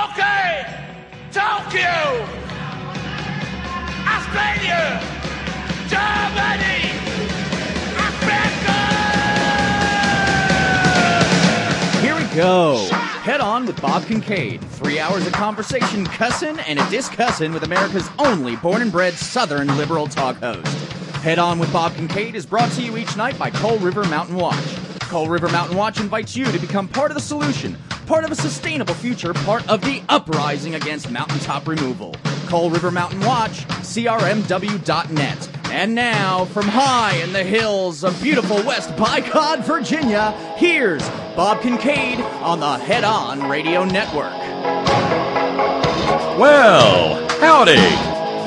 Okay, Tokyo, Australia, Germany, Africa! Here we go. Head On with Bob Kincaid. 3 hours of conversation, cussin' and a discussin' with America's only born and bred Southern liberal talk host. Head On with Bob Kincaid is brought to you each night by Coal River Mountain Watch. Coal River Mountain Watch invites you to become part of the solution, part of a sustainable future, part of the uprising against mountaintop removal. Coal River Mountain Watch, crmw.net. And now, from high in the hills of beautiful West Bicod, Virginia, here's Bob Kincaid on the Head On Radio Network. Well, howdy.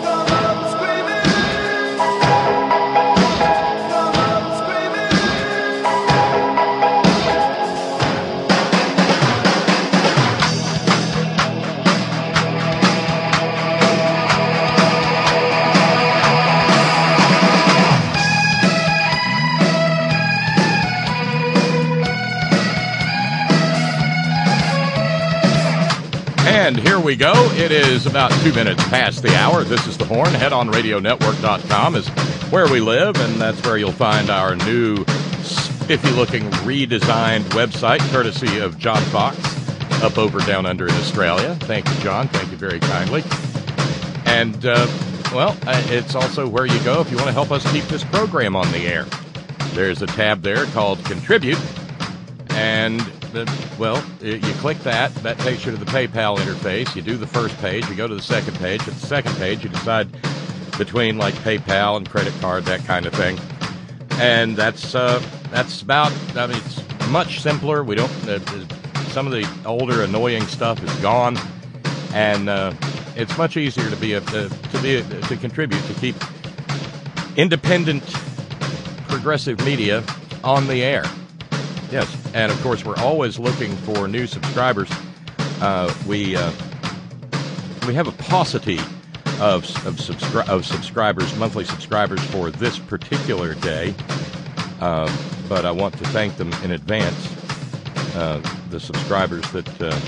And here we go. It is about 2 minutes past the hour. This is The Horn. HeadOnRadioNetwork.com is where we live, and that's where you'll find our new spiffy-looking, redesigned website, courtesy of John Fox, up over Down Under in Australia. Thank you, John. Thank you very kindly. And, it's also where you go if you want to help us keep this program on the air. There's a tab there called Contribute, and you click that takes you to the PayPal interface. You do the first page, you go to the second page. At the second page, you decide between like PayPal and credit card, that kind of thing. And that's about, it's much simpler. We don't, some of the older annoying stuff is gone. And it's much easier to contribute, to keep independent progressive media on the air. Yes, and of course we're always looking for new subscribers. We have a paucity of subscribers, monthly subscribers for this particular day, but I want to thank them in advance. The subscribers that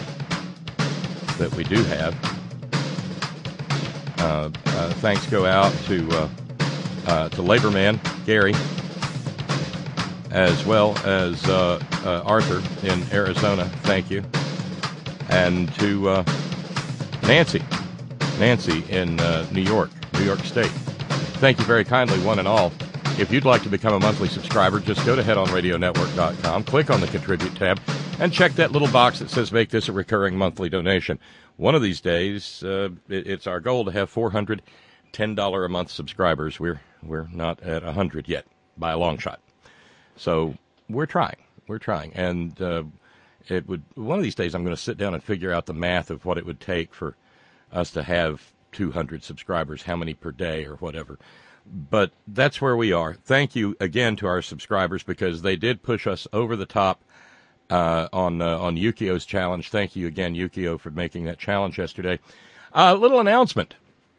we do have. Thanks go out to Laborman Gary, as well as Arthur in Arizona. Thank you. And to Nancy in New York State. Thank you very kindly, one and all. If you'd like to become a monthly subscriber, just go to HeadOnRadioNetwork.com, click on the Contribute tab, and check that little box that says make this a recurring monthly donation. One of these days, it's our goal to have 400 $10 a month subscribers. We're not at 100 yet, by a long shot. So we're trying, and it would, one of these days I'm going to sit down and figure out the math of what it would take for us to have 200 subscribers, how many per day or whatever. But that's where we are. Thank you again to our subscribers, because they did push us over the top on Yukio's challenge. Thank you again, Yukio, for making that challenge yesterday. A little announcement.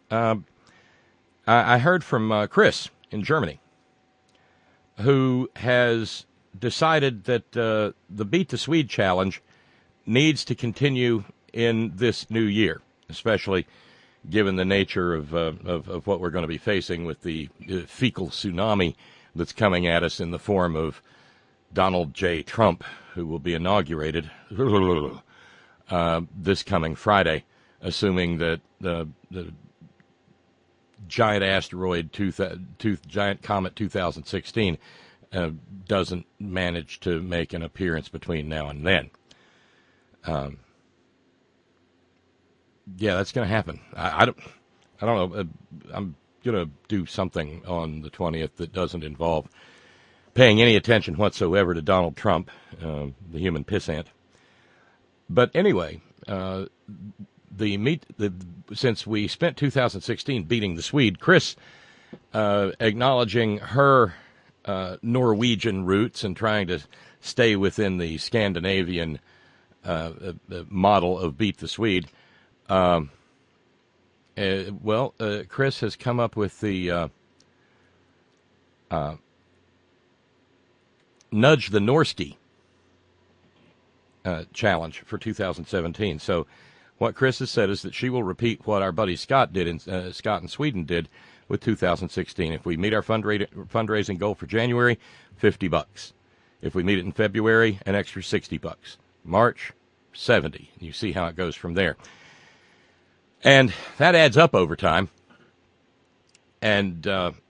I heard from Chris in Germany, who has decided that the Beat the Swede challenge needs to continue in this new year, especially given the nature of what we're going to be facing with the fecal tsunami that's coming at us in the form of Donald J. Trump, who will be inaugurated this coming Friday, assuming that the giant asteroid, giant comet 2016, doesn't manage to make an appearance between now and then. Yeah, that's going to happen. I don't know. I'm going to do something on the 20th that doesn't involve paying any attention whatsoever to Donald Trump, the human pissant. But anyway, since we spent 2016 beating the Swede, Chris acknowledging her Norwegian roots and trying to stay within the Scandinavian model of beat the Swede. Chris has come up with the Nudge the Norski challenge for 2017. So What Chris has said is that she will repeat what our buddy Scott did in Scott in Sweden did with 2016. If we meet our fundraising goal for January, $50. If we meet it in February, an extra $60. March, $70. You see how it goes from there. And that adds up over time. And,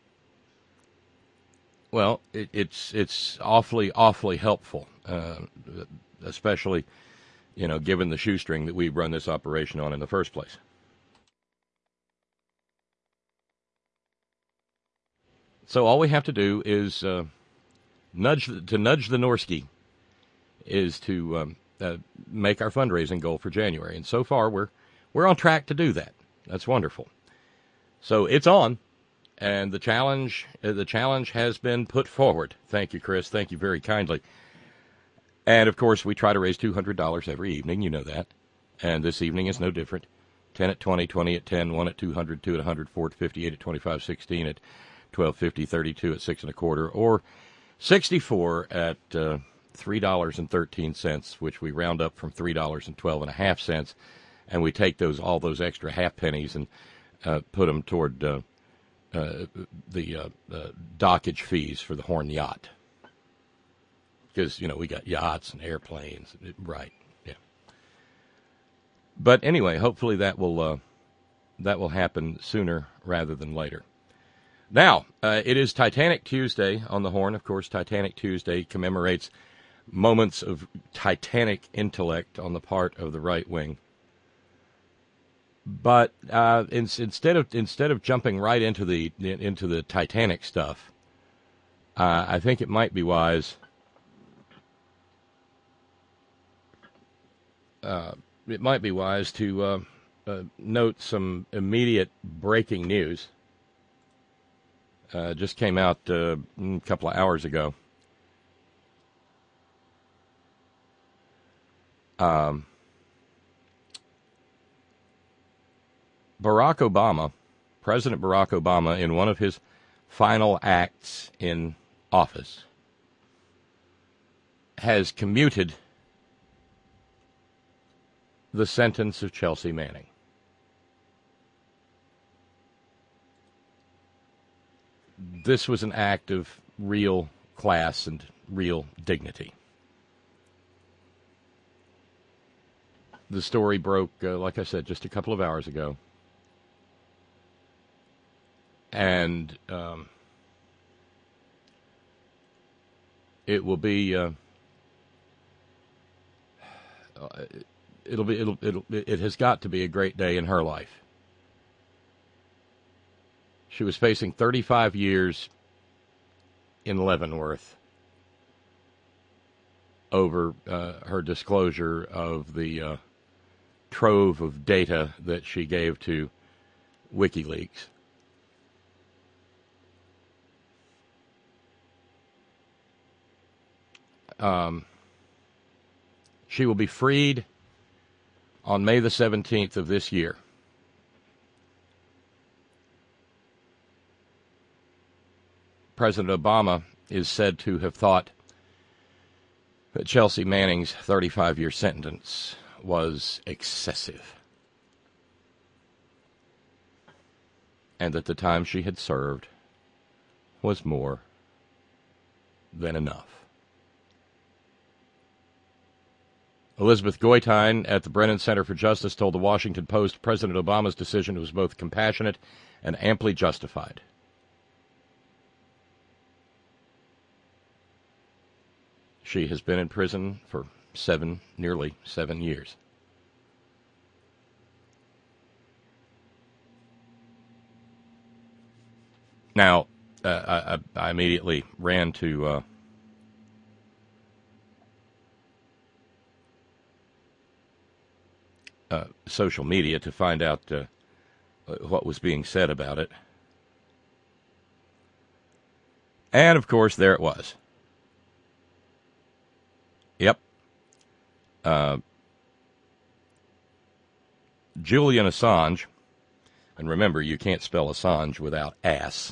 well, it's awfully helpful, especially, given the shoestring that we run this operation on in the first place. So all we have to do is nudge the Norski is to make our fundraising goal for January, and so far we're on track to do that. That's wonderful. So it's on, and the challenge has been put forward. Thank you, Chris. Thank you very kindly. And, of course, we try to raise $200 every evening. You know that. And this evening is no different. 10 at 20, 20 at 10, 1 at 200, 2 at 100, 4 at 50, 8 at 25, 16 at 12.50, 32 at 6 1/4, or 64 at $3.13, which we round up from $3.12.5, and we take all those extra half pennies and put them toward the dockage fees for the Horn yacht. Because, we got yachts and airplanes. Right, yeah. But anyway, hopefully that will happen sooner rather than later. Now, it is Titanic Tuesday on the Horn. Of course, Titanic Tuesday commemorates moments of titanic intellect on the part of the right wing. But instead of jumping right into the Titanic stuff, I think it might be wise. It might be wise to note some immediate breaking news. Just came out a couple of hours ago. President Barack Obama, in one of his final acts in office, has commuted the sentence of Chelsea Manning. This was an act of real class and real dignity. The story broke, like I said, just a couple of hours ago. And it will be it has got to be a great day in her life. She was facing 35 years in Leavenworth over her disclosure of the trove of data that she gave to WikiLeaks. She will be freed on May the 17th of this year. President Obama is said to have thought that Chelsea Manning's 35-year sentence was excessive, and that the time she had served was more than enough. Elizabeth Goitein at the Brennan Center for Justice told the Washington Post President Obama's decision was both compassionate and amply justified. She has been in prison for nearly 7 years. Now, I immediately ran to social media to find out what was being said about it. And, of course, there it was. Yep. Julian Assange, and remember, you can't spell Assange without ass.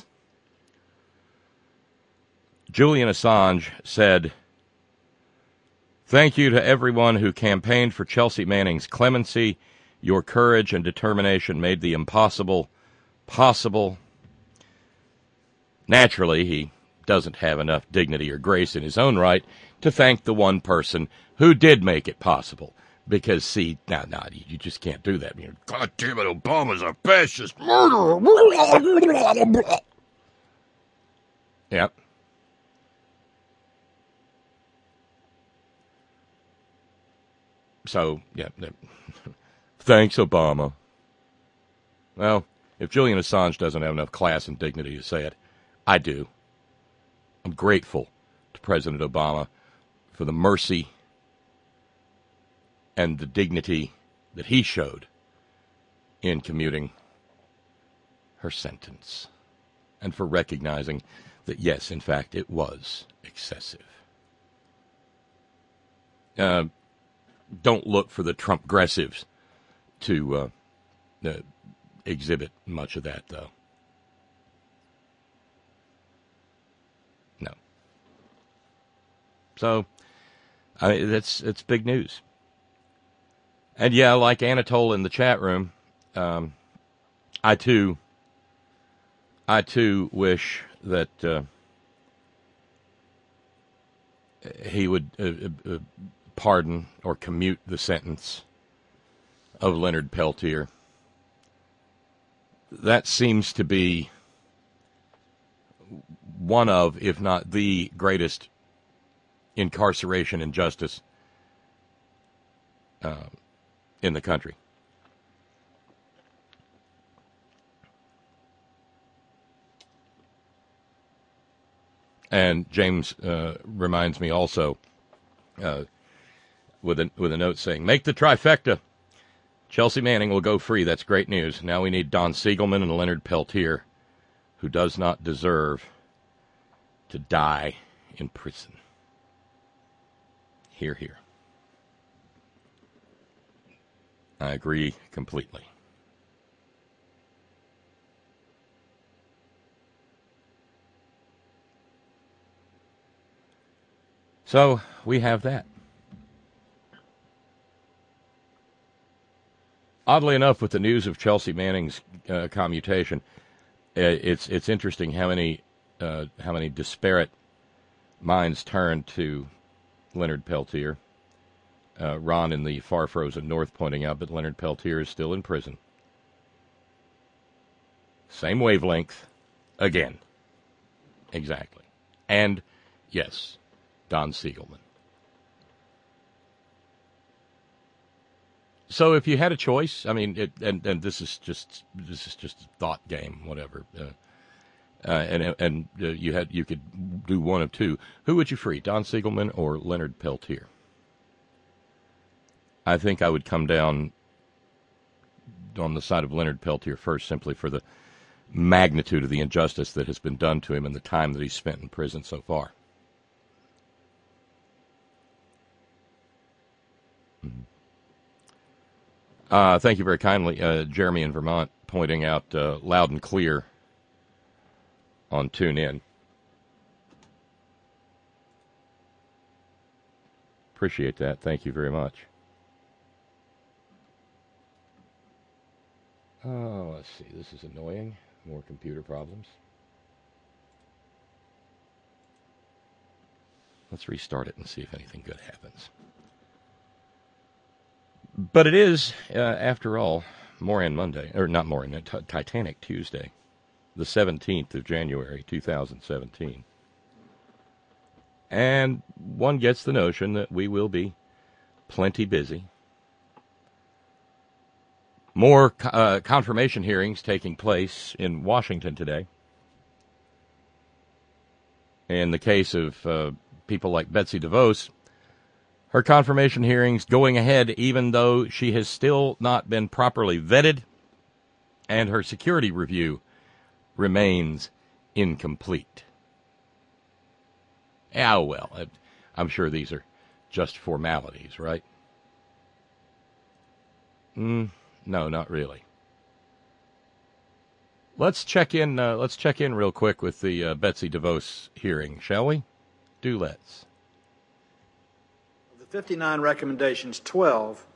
Julian Assange said, "Thank you to everyone who campaigned for Chelsea Manning's clemency. Your courage and determination made the impossible possible. Naturally, he doesn't have enough dignity or grace in his own right to thank the one person who did make it possible. Because, see, you just can't do that. God damn it, Obama's a fascist murderer. Yep. So, yeah. Thanks, Obama. Well, if Julian Assange doesn't have enough class and dignity to say it, I do. I'm grateful to President Obama for the mercy and the dignity that he showed in commuting her sentence, and for recognizing that, yes, in fact, it was excessive. Don't look for the Trump-gressives to exhibit much of that, though. No. So, it's big news. And yeah, like Anatole in the chat room, I too wish that he would pardon or commute the sentence of Leonard Peltier. That seems to be one of, if not the greatest incarceration injustice in the country. And James reminds me also with a note saying, make the trifecta. Chelsea Manning will go free. That's great news. Now we need Don Siegelman and Leonard Peltier, who does not deserve to die in prison. Hear, hear. I agree completely. So we have that. Oddly enough, with the news of Chelsea Manning's commutation, it's interesting how many disparate minds turn to Leonard Peltier. Ron in the far frozen north pointing out that Leonard Peltier is still in prison. Same wavelength again. Exactly. And yes, Don Siegelman. So if you had a choice, I mean, and this is just a thought game, whatever. You could do one of two. Who would you free, Don Siegelman or Leonard Peltier? I think I would come down on the side of Leonard Peltier first, simply for the magnitude of the injustice that has been done to him and the time that he's spent in prison so far. Thank you very kindly, Jeremy in Vermont, pointing out loud and clear on TuneIn. Appreciate that. Thank you very much. Oh, let's see. This is annoying. More computer problems. Let's restart it and see if anything good happens. But it is, after all, Moran Monday, or not Moran, Titanic Tuesday, the 17th of January, 2017. And one gets the notion that we will be plenty busy. More confirmation hearings taking place in Washington today. In the case of people like Betsy DeVos, her confirmation hearings going ahead even though she has still not been properly vetted and her security review remains incomplete. Oh, well, I'm sure these are just formalities, right? No, not really. Let's check in real quick with the Betsy DeVos hearing, shall we? Let's. Of the 59 recommendations, 12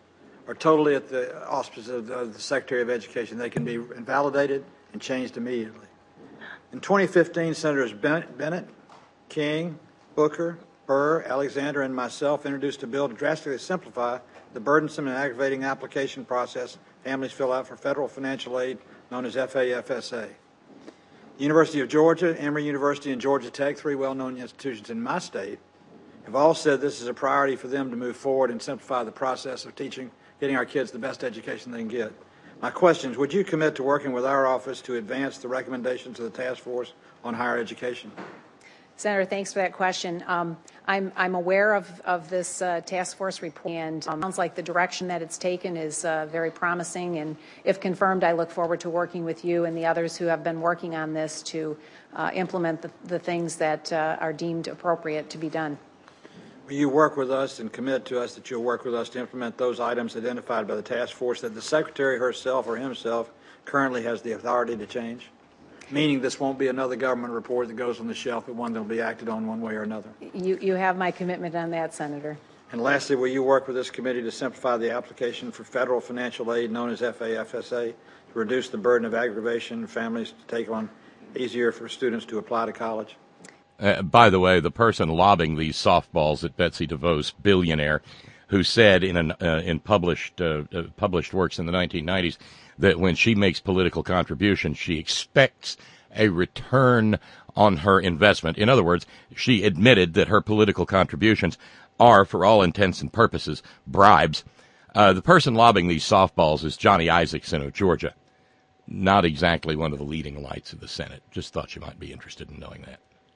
are totally at the auspices of the Secretary of Education. They can be invalidated and changed immediately. In 2015, Senators Bennett, King, Booker, Burr, Alexander, and myself introduced a bill to drastically simplify the burdensome and aggravating application process families fill out for federal financial aid known as FAFSA. The University of Georgia, Emory University, and Georgia Tech, three well-known institutions in my state, have all said this is a priority for them to move forward and simplify the process of teaching, getting our kids the best education they can get. My question is, would you commit to working with our office to advance the recommendations of the Task Force on Higher Education? Senator, thanks for that question. I'm aware of this task force report, and sounds like the direction that it's taken is very promising. And if confirmed, I look forward to working with you and the others who have been working on this to implement the things that are deemed appropriate to be done. Will you work with us and commit to us that you'll work with us to implement those items identified by the task force that the Secretary herself or himself currently has the authority to change? Meaning this won't be another government report that goes on the shelf, but one that will be acted on one way or another. You have my commitment on that, Senator. And lastly, will you work with this committee to simplify the application for federal financial aid known as FAFSA to reduce the burden of aggravation families to take on, easier for students to apply to college? By the way, the person lobbing these softballs at Betsy DeVos, billionaire, who said in published works in the 1990s that when she makes political contributions, she expects a return on her investment. In other words, she admitted that her political contributions are, for all intents and purposes, bribes. The person lobbing these softballs is Johnny Isakson of Georgia. Not exactly one of the leading lights of the Senate. Just thought you might be interested in knowing that.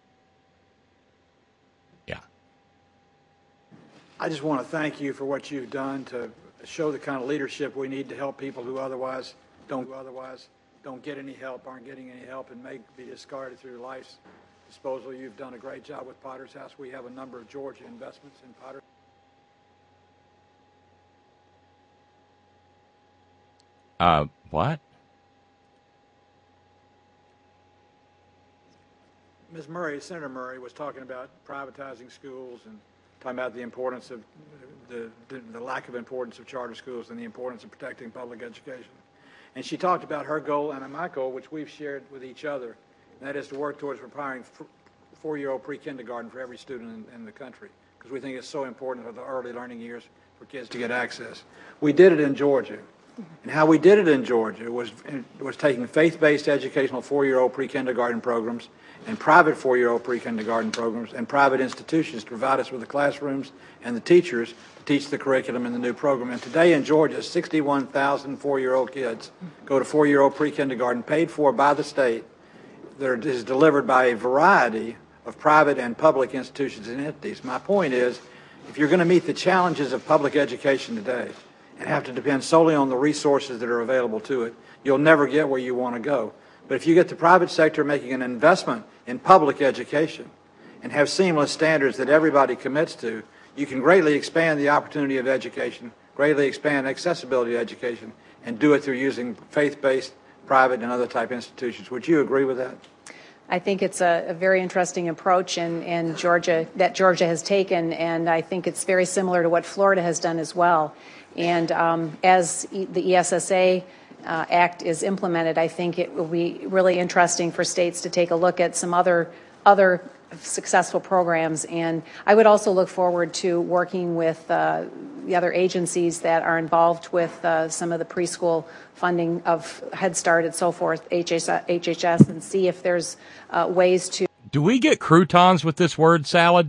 Yeah. I just want to thank you for what you've done to show the kind of leadership we need to help people who otherwise don't get any help, aren't getting any help, and may be discarded through life's disposal. You've done a great job with Potter's House. We have a number of Georgia investments in Potter's. What? Ms. Murray, Senator Murray, was talking about privatizing schools and talking about the importance of the lack of importance of charter schools and the importance of protecting public education. And she talked about her goal and my goal, which we've shared with each other, and that is to work towards preparing four-year-old pre-kindergarten for every student in the country, because we think it's so important for the early learning years for kids to get access. We did it in Georgia. And how we did it in Georgia was taking faith-based educational four-year-old pre-kindergarten programs and private four-year-old pre-kindergarten programs and private institutions to provide us with the classrooms and the teachers to teach the curriculum in the new program. And today in Georgia, 61,000 four-year-old kids go to four-year-old pre-kindergarten paid for by the state that is delivered by a variety of private and public institutions and entities. My point is, if you're going to meet the challenges of public education today and have to depend solely on the resources that are available to it, you'll never get where you want to go. But if you get the private sector making an investment in public education and have seamless standards that everybody commits to, you can greatly expand the opportunity of education, greatly expand accessibility to education, and do it through using faith-based, private, and other type institutions. Would you agree with that? I think it's a very interesting approach in Georgia that Georgia has taken, and I think it's very similar to what Florida has done as well. And as the ESSA Act is implemented, I think it will be really interesting for states to take a look at some other successful programs. And I would also look forward to working with the other agencies that are involved with some of the preschool funding of Head Start and so forth, HHS, and see if there's ways to. Do we get croutons with this word salad?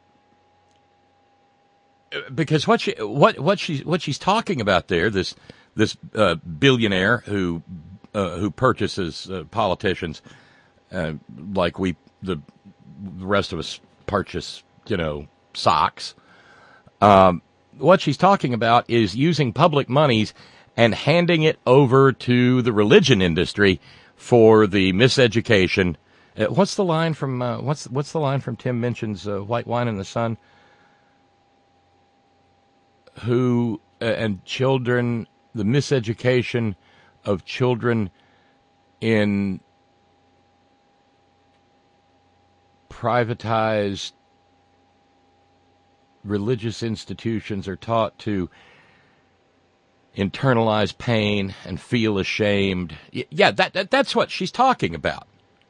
Because what she's talking about there, this billionaire who purchases politicians like the rest of us purchase, socks. What she's talking about is using public monies and handing it over to the religion industry for the miseducation. What's the line from what's the line from Tim Minchin's White Wine in the Sun? Who and children, the miseducation of children in privatized religious institutions are taught to internalize pain and feel ashamed. Yeah, that's what she's talking about.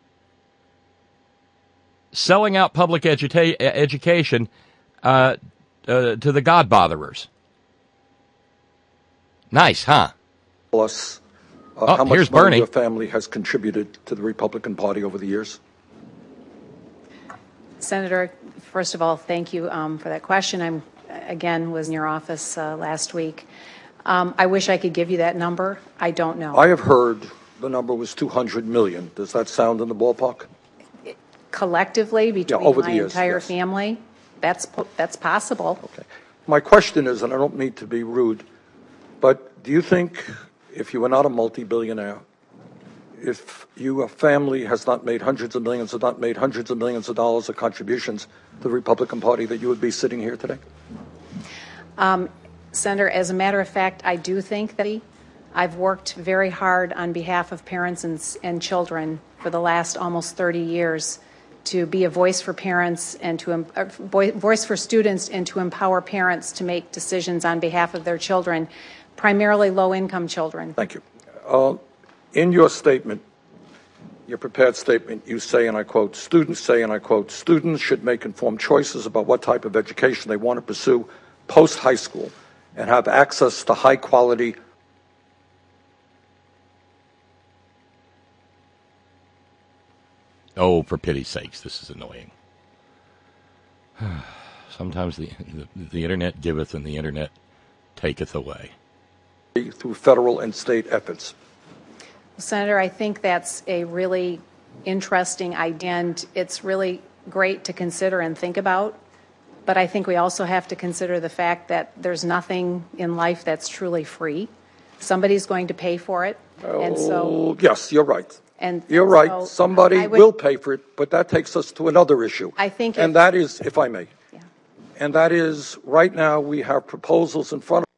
Selling out public education to the God-botherers. Nice, huh? Plus, how much here's money Bernie. your family has contributed to the Republican Party over the years? Senator, first of all, thank you for that question. Was in your office last week. I wish I could give you that number. I don't know. I have heard the number was $200 million. Does that sound in the ballpark? Collectively, between over my the years, entire yes. family, that's possible. Okay. My question is, and I don't mean to be rude, but do you think if you were not a multi-billionaire, if your family has not made hundreds of millions of dollars of contributions to the Republican Party, that you would be sitting here today? Senator, as a matter of fact, I do think that I've worked very hard on behalf of parents and children for the last almost 30 years to be a voice for parents and voice for students and to empower parents to make decisions on behalf of their children, primarily low-income children. Thank you. In your statement, your prepared statement, you say, and I quote, students say, and I quote, students should make informed choices about what type of education they want to pursue post-high school and have access to high-quality. Oh, for pity's sakes, this is annoying. Sometimes the internet giveth and the internet taketh away. Through federal and state efforts. Senator, I think that's a really interesting idea, and it's really great to consider and think about. But I think we also have to consider the fact that there's nothing in life that's truly free. Somebody's going to pay for it. And so, yes, you're right. You're and right. so Somebody will pay for it, but that takes us to another issue. I think and that is, if I may, yeah. and that is right now we have proposals in front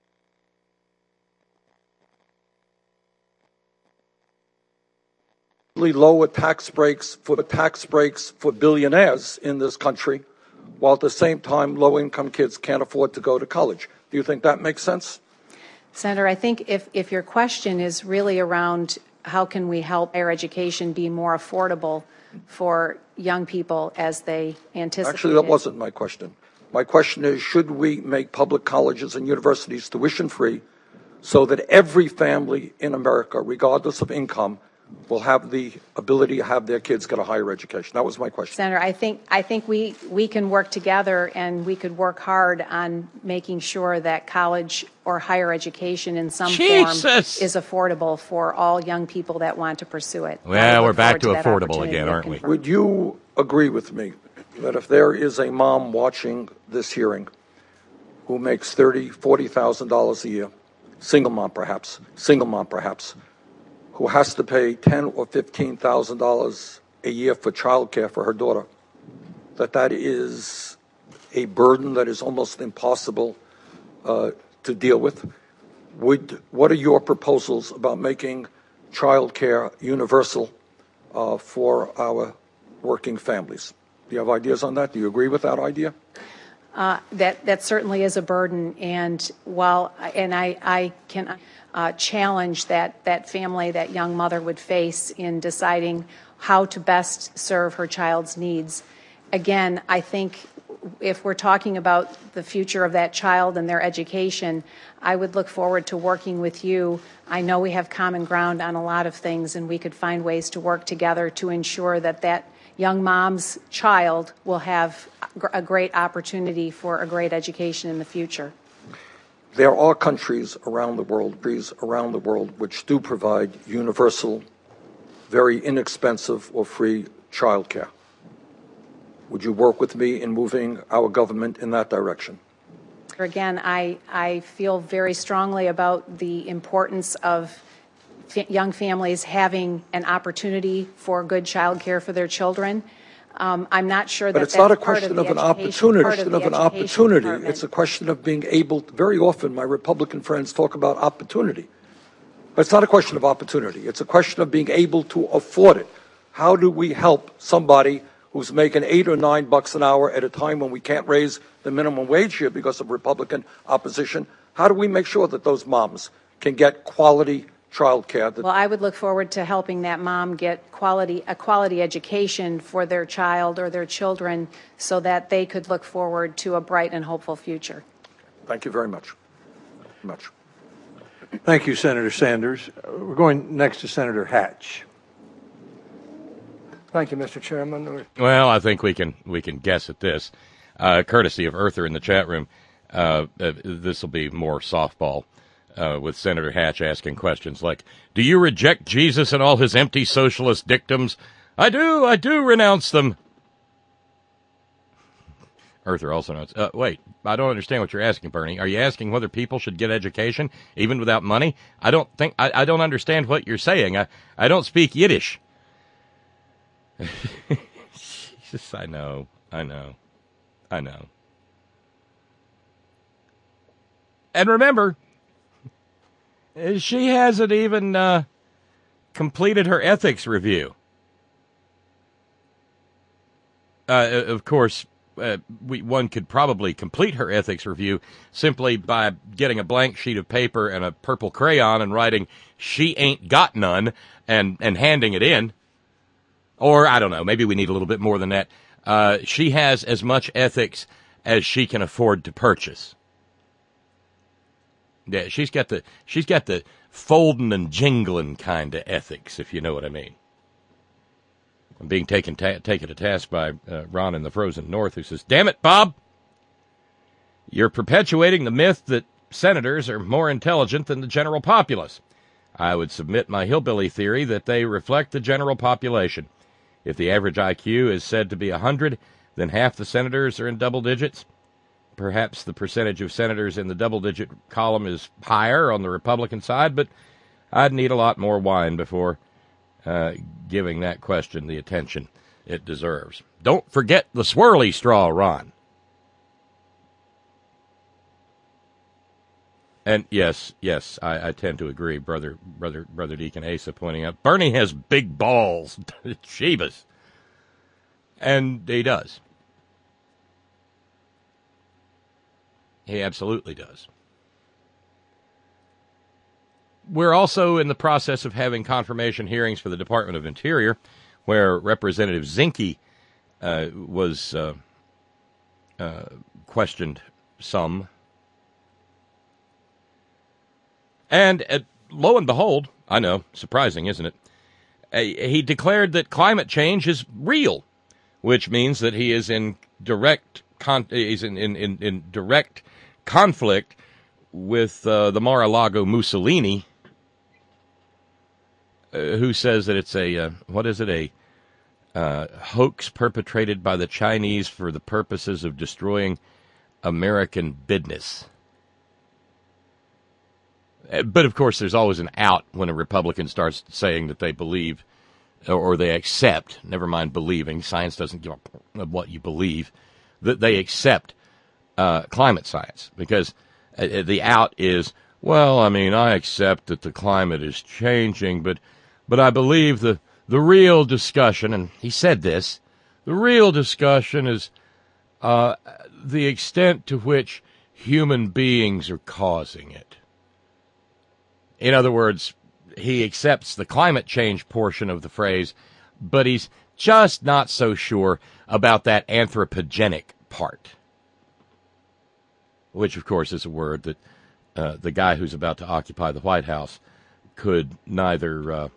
of lower tax breaks for billionaires in this country, while at the same time low-income kids can't afford to go to college. Do you think that makes sense? Senator, I think if your question is really around how can we help higher education be more affordable for young people as they anticipate. Actually, that wasn't my question. My question is, should we make public colleges and universities tuition-free so that every family in America, regardless of income, will have the ability to have their kids get a higher education? That was my question. Senator, I think we can work together and we could work hard on making sure that college or higher education in some form is affordable for all young people that want to pursue it. Well, we're back to affordable again, aren't we? Would you agree with me that if there is a mom watching this hearing who makes $30,000, $40,000 a year, single mom perhaps, who has to pay $10,000 or $15,000 a year for child care for her daughter, that is a burden that is almost impossible to deal with? What are your proposals about making child care universal for our working families? Do you have ideas on that? Do you agree with that idea? That certainly is a burden, and I can challenge that family, that young mother would face in deciding how to best serve her child's needs. Again, I think if we're talking about the future of that child and their education, I would look forward to working with you. I know we have common ground on a lot of things, and we could find ways to work together to ensure that young mom's child will have a great opportunity for a great education in the future. There are countries around the world which do provide universal, very inexpensive or free child care. Would you work with me in moving our government in that direction? Again, I feel very strongly about the importance of young families having an opportunity for good child care for their children. I'm not sure that it's not a question of an opportunity. It's a question of being able to, very often my Republican friends talk about opportunity. But it's not a question of opportunity. It's a question of being able to afford it. How do we help somebody who's making $8 or $9 an hour at a time when we can't raise the minimum wage here because of Republican opposition? How do we make sure that those moms can get quality child care? Well, I would look forward to helping that mom get a quality education for their child or their children so that they could look forward to a bright and hopeful future. Thank you very much. Thank you, Senator Sanders. We're going next to Senator Hatch. Thank you, Mr. Chairman. Well, I think we can guess at this. Courtesy of Earther in the chat room, this will be more softball with Senator Hatch asking questions like, do you reject Jesus and all his empty socialist dictums? I do renounce them. Earther also notes, wait, I don't understand what you're asking, Bernie. Are you asking whether people should get education even without money? I don't understand what you're saying. I don't speak Yiddish. Jesus, I know. And remember, she hasn't even completed her ethics review. Of course, one could probably complete her ethics review simply by getting a blank sheet of paper and a purple crayon and writing, "She ain't got none," and handing it in. Or, I don't know, maybe we need a little bit more than that. She has as much ethics as she can afford to purchase. Yeah, she's got the folding and jingling kind of ethics, if you know what I mean. I'm being taken to task by Ron in the frozen north, who says, "Damn it, Bob! You're perpetuating the myth that senators are more intelligent than the general populace. I would submit my hillbilly theory that they reflect the general population. If the average IQ is said to be 100, then half the senators are in double digits. Perhaps the percentage of senators in the double-digit column is higher on the Republican side, but I'd need a lot more wine before giving that question the attention it deserves. Don't forget the swirly straw, Ron." And yes, I tend to agree, brother Deacon Asa pointing out, Bernie has big balls. Jeebus. And he does. He absolutely does. We're also in the process of having confirmation hearings for the Department of Interior, where Representative Zinke was questioned some. And lo and behold, I know, surprising, isn't it? He declared that climate change is real, which means that he is in direct direct conflict with the Mar-a-Lago Mussolini, who says that it's a hoax perpetrated by the Chinese for the purposes of destroying American business. But, of course, there's always an out when a Republican starts saying that they believe or they accept, never mind believing, science doesn't give up what you believe, that they accept climate science. Because the out is, well, I mean, I accept that the climate is changing, but I believe the real discussion, and he said this, the real discussion is the extent to which human beings are causing it. In other words, he accepts the climate change portion of the phrase, but he's just not so sure about that anthropogenic part, which, of course, is a word that the guy who's about to occupy the White House could neither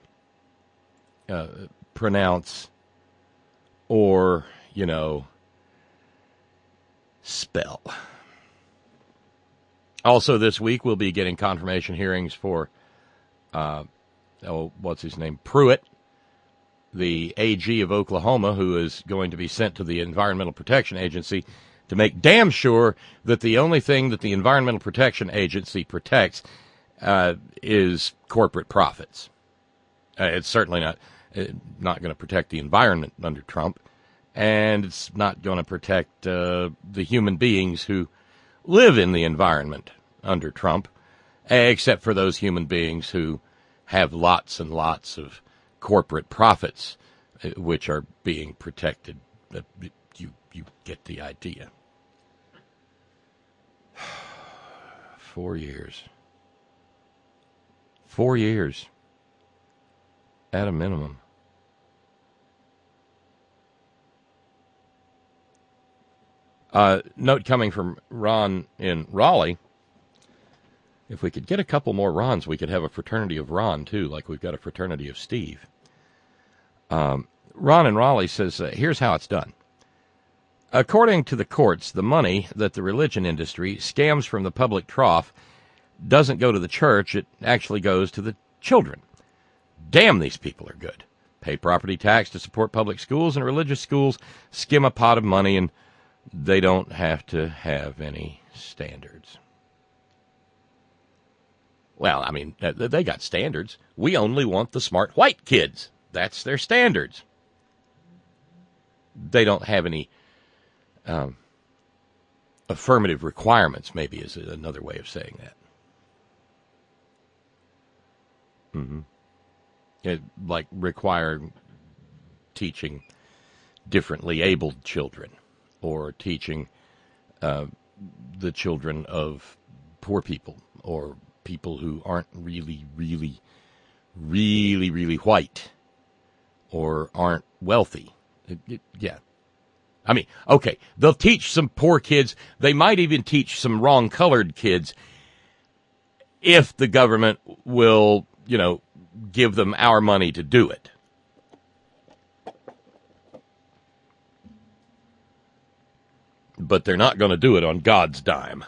pronounce or, spell. Also this week, we'll be getting confirmation hearings for, what's his name, Pruitt, the AG of Oklahoma, who is going to be sent to the Environmental Protection Agency to make damn sure that the only thing that the Environmental Protection Agency protects is corporate profits. It's certainly not going to protect the environment under Trump, and it's not going to protect the human beings who live in the environment under Trump, except for those human beings who have lots and lots of corporate profits, which are being protected. You get the idea. 4 years. 4 years. At a minimum. Note coming from Ron in Raleigh. If we could get a couple more Rons, we could have a fraternity of Ron, too, like we've got a fraternity of Steve. Ron in Raleigh says, here's how it's done. According to the courts, the money that the religion industry scams from the public trough doesn't go to the church. It actually goes to the children. Damn, these people are good. Pay property tax to support public schools, and religious schools skim a pot of money, and they don't have to have any standards. Well, I mean, they got standards. We only want the smart white kids. That's their standards. They don't have any affirmative requirements, maybe is another way of saying that. Mm-hmm. It, like require teaching differently abled children or teaching the children of poor people or people who aren't really white or aren't wealthy. Yeah. I mean, okay, they'll teach some poor kids. They might even teach some wrong-colored kids if the government will, give them our money to do it. But they're not going to do it on God's dime.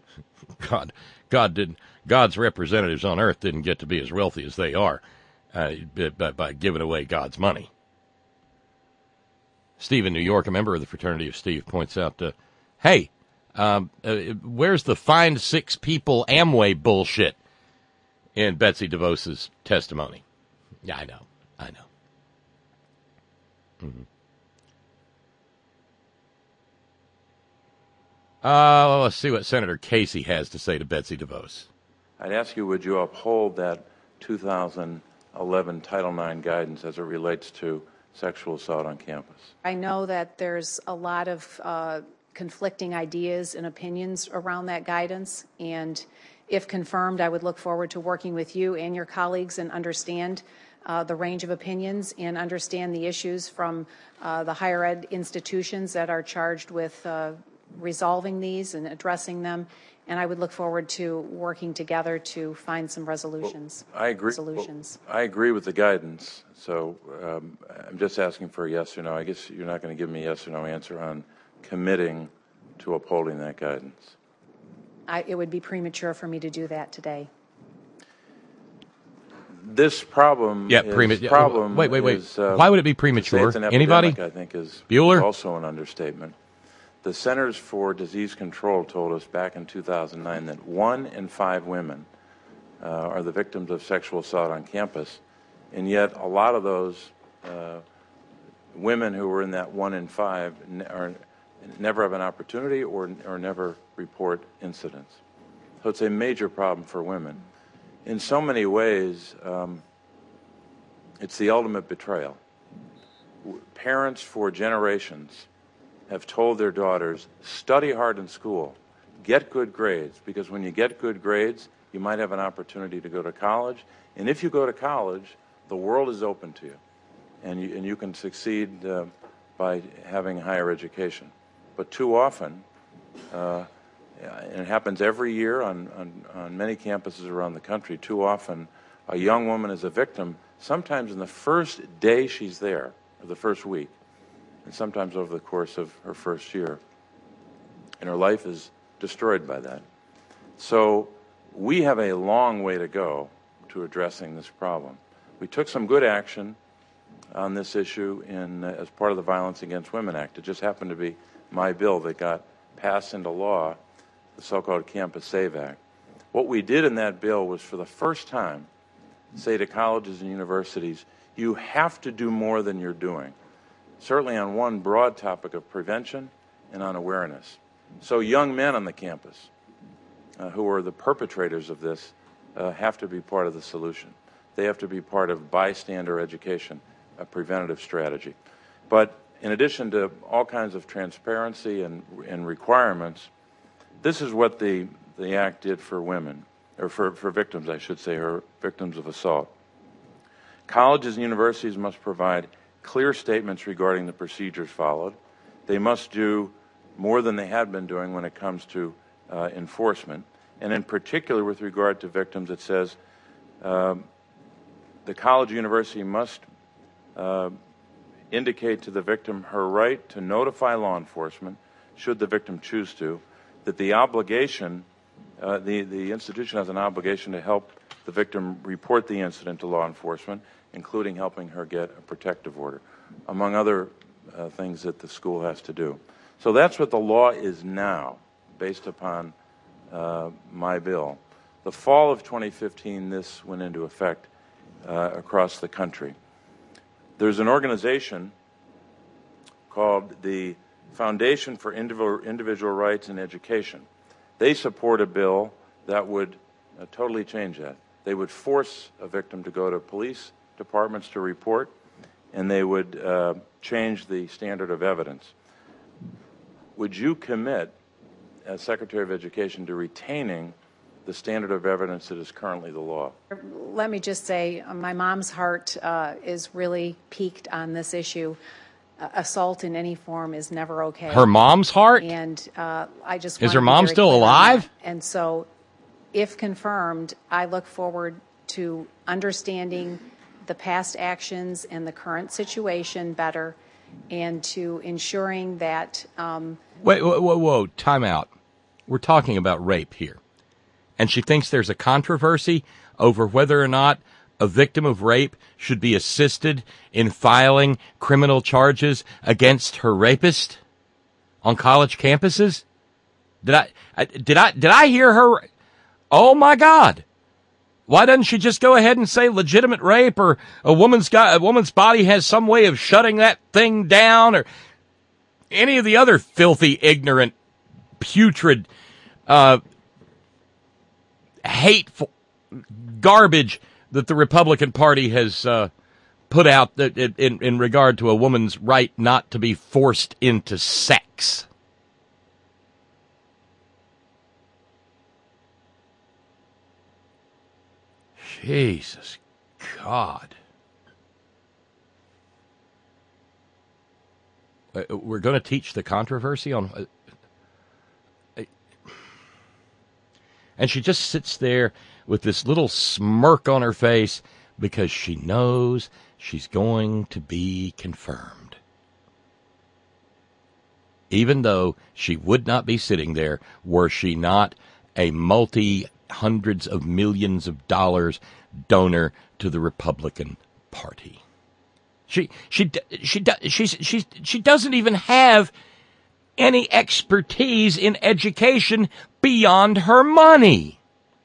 God's representatives on earth didn't get to be as wealthy as they are by giving away God's money. Steve in New York, a member of the Fraternity of Steve, points out, hey, where's the find 6 people Amway bullshit in Betsy DeVos's testimony? Yeah, I know. Mm-hmm. Let's see what Senator Casey has to say to Betsy DeVos. I'd ask you, would you uphold that 2011 Title IX guidance as it relates to sexual assault on campus? I know that there's a lot of conflicting ideas and opinions around that guidance, and if confirmed, I would look forward to working with you and your colleagues and understand the range of opinions and understand the issues from the higher ed institutions that are charged with resolving these and addressing them. And I would look forward to working together to find some resolutions. Well, I agree. I agree with the guidance. So I'm just asking for a yes or no. I guess you're not going to give me a yes or no answer on committing to upholding that guidance. It would be premature for me to do that today. This problem. Yeah, problem. Wait. Is, why would it be premature? Anybody? I think is Bueller? Also an understatement. The Centers for Disease Control told us back in 2009 that 1 in 5 women are the victims of sexual assault on campus, and yet a lot of those women who were in that 1 in 5 never have an opportunity or never report incidents. So it's a major problem for women. In so many ways, it's the ultimate betrayal. Parents for generations have told their daughters, study hard in school, get good grades, because when you get good grades, you might have an opportunity to go to college. And if you go to college, the world is open to you, and you can succeed by having higher education. But too often, and it happens every year on many campuses around the country, too often a young woman is a victim, sometimes in the first day she's there, or the first week, and sometimes over the course of her first year. And her life is destroyed by that. So we have a long way to go to addressing this problem. We took some good action on this issue as part of the Violence Against Women Act. It just happened to be my bill that got passed into law, the so-called Campus Save Act. What we did in that bill was, for the first time, say to colleges and universities, you have to do more than you're doing. Certainly on one broad topic of prevention and on awareness. So young men on the campus who are the perpetrators of this have to be part of the solution. They have to be part of bystander education, a preventative strategy. But in addition to all kinds of transparency and requirements, this is what the the act did for women, or for victims, I should say, or victims of assault. Colleges and universities must provide clear statements regarding the procedures followed. They must do more than they had been doing when it comes to enforcement. And in particular, with regard to victims, it says the college or university must indicate to the victim her right to notify law enforcement, should the victim choose to, that the obligation, the institution has an obligation to help the victim report the incident to law enforcement, including helping her get a protective order, among other things that the school has to do. So that's what the law is now, based upon my bill. The fall of 2015, this went into effect across the country. There's an organization called the Foundation for Individual Rights in Education. They support a bill that would totally change that. They would force a victim to go to police departments to report, and they would change the standard of evidence. Would you commit, as Secretary of Education, to retaining the standard of evidence that is currently the law? Let me just say, my mom's heart is really piqued on this issue. Assault in any form is never okay. Her mom's heart? And I just is her mom still alive? And so, if confirmed, I look forward to understanding the past actions and the current situation better, and to ensuring that... Whoa, time out. We're talking about rape here. And she thinks there's a controversy over whether or not a victim of rape should be assisted in filing criminal charges against her rapist on college campuses? Did I hear her? Oh my God. Why doesn't she just go ahead and say legitimate rape, or a woman's body has some way of shutting that thing down, or any of the other filthy, ignorant, putrid, hateful garbage that the Republican Party has put out in regard to a woman's right not to be forced into sex? Jesus God. We're going to teach the controversy on... And she just sits there with this little smirk on her face because she knows she's going to be confirmed. Even though she would not be sitting there were she not a multi-hundreds of millions of dollars donor to the Republican Party. She doesn't even have any expertise in education beyond her money.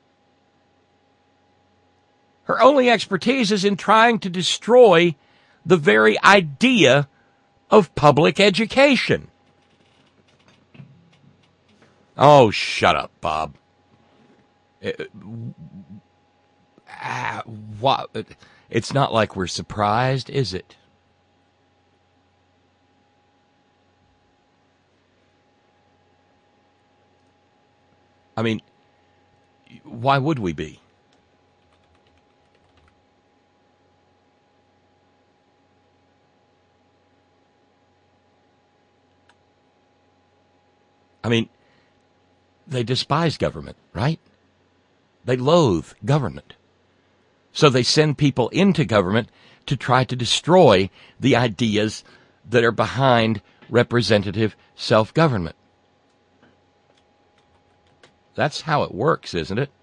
Her only expertise is in trying to destroy the very idea of public education. Oh, shut up, Bob. What? It's not like we're surprised, is it? I mean, why would we be? I mean, they despise government, right? They loathe government. So they send people into government to try to destroy the ideas that are behind representative self-government. That's how it works, isn't it?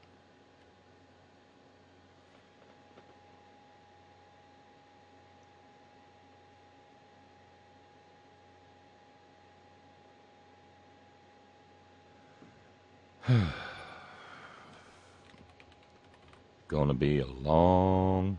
Going to be a long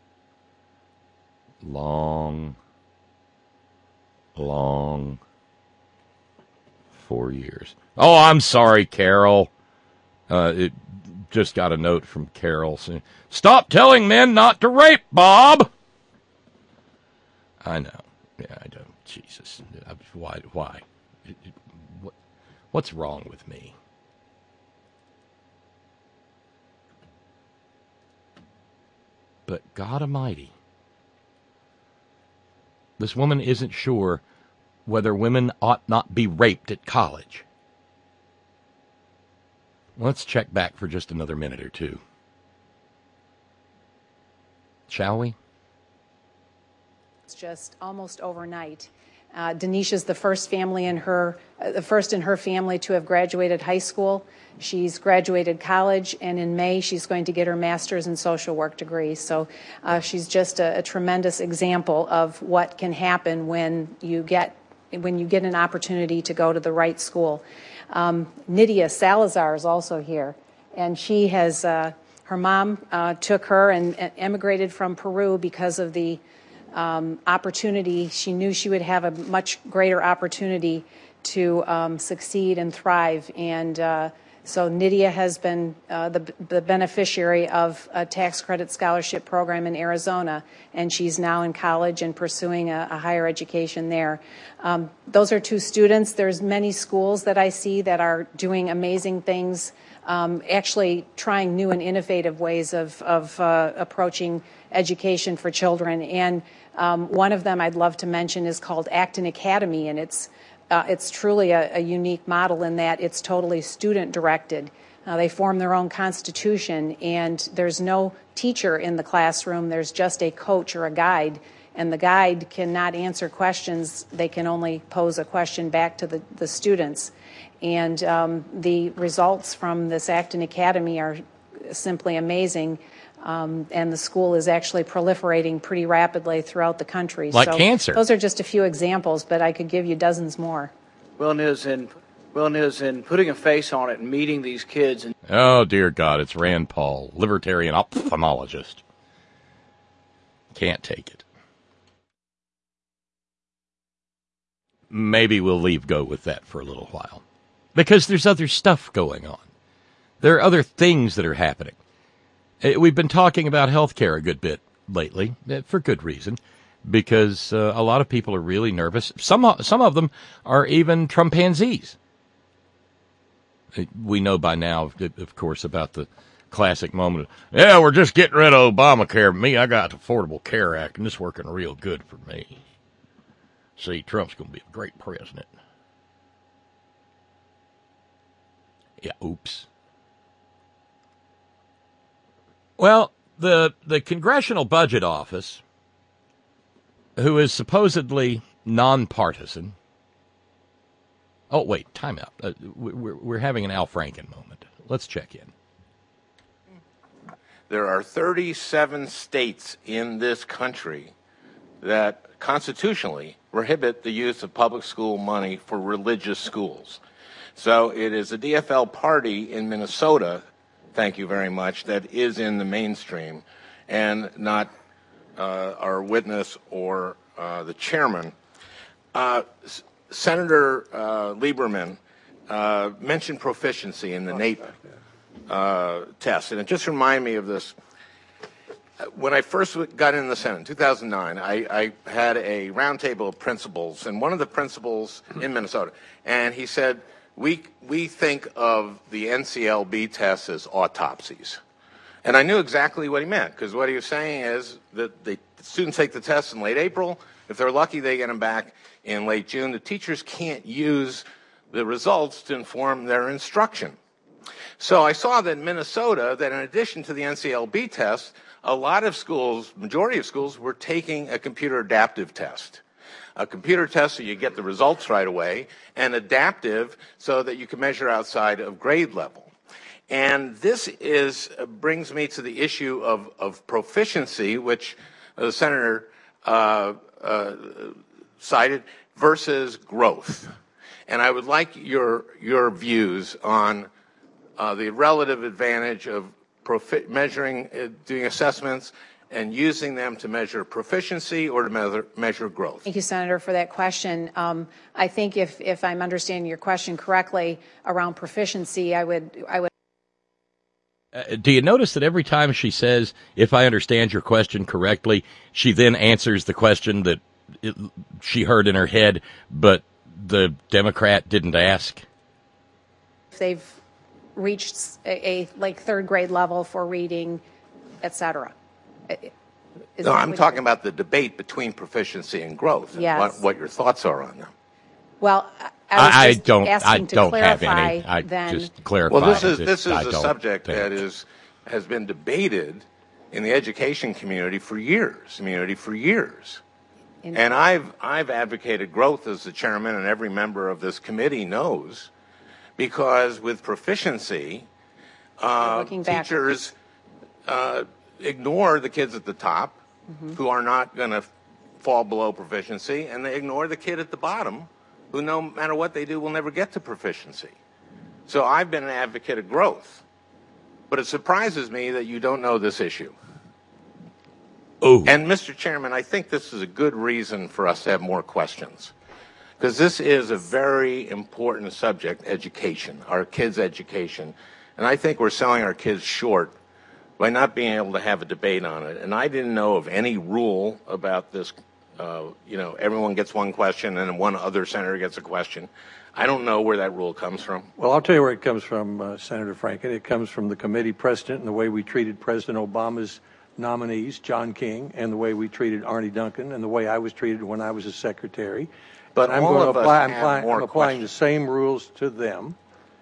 4 years. Oh, I'm sorry, Carol. It just got a note from Carol saying, "Stop telling men not to rape, Bob." I know. Yeah, I don't. Jesus. Why? What's wrong with me? But God Almighty, this woman isn't sure whether women ought not be raped at college. Let's check back for just another minute or two. Shall we? It's just almost overnight. Denisha's the first in her family to have graduated high school. She's graduated college, and in May she's going to get her master's in social work degree. So she's just a tremendous example of what can happen when you get an opportunity to go to the right school. Nydia Salazar is also here, and she has her mom took her and emigrated from Peru because of the opportunity. She knew she would have a much greater opportunity to succeed and thrive. And so Nydia has been the beneficiary of a tax credit scholarship program in Arizona, and she's now in college and pursuing a higher education there. Those are two students. There's many schools that I see that are doing amazing things, actually trying new and innovative ways of approaching education for children. And one of them I'd love to mention is called Acton Academy, and it's truly a unique model in that it's totally student-directed. They form their own constitution, and there's no teacher in the classroom. There's just a coach or a guide, and the guide cannot answer questions. They can only pose a question back to the students. And the results from this Acton Academy are simply amazing. And the school is actually proliferating pretty rapidly throughout the country. Like cancer. Those are just a few examples, but I could give you dozens more. Wellness and putting a face on it and meeting these kids. Oh, dear God, it's Rand Paul, libertarian ophthalmologist. Can't take it. Maybe we'll leave go with that for a little while. Because there's other stuff going on. There are other things that are happening. We've been talking about healthcare a good bit lately, for good reason, because a lot of people are really nervous. Some of them are even Trumpanzees. We know by now, of course, about the classic moment of, yeah, we're just getting rid of Obamacare. Me, I got the Affordable Care Act, and it's working real good for me. See, Trump's going to be a great president. Yeah, oops. Well, the Congressional Budget Office, who is supposedly nonpartisan. Oh, wait, time out. We're having an Al Franken moment. Let's check in. There are 37 states in this country that constitutionally prohibit the use of public school money for religious schools. So it is the DFL party in Minnesota, thank you very much, that is in the mainstream, and not our witness or the chairman. Senator Lieberman mentioned proficiency in the NAEP test, and it just reminded me of this. When I first got in the Senate in 2009, I had a roundtable of principals, and one of the principals in Minnesota, and he said, we think of the NCLB tests as autopsies. And I knew exactly what he meant, because what he was saying is that the students take the test in late April. If they're lucky, they get them back in late June. The teachers can't use the results to inform their instruction. So I saw that in Minnesota, that in addition to the NCLB test, a lot of schools, majority of schools, were taking a computer adaptive test. A computer test so you get the results right away, and adaptive so that you can measure outside of grade level. And this brings me to the issue of proficiency, which the senator cited, versus growth. And I would like your views on the relative advantage of measuring, doing assessments, and using them to measure proficiency or to measure growth. Thank you, Senator, for that question. I think if I'm understanding your question correctly around proficiency, I would. Do you notice that every time she says, if I understand your question correctly, she then answers the question that she heard in her head, but the Democrat didn't ask? If they've reached a third grade level for reading, et cetera. No, I'm talking about the debate between proficiency and growth. And Yes. what your thoughts are on them. Well, I was just asking I to don't clarify have any. I then. just clarify. Well, this is I a don't subject think. that has been debated in the education community for years. And I've advocated growth as the chairman, and every member of this committee knows, because with proficiency, teachers ignore the kids at the top who are not going to fall below proficiency, and they ignore the kid at the bottom who, no matter what they do, will never get to proficiency. So I've been an advocate of growth, but it surprises me that you don't know this issue. Oh. And, Mr. Chairman, I think this is a good reason for us to have more questions, because this is a very important subject, education, our kids' education. And I think we're selling our kids short by not being able to have a debate on it. And I didn't know of any rule about this. Everyone gets one question and then one other senator gets a question. I don't know where that rule comes from. Well, I'll tell you where it comes from, Senator Franken. It comes from the committee precedent and the way we treated President Obama's nominees, John King, and the way we treated Arnie Duncan, and the way I was treated when I was a secretary. But I'm all going of to us apply, have more I'm applying the questions. same rules to them,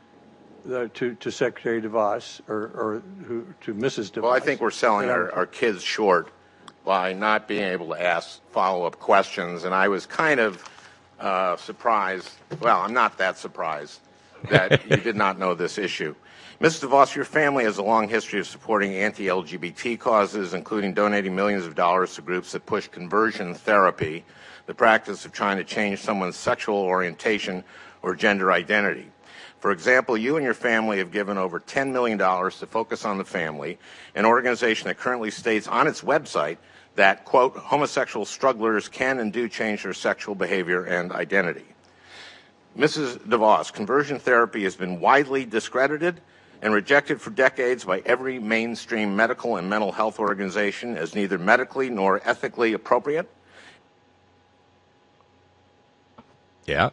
to Secretary DeVos, or to Mrs. DeVos. Well, I think we're selling our kids short by not being able to ask follow-up questions. And I was kind of surprised. Well, I'm not that surprised that you did not know this issue. Mrs. DeVos, your family has a long history of supporting anti-LGBT causes, including donating millions of dollars to groups that push conversion therapy, the practice of trying to change someone's sexual orientation or gender identity. For example, you and your family have given over $10 million to Focus on the Family, an organization that currently states on its website that, quote, homosexual strugglers can and do change their sexual behavior and identity. Mrs. DeVos, conversion therapy has been widely discredited and rejected for decades by every mainstream medical and mental health organization as neither medically nor ethically appropriate. Yeah.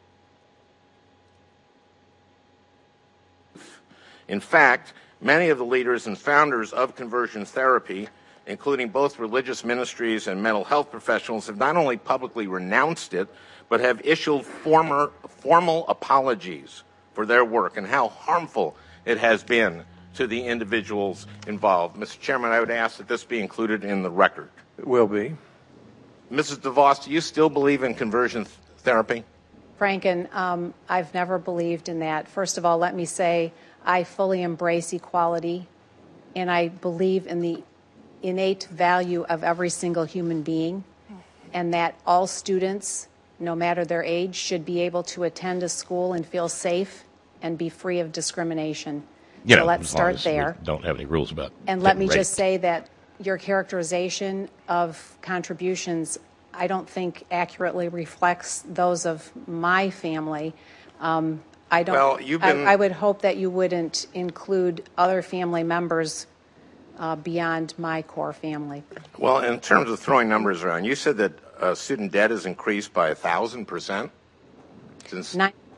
In fact, many of the leaders and founders of conversion therapy, including both religious ministries and mental health professionals, have not only publicly renounced it, but have issued formal apologies for their work and how harmful it has been to the individuals involved. Mr. Chairman, I would ask that this be included in the record. It will be. Mrs. DeVos, do you still believe in conversion therapy? Franken, I've never believed in that. First of all, let me say I fully embrace equality, and I believe in the innate value of every single human being, and that all students, no matter their age, should be able to attend a school and feel safe and be free of discrimination. So let's start there. Don't have any rules about. And let me getting just say that your characterization of contributions, I don't think accurately reflects those of my family. I don't. Well, you've been- I would hope that you wouldn't include other family members beyond my core family. Well, in terms of throwing numbers around, you said that student debt has increased by 1,000% since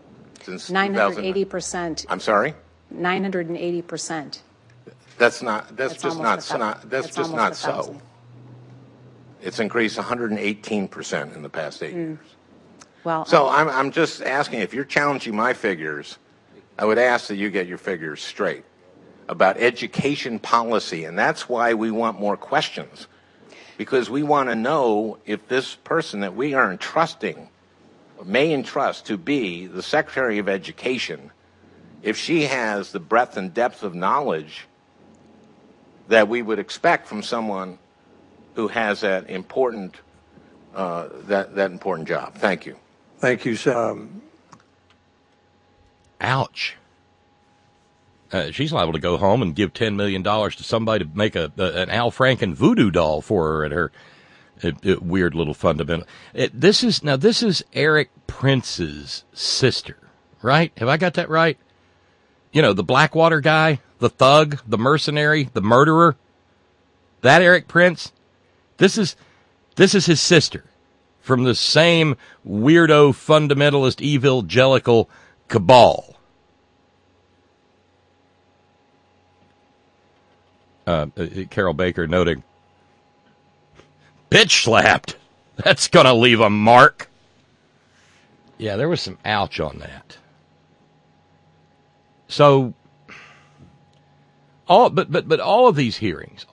980%. I'm sorry? 980%. That's just almost not so. 1,000. It's increased 118% in the past 8 years. Well, So I'm just asking, if you're challenging my figures, I would ask that you get your figures straight about education policy, and that's why we want more questions, because we want to know if this person that we are entrusting, or may entrust to be the Secretary of Education, if she has the breadth and depth of knowledge that we would expect from someone who has that important important job. Thank you. Thank you, Senator. Ouch. She's liable to go home and give $10 million to somebody to make an Al Franken voodoo doll for her at her weird little fundamental. This is Eric Prince's sister, right? Have I got that right? You know, the Blackwater guy, the thug, the mercenary, the murderer. That Eric Prince. This is his sister from the same weirdo fundamentalist evangelical cabal. Carol Baker noting bitch slapped. That's going to leave a mark. Yeah, there was some ouch on that. So, but all of these hearings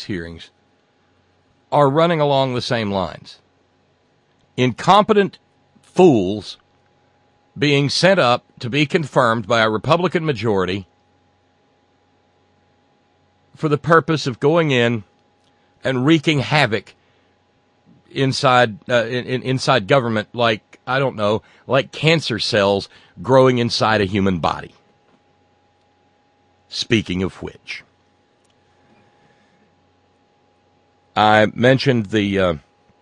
are running along the same lines. Incompetent fools being sent up to be confirmed by a Republican majority for the purpose of going in and wreaking havoc inside inside government, like, I don't know, like cancer cells growing inside a human body. Speaking of which, I mentioned the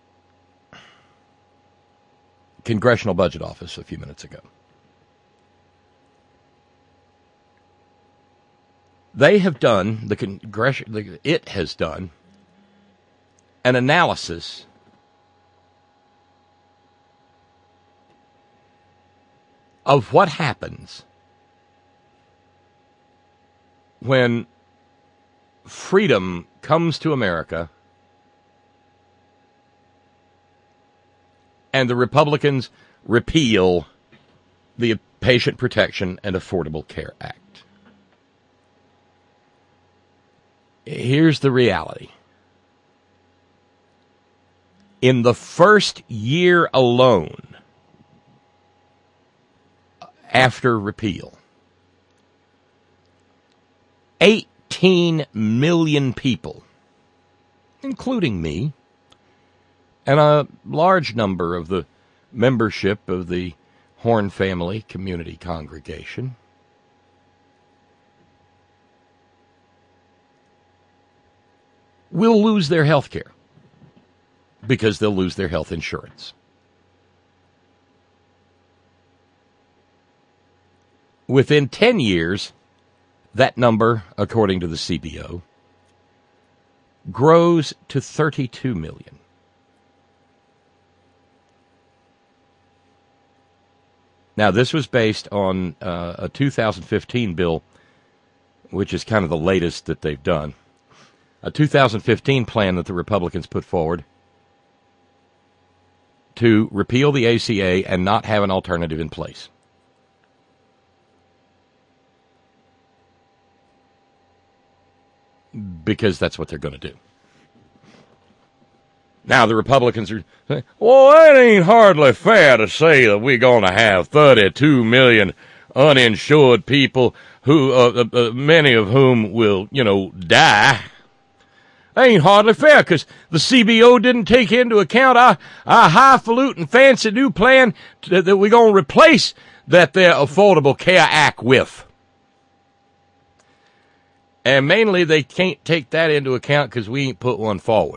Congressional Budget Office a few minutes ago. They have done, it has done an analysis of what happens when freedom comes to America and the Republicans repeal the Patient Protection and Affordable Care Act. Here's the reality. In the first year alone after repeal, 18 million people, including me, and a large number of the membership of the Horn Family Community Congregation, will lose their health care because they'll lose their health insurance. Within 10 years, that number, according to the CBO, grows to 32 million. Now, this was based on a 2015 bill, which is kind of the latest that they've done. A 2015 plan that the Republicans put forward to repeal the ACA and not have an alternative in place. Because that's what they're going to do. Now the Republicans are saying, well, that ain't hardly fair to say that we're going to have 32 million uninsured people who, many of whom will, die. That ain't hardly fair because the CBO didn't take into account our highfalutin fancy new plan that we're going to replace that there Affordable Care Act with. And mainly they can't take that into account because we ain't put one forward.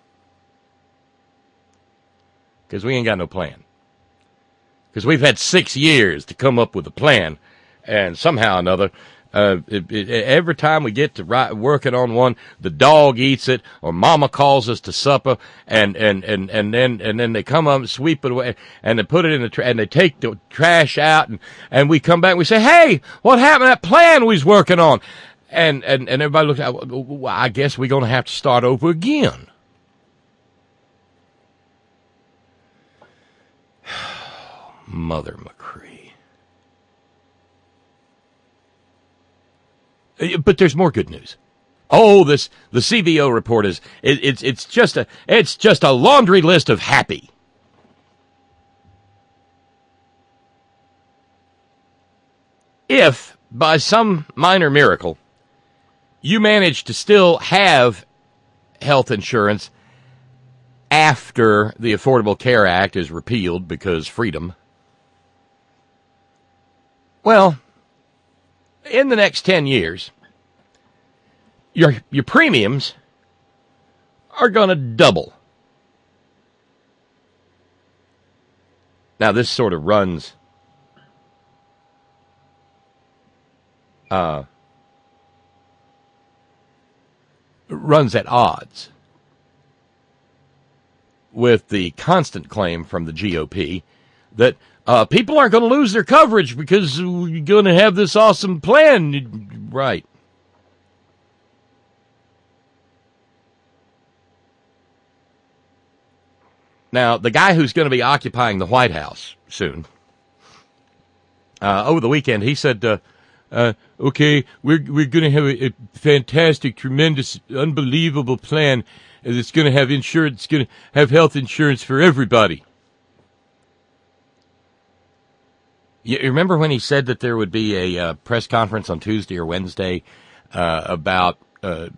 Because we ain't got no plan. Because we've had 6 years to come up with a plan, and somehow or another, every time we get to working on one, the dog eats it, or Mama calls us to supper, and then they come up and sweep it away, and they put it in the and they take the trash out, and we come back and we say, hey, what happened to that plan we was working on? And everybody looks at, well, I guess we're going to have to start over again. Mother McCree. But there's more good news. Oh, the CBO report is it's just a laundry list of happy. If by some minor miracle you manage to still have health insurance after the Affordable Care Act is repealed because freedom, well, in the next 10 years, your premiums are going to double. Now, this sort of runs at odds with the constant claim from the GOP that people aren't going to lose their coverage because you're going to have this awesome plan. Right. Now, the guy who's going to be occupying the White House soon, over the weekend, he said, okay, we're going to have a fantastic, tremendous, unbelievable plan that's going to have insurance, going to have health insurance for everybody. You remember when he said that there would be a press conference on Tuesday or Wednesday about, the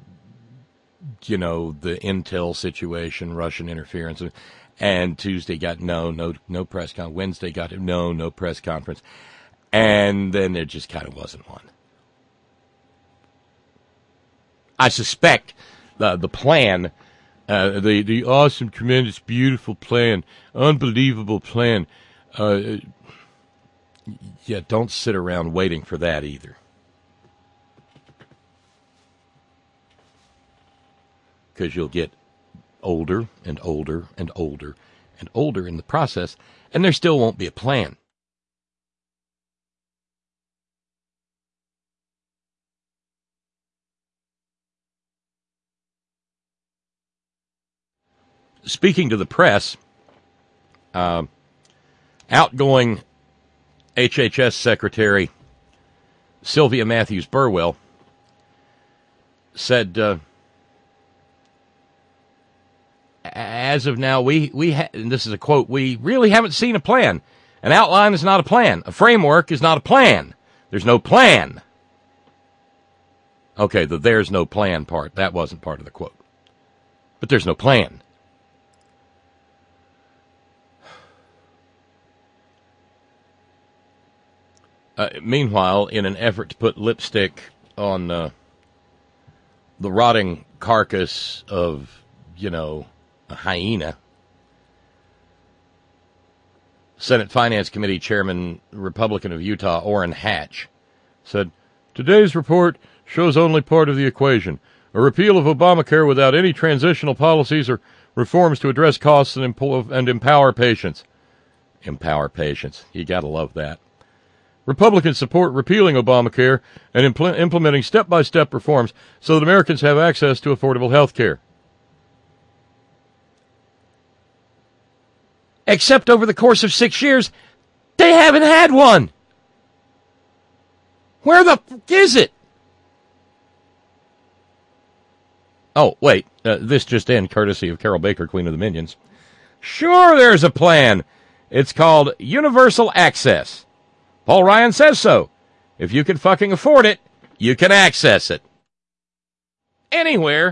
Intel situation, Russian interference, and Tuesday got no press conference. Wednesday got no press conference. And then there just kind of wasn't one. I suspect the plan, the awesome, tremendous, beautiful plan, unbelievable plan, don't sit around waiting for that either. Because you'll get older and older and older and older in the process, and there still won't be a plan. Speaking to the press, outgoing HHS Secretary Sylvia Matthews Burwell said, as of now, and this is a quote, we really haven't seen a plan. An outline is not a plan. A framework is not a plan. There's no plan. Okay, the there's no plan part, that wasn't part of the quote. But there's no plan. Meanwhile, in an effort to put lipstick on the rotting carcass of, a hyena, Senate Finance Committee Chairman, Republican of Utah, Orrin Hatch, said, today's report shows only part of the equation. A repeal of Obamacare without any transitional policies or reforms to address costs and empower patients. Empower patients. You gotta love that. Republicans support repealing Obamacare and implementing step-by-step reforms so that Americans have access to affordable health care. Except over the course of 6 years, they haven't had one. Where the fuck is it? Oh, wait, this just in, courtesy of Carol Baker, Queen of the Minions. Sure, there's a plan. It's called Universal Access. Paul Ryan says so. If you can fucking afford it, you can access it. Anywhere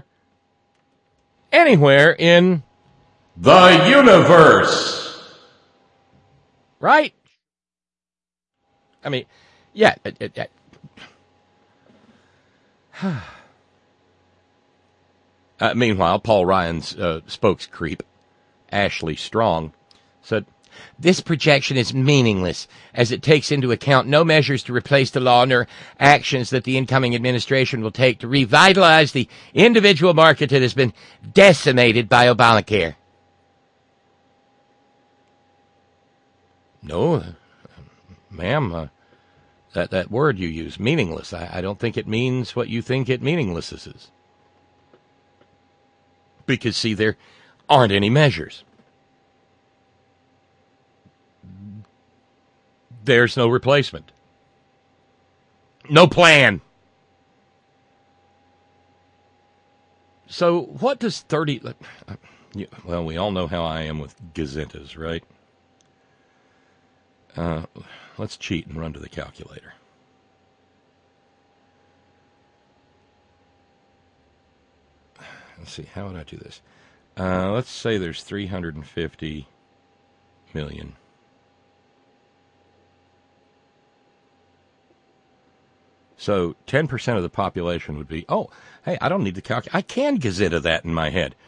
in the universe. Right? I mean, yeah. Meanwhile, Paul Ryan's spokescreep, Ashley Strong, said, this projection is meaningless, as it takes into account no measures to replace the law nor actions that the incoming administration will take to revitalize the individual market that has been decimated by Obamacare. No, ma'am, that word you use, meaningless, I don't think it means what you think it meaningless is. Because, see, there aren't any measures. There's no replacement. No plan. So what does 30... Well, we all know how I am with gazettas, right? Let's cheat and run to the calculator. Let's see, how would I do this? Let's say there's 350 million. So 10% of the population would be, oh, hey, I don't need to calculate. I can gazetta that in my head.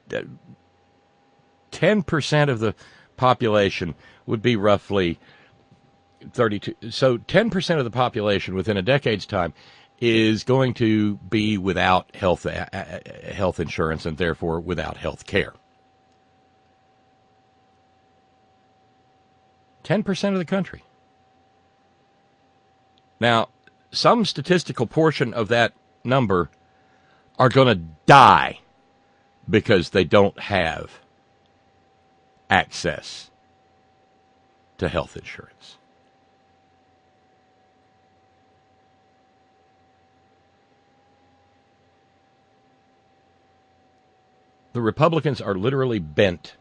10% of the population would be roughly 32. So 10% of the population within a decade's time is going to be without health insurance and therefore without health care. 10% of the country. Now, some statistical portion of that number are going to die because they don't have access to health insurance. The Republicans are literally bent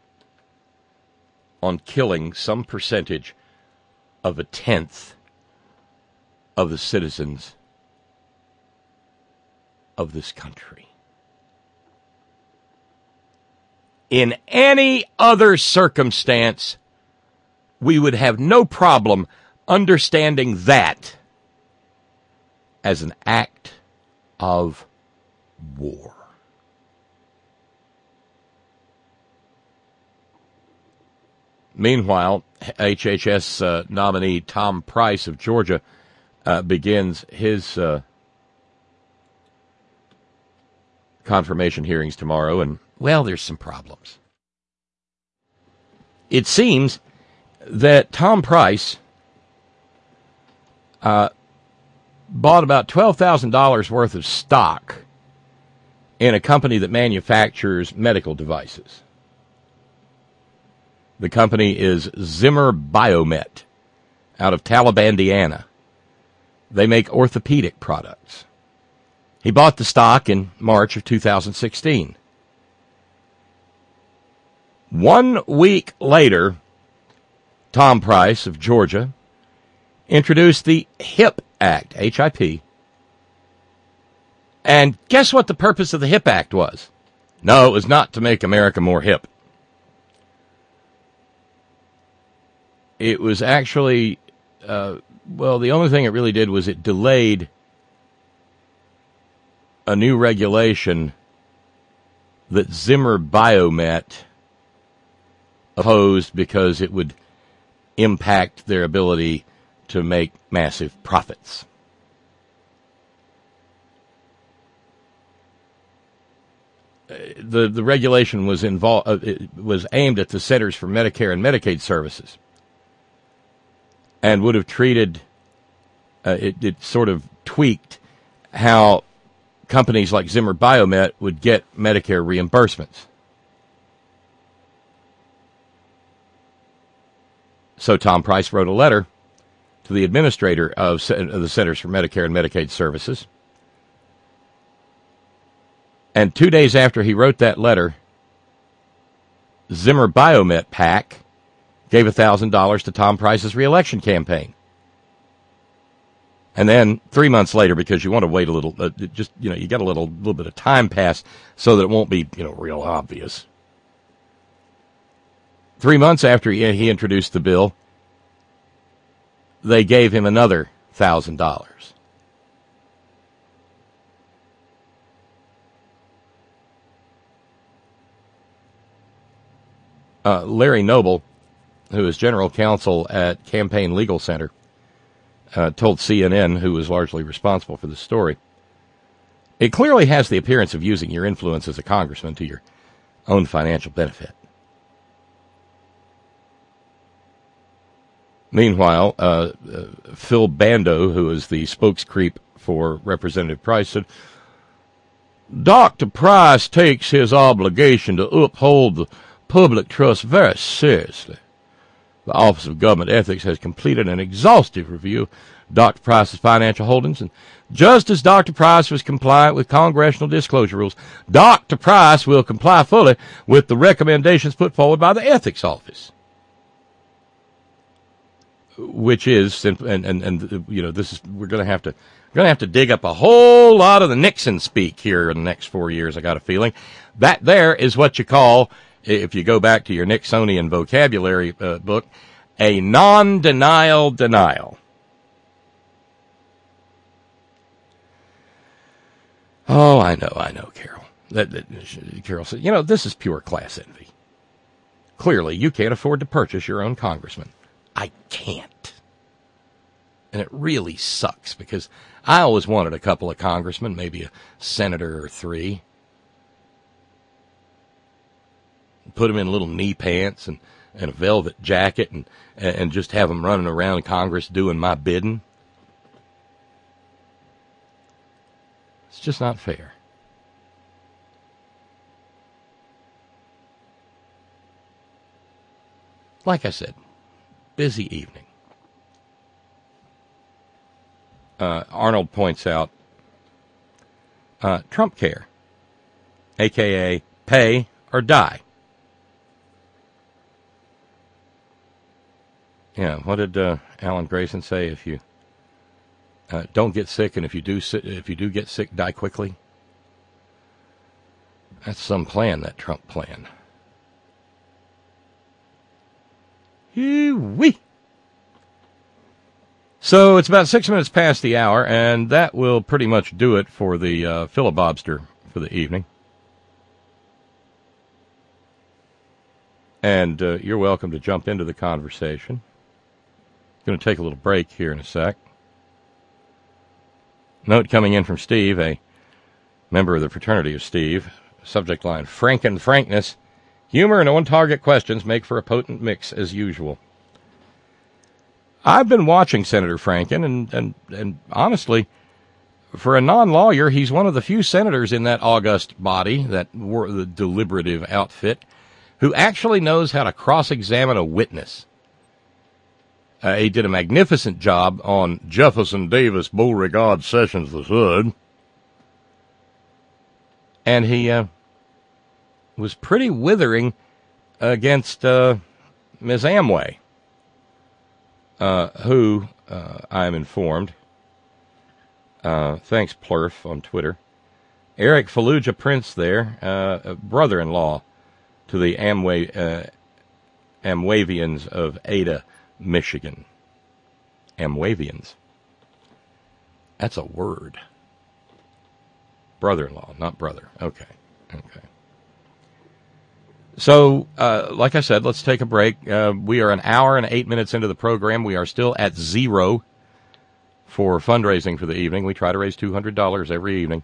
on killing some percentage of a tenth of the citizens of this country. In any other circumstance, we would have no problem understanding that as an act of war. Meanwhile, HHS nominee Tom Price of Georgia begins his confirmation hearings tomorrow, and, well, there's some problems. It seems that Tom Price bought about $12,000 worth of stock in a company that manufactures medical devices. The company is Zimmer Biomet out of Talibandiana. They make orthopedic products. He bought the stock in March of 2016. 1 week later, Tom Price of Georgia introduced the HIP Act, HIP. And guess what the purpose of the HIP Act was? No, it was not to make America more hip. It was actually, the only thing it really did was it delayed a new regulation that Zimmer Biomet opposed because it would impact their ability to make massive profits. The regulation was was aimed at the Centers for Medicare and Medicaid Services, and would have treated it sort of tweaked how companies like Zimmer Biomet would get Medicare reimbursements. So Tom Price wrote a letter to the administrator of the Centers for Medicare and Medicaid Services. And 2 days after he wrote that letter, Zimmer Biomet PAC gave $1,000 to Tom Price's reelection campaign. And then 3 months later, because you want to wait a little, you get a little bit of time pass so that it won't be, real obvious. 3 months after he introduced the bill, they gave him another $1,000. Larry Noble, who is general counsel at Campaign Legal Center, told CNN, who was largely responsible for the story, it clearly has the appearance of using your influence as a congressman to your own financial benefit. Meanwhile, Phil Bando, who is the spokescreep for Representative Price, said, Dr. Price takes his obligation to uphold the public trust very seriously. The Office of Government Ethics has completed an exhaustive review of Dr. Price's financial holdings, and just as Dr. Price was compliant with congressional disclosure rules, Dr. Price will comply fully with the recommendations put forward by the Ethics Office. Which is, and this is, we're going to have to dig up a whole lot of the Nixon speak here in the next 4 years. I got a feeling that there is what you call, if you go back to your Nixonian vocabulary book, a non-denial denial. Oh, I know, Carol. Carol said, this is pure class envy. Clearly, you can't afford to purchase your own congressman. I can't. And it really sucks because I always wanted a couple of congressmen, maybe a senator or three. Put them in little knee pants and a velvet jacket and just have them running around Congress doing my bidding. It's just not fair. like I said, busy evening. Arnold points out Trump Care, a.k.a. pay or die. Yeah, what did Alan Grayson say? If you don't get sick, and if you do get sick, die quickly. That's some plan, that Trump plan. Wee. So it's about 6 minutes past the hour, and that will pretty much do it for the filibuster for the evening. And you're welcome to jump into the conversation. Going to take a little break here in a sec. Note coming in from Steve, a member of the fraternity of Steve. Subject line, Franken frankness. Humor and on-target questions make for a potent mix, as usual. I've been watching Senator Franken, and honestly, for a non-lawyer, he's one of the few senators in that august body, that the deliberative outfit, who actually knows how to cross-examine a witness. He did a magnificent job on Jefferson Davis Beauregard Sessions III. And he was pretty withering against Ms. Amway, who, I'm informed, thanks Plurf on Twitter, Eric Fallujah Prince there, brother-in-law to the Amwavians of Ada, Michigan. Amwavians. That's a word. Brother-in-law, not brother. Okay. So, like I said, let's take a break. We are an hour and 8 minutes into the program. We are still at zero for fundraising for the evening. We try to raise $200 every evening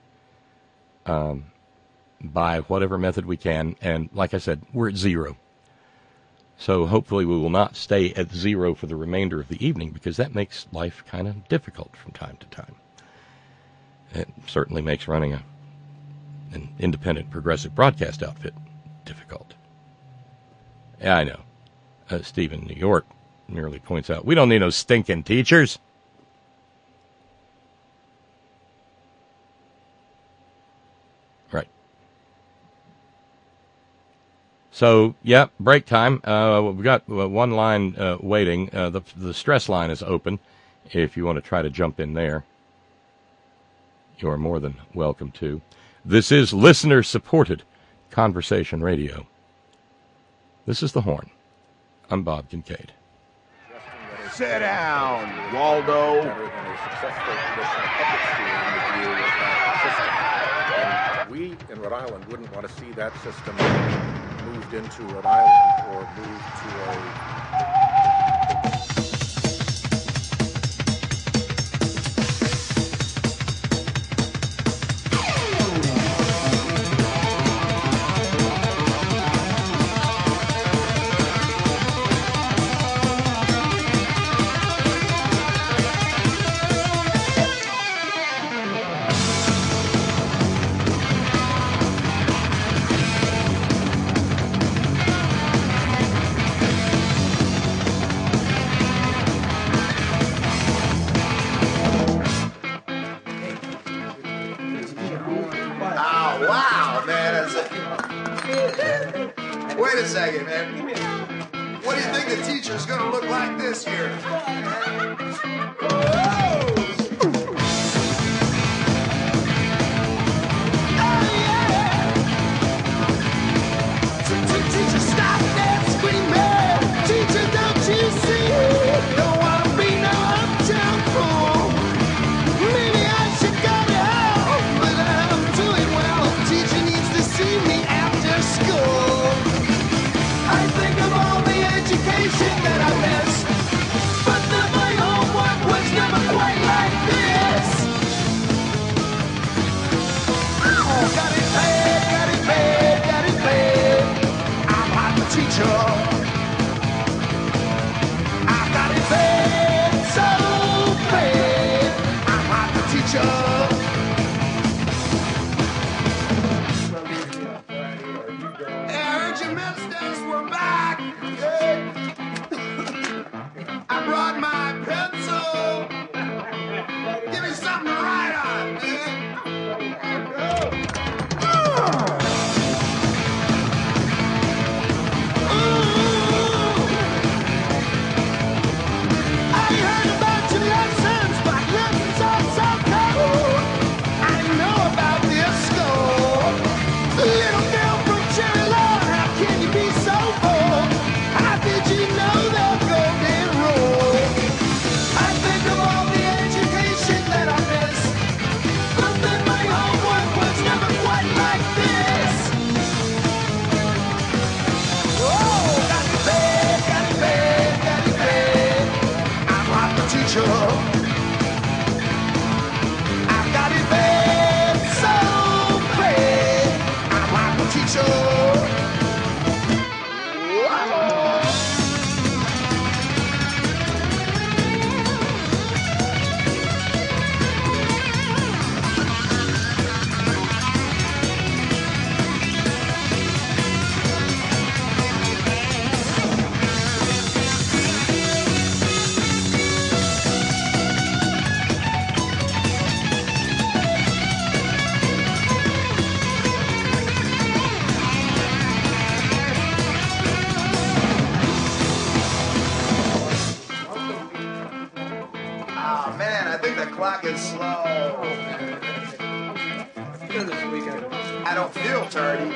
by whatever method we can. And like I said, we're at zero. So hopefully we will not stay at zero for the remainder of the evening, because that makes life kind of difficult from time to time. It certainly makes running an independent progressive broadcast outfit difficult. Yeah, I know. Steve in New York merely points out, we don't need no stinking teachers. Right. So, yeah, break time. We've got one line waiting. The stress line is open. If you want to try to jump in there, you are more than welcome to. This is listener-supported conversation radio. This is The Horn. I'm Bob Kincaid. Sit down, Waldo. And we in Rhode Island wouldn't want to see that system moved into Rhode Island or moved to a... Wait a second, man. What do you think the teacher's going to look like this year? Teacher, stop that screaming. Teacher, don't you see? Don't want to be no uptown fool. Maybe I should go to hell, but I'm doing well. Teacher needs to see me after school. I think of all the education that I missed, but then my homework was never quite like this. Oh, got it bad, got it bad, got it bad. I'm not the teacher. I got it bad, so bad. I'm not the teacher. I heard your ministers were back. Yeah. clock is slow. I don't feel dirty.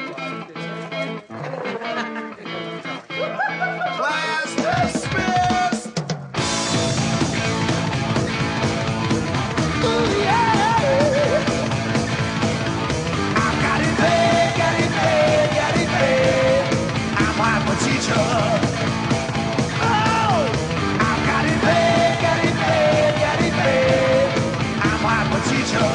Class dismissed. Ooh, yeah. I've got it paid, got it paid, got it paid. I'm like a teacher. Oh, I've got it paid, got it paid, got it paid. I'm like a teacher.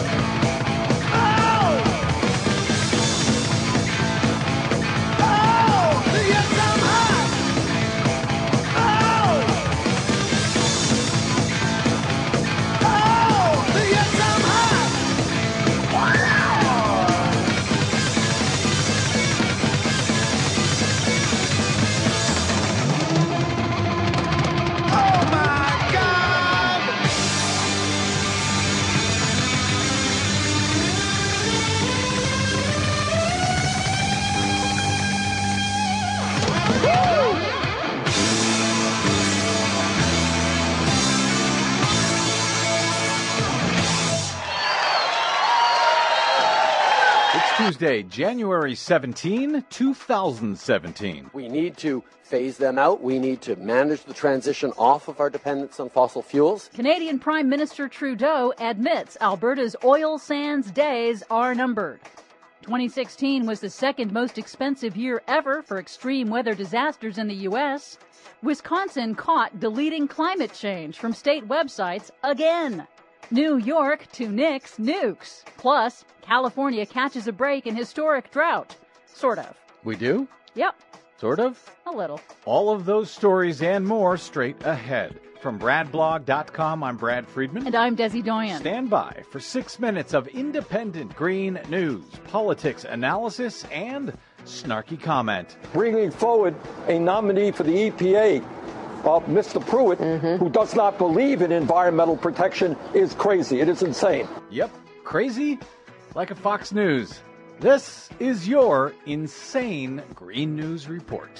Tuesday, January 17, 2017. We need to phase them out. We need to manage the transition off of our dependence on fossil fuels. Canadian Prime Minister Trudeau admits Alberta's oil sands days are numbered. 2016 was the second most expensive year ever for extreme weather disasters in the U.S. Wisconsin caught deleting climate change from state websites again. New York to nix nukes. Plus, California catches a break in historic drought. Sort of. We do? Yep. Sort of? A little. All of those stories and more straight ahead. From BradBlog.com, I'm Brad Friedman. And I'm Desi Doyen. Stand by for 6 minutes of independent green news, politics analysis, and snarky comment. Bringing forward a nominee for the EPA, Mr. Pruitt, who does not believe in environmental protection, is crazy. It is insane. Yep, crazy like a Fox News. This is your insane Green News Report.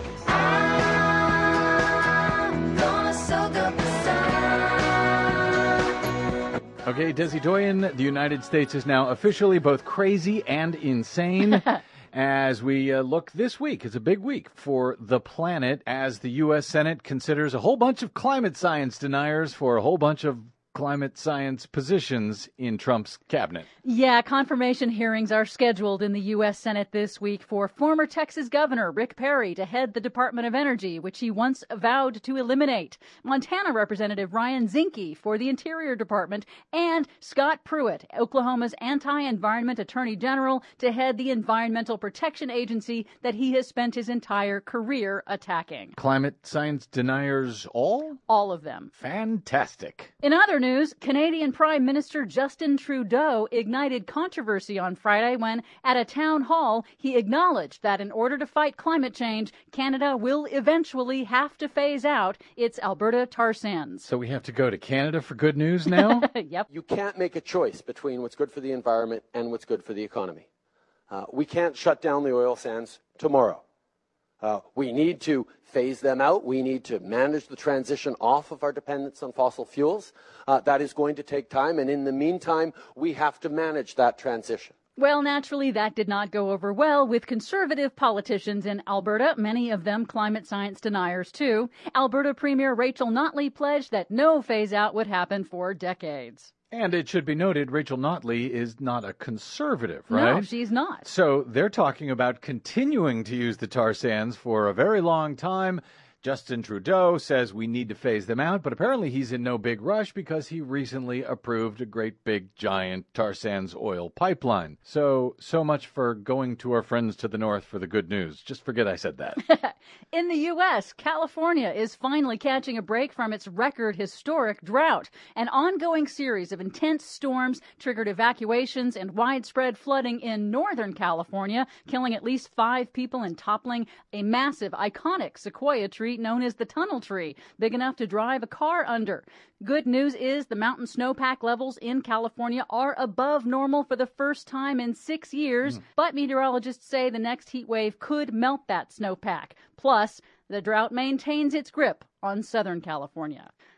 Okay, Desi Doyen, the United States is now officially both crazy and insane. As we look this week, it's a big week for the planet as the U.S. Senate considers a whole bunch of climate science deniers for a whole bunch of climate science positions in Trump's cabinet. Yeah, confirmation hearings are scheduled in the U.S. Senate this week for former Texas Governor Rick Perry to head the Department of Energy, which he once vowed to eliminate, Montana Representative Ryan Zinke for the Interior Department, and Scott Pruitt, Oklahoma's anti-environment attorney general, to head the Environmental Protection Agency that he has spent his entire career attacking. Climate science deniers all? All of them. Fantastic. In other news, Canadian Prime Minister Justin Trudeau ignited controversy on Friday when, at a town hall, he acknowledged that in order to fight climate change, Canada will eventually have to phase out its Alberta tar sands. So we have to go to Canada for good news now? Yep. You can't make a choice between what's good for the environment and what's good for the economy. We can't shut down the oil sands tomorrow. We need to phase them out. We need to manage the transition off of our dependence on fossil fuels. That is going to take time, and in the meantime, we have to manage that transition. Well, naturally, that did not go over well with conservative politicians in Alberta, many of them climate science deniers, too. Alberta Premier Rachel Notley pledged that no phase-out would happen for decades. And it should be noted, Rachel Notley is not a conservative, right? No, she's not. So they're talking about continuing to use the tar sands for a very long time. Justin Trudeau says we need to phase them out, but apparently he's in no big rush because he recently approved a great big giant tar sands oil pipeline. So much for going to our friends to the north for the good news. Just forget I said that. In the U.S., California is finally catching a break from its record historic drought. An ongoing series of intense storms triggered evacuations and widespread flooding in Northern California, killing at least 5 people and toppling a massive, iconic sequoia tree known as the tunnel tree, big enough to drive a car under. Good news is the mountain snowpack levels in California are above normal for the first time in 6 years, but meteorologists say the next heat wave could melt that snowpack. Plus, the drought maintains its grip on Southern California.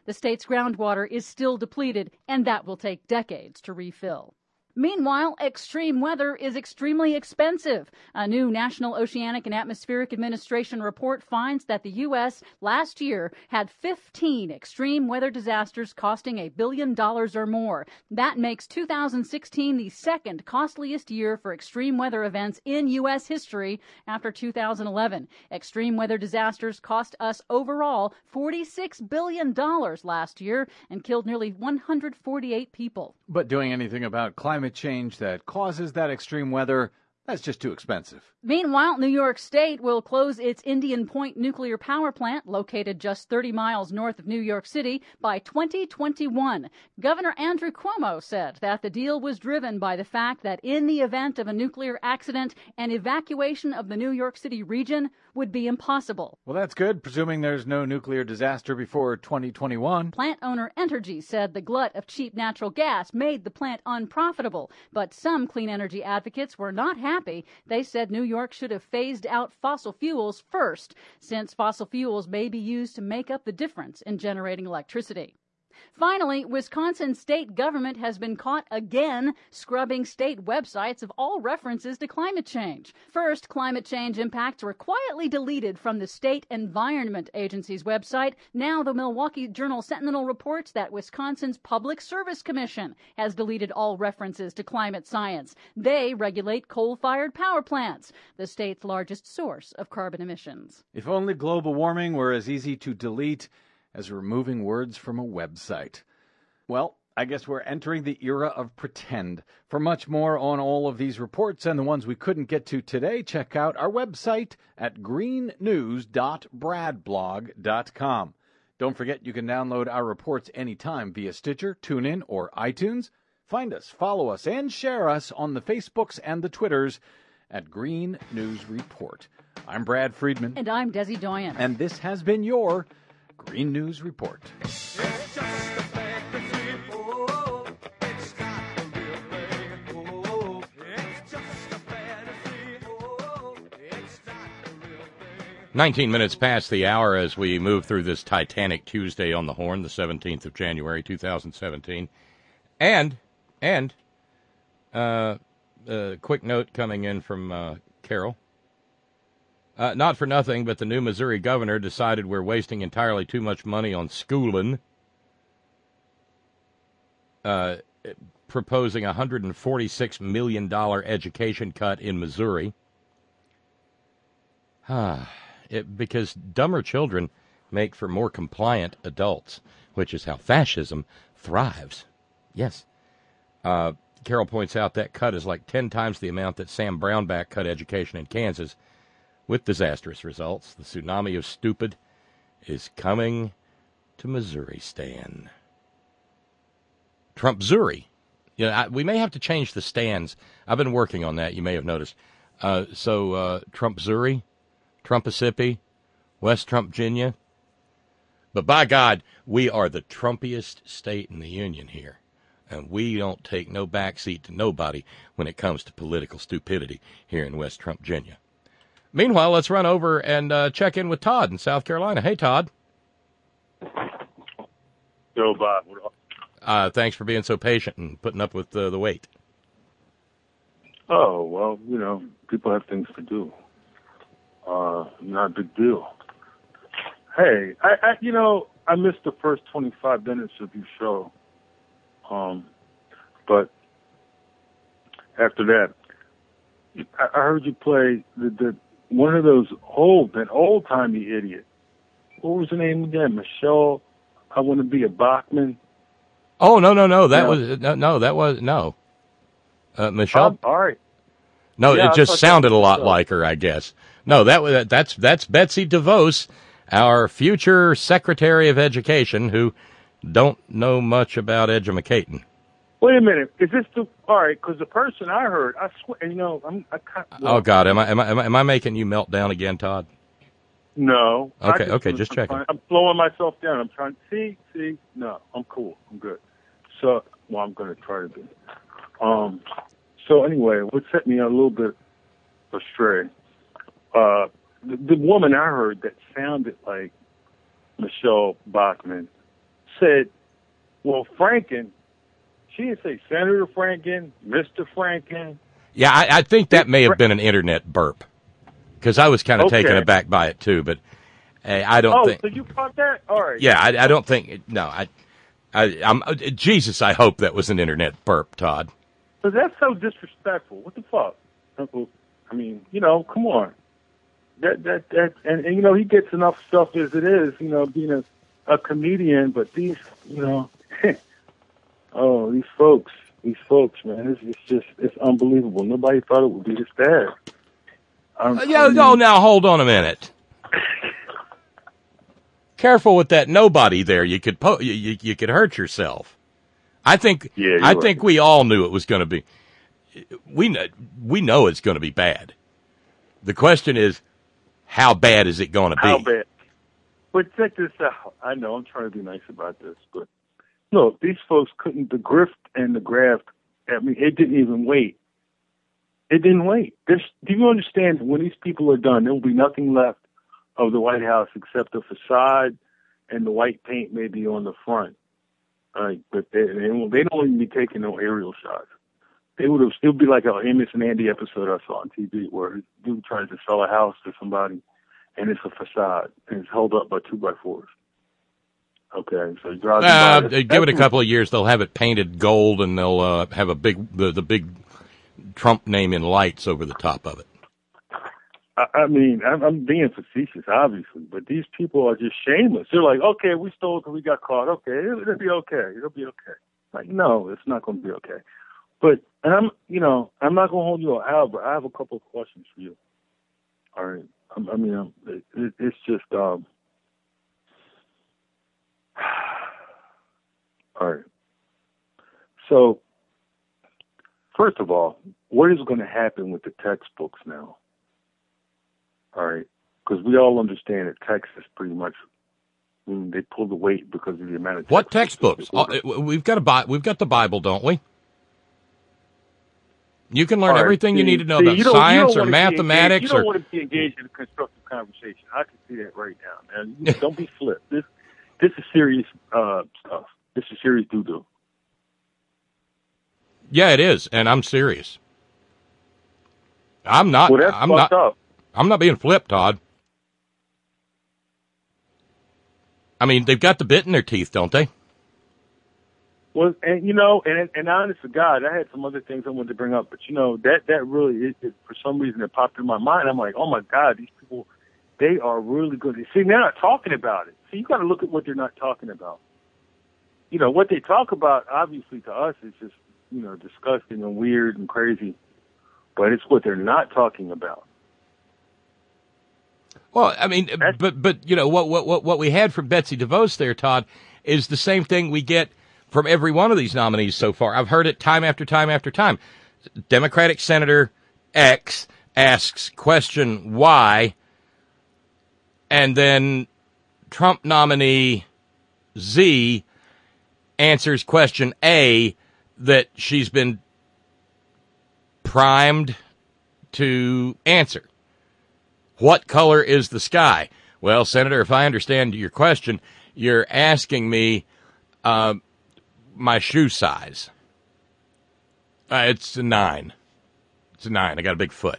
The state's groundwater is still depleted, and that will take decades to refill. Meanwhile, extreme weather is extremely expensive. A new National Oceanic and Atmospheric Administration report finds that the U.S. last year had 15 extreme weather disasters costing $1 billion or more. That makes 2016 the second costliest year for extreme weather events in U.S. history after 2011. Extreme weather disasters cost us overall $46 billion last year and killed nearly 148 people. But doing anything about climate change that causes that extreme weather, that's just too expensive. Meanwhile, New York State will close its Indian Point nuclear power plant, located just 30 miles north of New York City, by 2021. Governor Andrew Cuomo said that the deal was driven by the fact that in the event of a nuclear accident, an evacuation of the New York City region would be impossible. Well, that's good, presuming there's no nuclear disaster before 2021. Plant owner Entergy said the glut of cheap natural gas made the plant unprofitable, but some clean energy advocates were not happy. They said New York should have phased out fossil fuels first, since fossil fuels may be used to make up the difference in generating electricity. Finally, Wisconsin state government has been caught again scrubbing state websites of all references to climate change. First, climate change impacts were quietly deleted from the State Environment Agency's website. Now the Milwaukee Journal-Sentinel reports that Wisconsin's Public Service Commission has deleted all references to climate science. They regulate coal-fired power plants, the state's largest source of carbon emissions. If only global warming were as easy to delete as removing words from a website. Well, I guess we're entering the era of pretend. For much more on all of these reports and the ones we couldn't get to today, check out our website at greennews.bradblog.com. Don't forget you can download our reports anytime via Stitcher, TuneIn, or iTunes. Find us, follow us, and share us on the Facebooks and the Twitters at Green News Report. I'm Brad Friedman. And I'm Desi Doyen. And this has been your Green News Report. It's just a fantasy, oh, it's not a real thing, oh, it's just a fantasy, oh, it's not a real thing. 19 minutes past the hour as we move through this Titanic Tuesday on the Horn, the 17th of January, 2017. And a quick note coming in from Carol. Not for nothing, but the new Missouri governor decided we're wasting entirely too much money on schooling, proposing a $146 million education cut in Missouri. Because dumber children make for more compliant adults, which is how fascism thrives. Yes. Carol points out that cut is like 10 times the amount that Sam Brownback cut education in Kansas, with disastrous results. The tsunami of stupid is coming to Missouri, Stan. Trump-Zuri. You know, we may have to change the stands. I've been working on that, you may have noticed. So Trump-Zuri, Trumpissippi, West Trump, Virginia. But by God, we are the Trumpiest state in the union here. And we don't take no backseat to nobody when it comes to political stupidity here in West Trump, Virginia. Meanwhile, let's run over and check in with Todd in South Carolina. Hey, Todd. Yo, Bob. Thanks for being so patient and putting up with the wait. Oh, well, you know, people have things to do. Not a big deal. Hey, I missed the first 25 minutes of your show. But after that, I heard you play the one of those old-timey idiot. What was her name again? Michelle, I Want to Be a Bachman. Oh, no. That was Michelle. All right. No, Yeah, it just sounded a lot like her, I guess. No, that's Betsy DeVos, our future Secretary of Education, who don't know much about edumacating. Wait a minute. Is this all right? Because the person I heard, I swear, Oh God, am I making you melt down again, Todd? No. Okay, just checking. I'm slowing myself down. I'm trying. See. No, I'm cool. I'm good. So, I'm going to try to be. So anyway, what set me a little bit astray? The woman I heard that sounded like Michelle Bachmann said, well, Franken. She didn't say Senator Franken, Mr. Franken. Yeah, I think that may have been an internet burp, because I was kind of taken Okay. aback by it too. But I don't think. Oh, so you caught that? All right. Yeah, I don't think. No, I'm Jesus. I hope that was an internet burp, Todd. So that's so disrespectful. What the fuck, Uncle? I mean, you know, come on. That and you know, he gets enough stuff as it is, you know, being a comedian. But these, you know, oh, these folks, man, it's unbelievable. Nobody thought it would be this bad. Now hold on a minute. Careful with that nobody there. You could you could hurt yourself. I think think we all knew it was going to be. We know it's going to be bad. The question is, how bad is it going to be? How bad? But check this out. I know I'm trying to be nice about this, but look, these folks couldn't. The grift and the graft. I mean, it didn't even wait. It didn't wait. Do you understand that when these people are done, there will be nothing left of the White House except the facade and the white paint maybe on the front. But they don't even be taking no aerial shots. It would be like a Amos and Andy episode I saw on TV where a dude tries to sell a house to somebody and it's a facade and it's held up by 2x4s. Okay, so he drives by. Give it a couple of years, they'll have it painted gold and they'll have a the big Trump name in lights over the top of it. I mean, I'm being facetious, obviously, but these people are just shameless. They're like, okay, we stole it because we got caught. Okay, it'll be okay. It'll be okay. Like, no, it's not going to be okay. But, and I'm not going to hold you out, but I have a couple of questions for you. All right. It's just, all right. So, first of all, what is going to happen with the textbooks now? All right, because we all understand that Texas pretty much they pull the weight because of the amount of what textbooks? We've got the Bible, don't we? You can learn everything you need to know about science or mathematics. You don't want to be engaged in a constructive conversation. I can see that right now, man. Don't be flipped. This is serious stuff. This is serious doo-doo. Yeah, it is, and I'm serious. I'm not. Well, that's fucked up. I'm not being flipped, Todd. I mean, they've got the bit in their teeth, don't they? Well, and honest to God, I had some other things I wanted to bring up, but that really is, for some reason, it popped in my mind. I'm like, oh my God, these people, they are really good. See, they're not talking about it. So you got to look at what they're not talking about. What they talk about, obviously, to us is just, disgusting and weird and crazy, but it's what they're not talking about. Well, I mean, but what we had from Betsy DeVos there, Todd, is the same thing we get from every one of these nominees so far. I've heard it time after time after time. Democratic Senator X asks question Y, and then Trump nominee Z answers question A that she's been primed to answer. What color is the sky? Well, Senator, if I understand your question, you're asking me my shoe size. It's a 9. It's a 9. I got a big foot.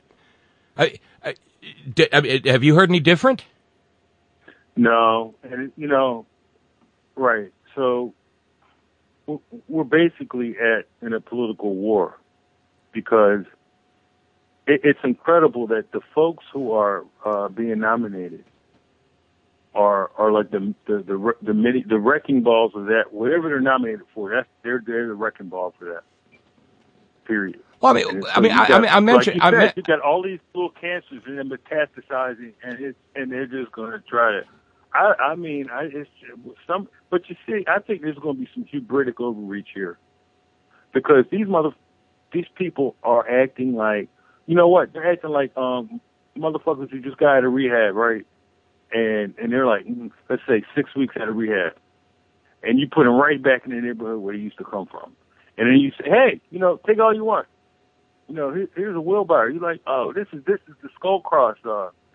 Have you heard any different? No. And, right. So we're basically in a political war because it's incredible that the folks who are being nominated are like the wrecking balls of that. Whatever they're nominated for, they're the wrecking ball for that. Period. Well, I mentioned you got all these little cancers and they're metastasizing, and they're just going to try to. But you see, I think there's going to be some hubristic overreach here because these people are acting like. You know what? They're acting like motherfuckers who just got out of rehab, right? And they're like, let's say 6 weeks out of rehab. And you put them right back in the neighborhood where they used to come from. And then you say, hey, take all you want. Here's a wheelbarrow. You're like, oh, this is the skull cross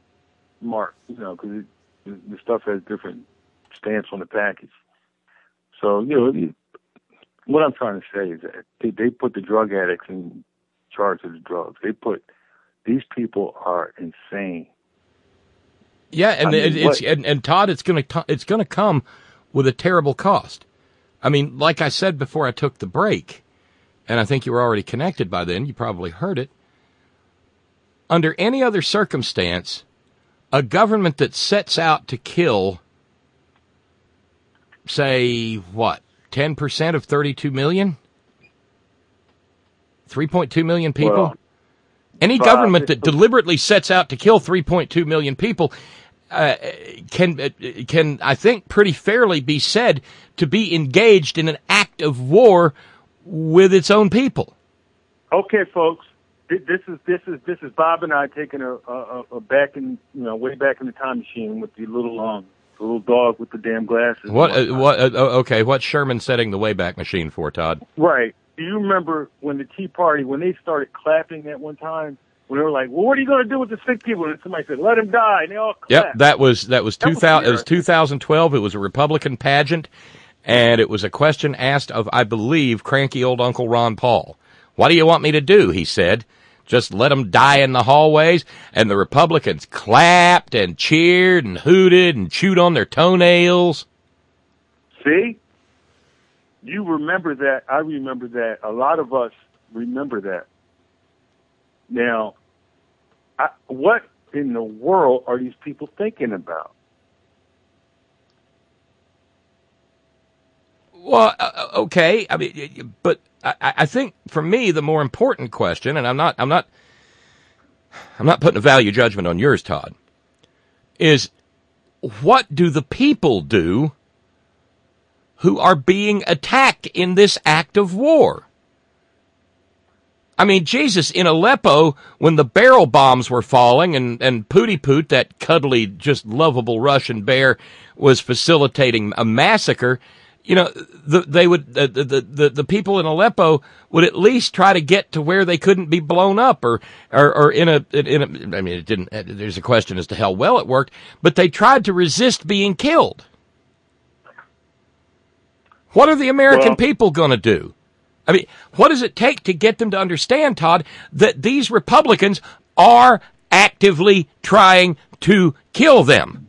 mark, because the stuff has different stamps on the package. So, what I'm trying to say is that they put the drug addicts in charge of the drugs. These people are insane. Yeah, and and Todd, it's going to come with a terrible cost. I mean, like I said before I took the break, and I think you were already connected by then, you probably heard it. Under any other circumstance, a government that sets out to kill, say, 10% of 32 million? 3.2 million people? Well, any government that deliberately sets out to kill 3.2 million people can, I think, pretty fairly be said to be engaged in an act of war with its own people. Okay, folks, this is Bob and I taking a back in way back in the time machine with the little dog with the damn glasses. Okay, what's Sherman setting the Wayback Machine for, Todd? Right. Do you remember when the Tea Party, when they started clapping at one time, when they were like, "Well, what are you going to do with the sick people?" And somebody said, "Let him die," and they all clapped. Yep, that was 2000. It was 2012. It was a Republican pageant, and it was a question asked of, I believe, cranky old Uncle Ron Paul. "What do you want me to do?" he said. "Just let them die in the hallways?" And the Republicans clapped and cheered and hooted and chewed on their toenails. See? You remember that. I remember that. A lot of us remember that. Now, what in the world are these people thinking about? Well, okay. I mean, but I think for me the more important question, and I'm not putting a value judgment on yours, Todd, is what do the people do who are being attacked in this act of war? I mean, Jesus, in Aleppo, when the barrel bombs were falling and Pootie Poot, that cuddly, just lovable Russian bear, was facilitating a massacre, the people in Aleppo would at least try to get to where they couldn't be blown up or in a, I mean, it didn't, there's a question as to how well it worked, but they tried to resist being killed. What are the American people going to do? I mean, what does it take to get them to understand, Todd, that these Republicans are actively trying to kill them?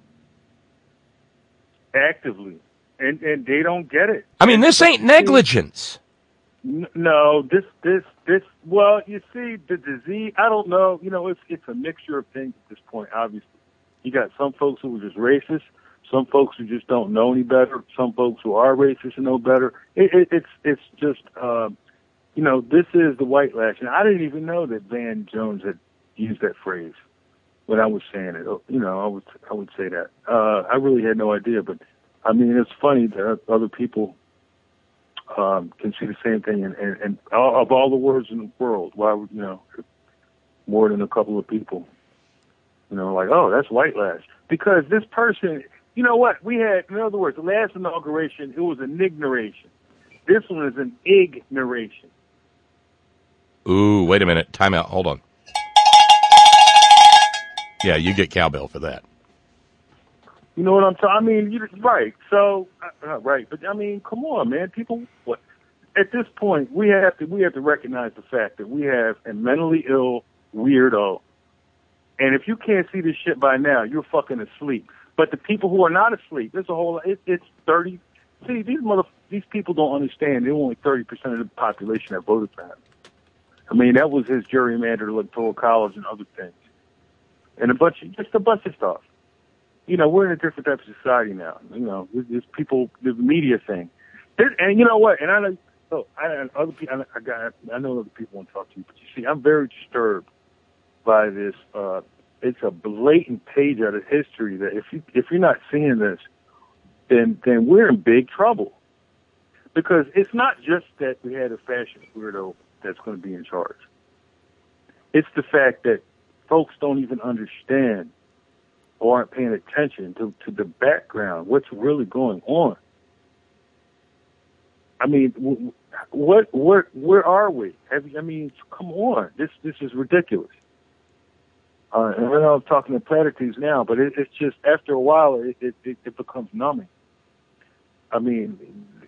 Actively. And they don't get it. I mean, this ain't negligence. No, this, well, you see, the disease, I don't know, it's a mixture of things at this point, obviously. You got some folks who are just racist, some folks who just don't know any better, some folks who are racist and know better. It's just, this is the white lash. And I didn't even know that Van Jones had used that phrase when I was saying it. I would say that. I really had no idea, but I mean, it's funny that other people can see the same thing. And of all the words in the world, why would, more than a couple of people, like, oh, that's white lash. Because this person, you know what? We had, in other words, the last inauguration, it was an ignoration. This one is an ignoration. Ooh, wait a minute. Time out. Hold on. Yeah, you get cowbell for that. You know what I'm talking? I mean, you're right. So, right. But I mean, come on, man. People, at this point, we have to recognize the fact that we have a mentally ill weirdo. And if you can't see this shit by now, you're fucking asleep. But the people who are not asleep, there's a whole, it's 30. See, these people don't understand. They're only 30% of the population that voted for him. I mean, that was his gerrymandered electoral college and other things. And just a bunch of stuff. We're in a different type of society now. There's people, the media thing. And you know what? And I know, I know other people want to talk to you, but you see, I'm very disturbed by this. It's a blatant page out of history that if you're not seeing this, then we're in big trouble. Because it's not just that we had a fashion weirdo that's going to be in charge. It's the fact that folks don't even understand or aren't paying attention to the background, what's really going on. I mean, where are we? Come on, this is ridiculous. And I know I'm talking in platitudes now, but it's just after a while it becomes numbing. I mean,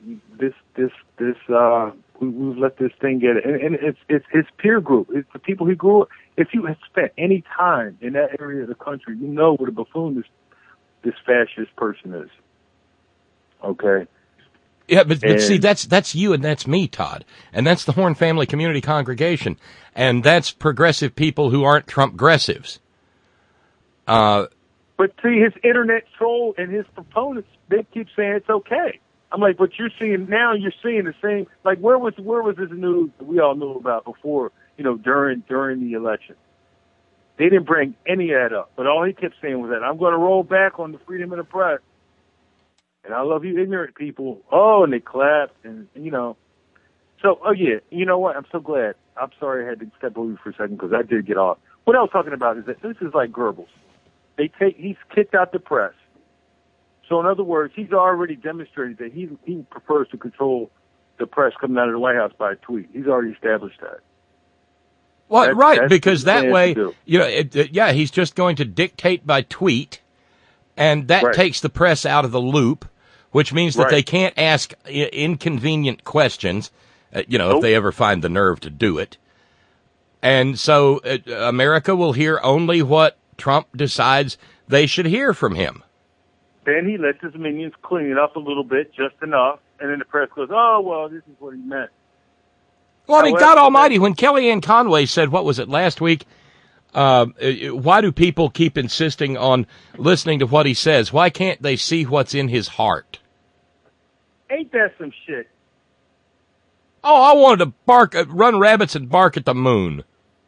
we've let this thing get it, and it's his peer group. It's the people he grew up. If you have spent any time in that area of the country, you know what a buffoon this fascist person is. Okay. Yeah, but see, that's you and that's me, Todd. And that's the Horn Family Community Congregation. And that's progressive people who aren't Trump-gressives. But see, his internet troll and his proponents, they keep saying it's okay. I'm like, but you're seeing the same, like, where was this news that we all knew about before, during the election? They didn't bring any of that up. But all he kept saying was that I'm going to roll back on the freedom of the press. And I love you ignorant people. Oh, and they clapped and. So, oh yeah, you know what? I'm so glad. I'm sorry I had to step over you for a second because I did get off. What I was talking about is that this is like Goebbels. He's kicked out the press. So in other words, he's already demonstrated that he prefers to control the press coming out of the White House by a tweet. He's already established that. Well, right, because that way, yeah, he's just going to dictate by tweet, and that takes the press out of the loop, which means that they can't ask inconvenient questions, if they ever find the nerve to do it. And so America will hear only what Trump decides they should hear from him. Then he lets his minions clean it up a little bit, just enough, and then the press goes, oh, well, this is what he meant. Well, I mean, God almighty, when Kellyanne Conway said, what was it, last week, why do people keep insisting on listening to what he says? Why can't they see what's in his heart? Ain't that some shit? Oh, I wanted to run rabbits and bark at the moon.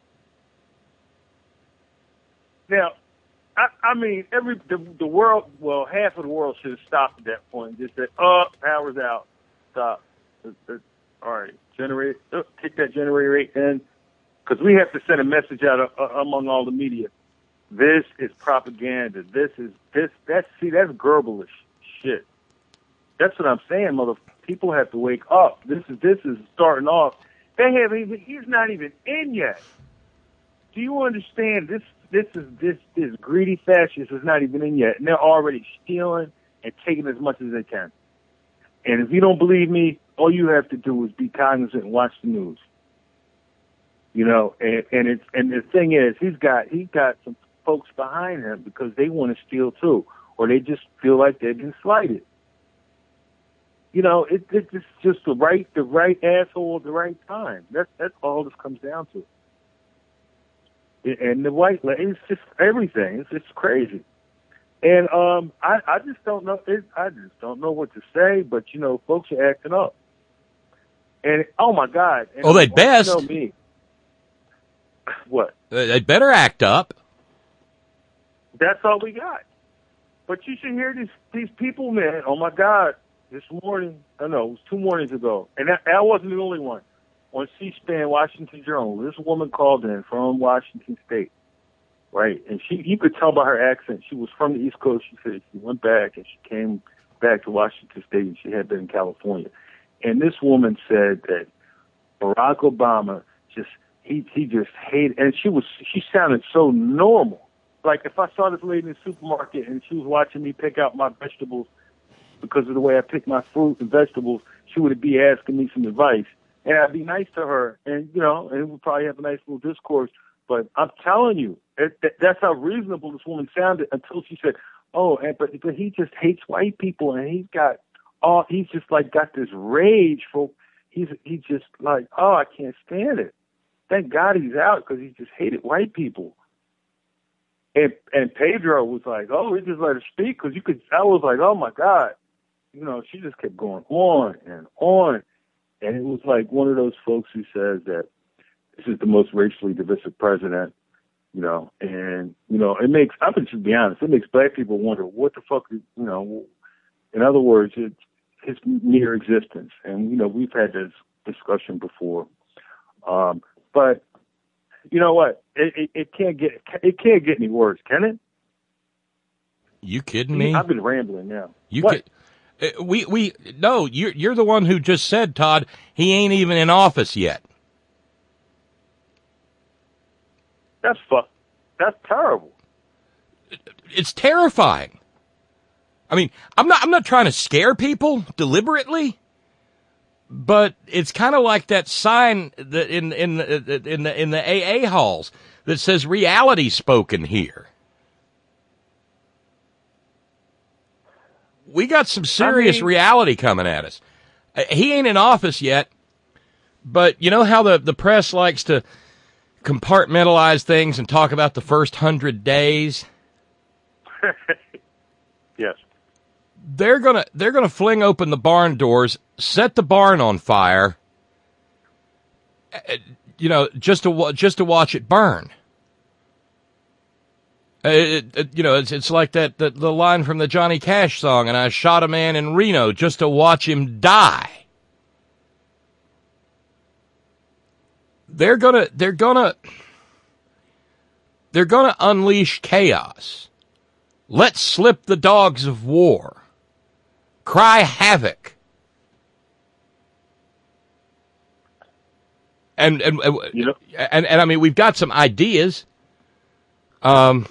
Now, I mean, the world, well, half of the world should have stopped at that point. Just said, power's out. Stop. All right, take that generator 8 in, because we have to send a message out among all the media. This is propaganda. That's Goebbelish shit. That's what I'm saying, mother. People have to wake up. This is starting off. He's not even in yet. Do you understand? This greedy fascist is not even in yet, and they're already stealing and taking as much as they can. And if you don't believe me, all you have to do is be cognizant and watch the news. And the thing is, he's got some folks behind him because they want to steal too, or they just feel like they've been slighted. It's just the right asshole at the right time. That's all this comes down to. And the white lady, it's just everything. It's just crazy. And I just don't know. I just don't know what to say. But folks are acting up. And oh my God! And they'd best. You know me. What? They'd better act up. That's all we got. But you should hear these people, man. Oh my God! This morning, it was 2 mornings ago, and that wasn't the only one. On C-SPAN, Washington Journal, this woman called in from Washington State, right? And you could tell by her accent, she was from the East Coast. She said she went back and she came back to Washington State and she had been in California. And this woman said that Barack Obama he just hated, and she sounded so normal. Like if I saw this lady in the supermarket and she was watching me pick out my vegetables because of the way I pick my fruit and vegetables, she would be asking me some advice. And I'd be nice to her, and and we'd probably have a nice little discourse. But I'm telling you, that's how reasonable this woman sounded until she said, "Oh, but he just hates white people, and he's just like got this rage for. He's just like, oh, I can't stand it. Thank God he's out because he just hated white people." And Pedro was like, "Oh, he just let her speak because you could." I was like, "Oh my God," she just kept going on and on. And it was like one of those folks who says that this is the most racially divisive president, and, it makes, I'm going to just be honest, it makes black people wonder what the fuck, in other words, it's his mere existence. And, we've had this discussion before. But you know what? It can't get any worse, can it? You kidding me? I've been rambling now. No, you're the one who just said, Todd, he ain't even in office yet. That's terrible. It's terrifying. I mean, I'm not trying to scare people deliberately, but it's kind of like that sign that in the AA halls that says reality spoken here. We got some serious reality coming at us. He ain't in office yet, but you know how the press likes to compartmentalize things and talk about the first 100 days? Yes. They're gonna fling open the barn doors, set the barn on fire, just to watch it burn. It's like the line from the Johnny Cash song, and I shot a man in Reno just to watch him die. They're gonna unleash chaos. Let slip the dogs of war. Cry havoc. And I mean, we've got some ideas. I'm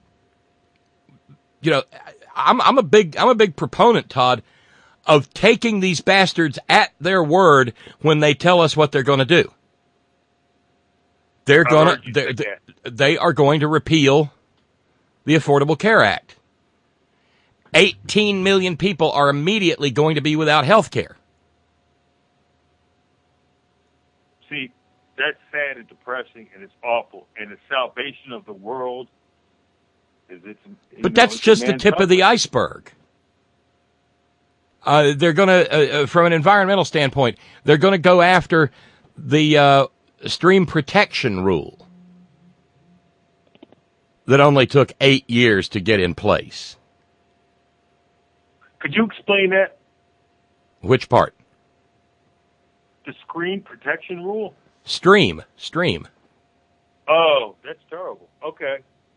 a big proponent, Todd, of taking these bastards at their word when they tell us what they're going to do. They are going to repeal the Affordable Care Act. 18 million people are immediately going to be without health care. See, that's sad and depressing, and it's awful. And the salvation of the world is But that's just the tip of the iceberg. They're going to, from an environmental standpoint, they're going to go after the stream protection rule that only took 8 years to get in place. Could you explain that? Which part? The screen protection rule? Stream. Oh, that's terrible. Okay.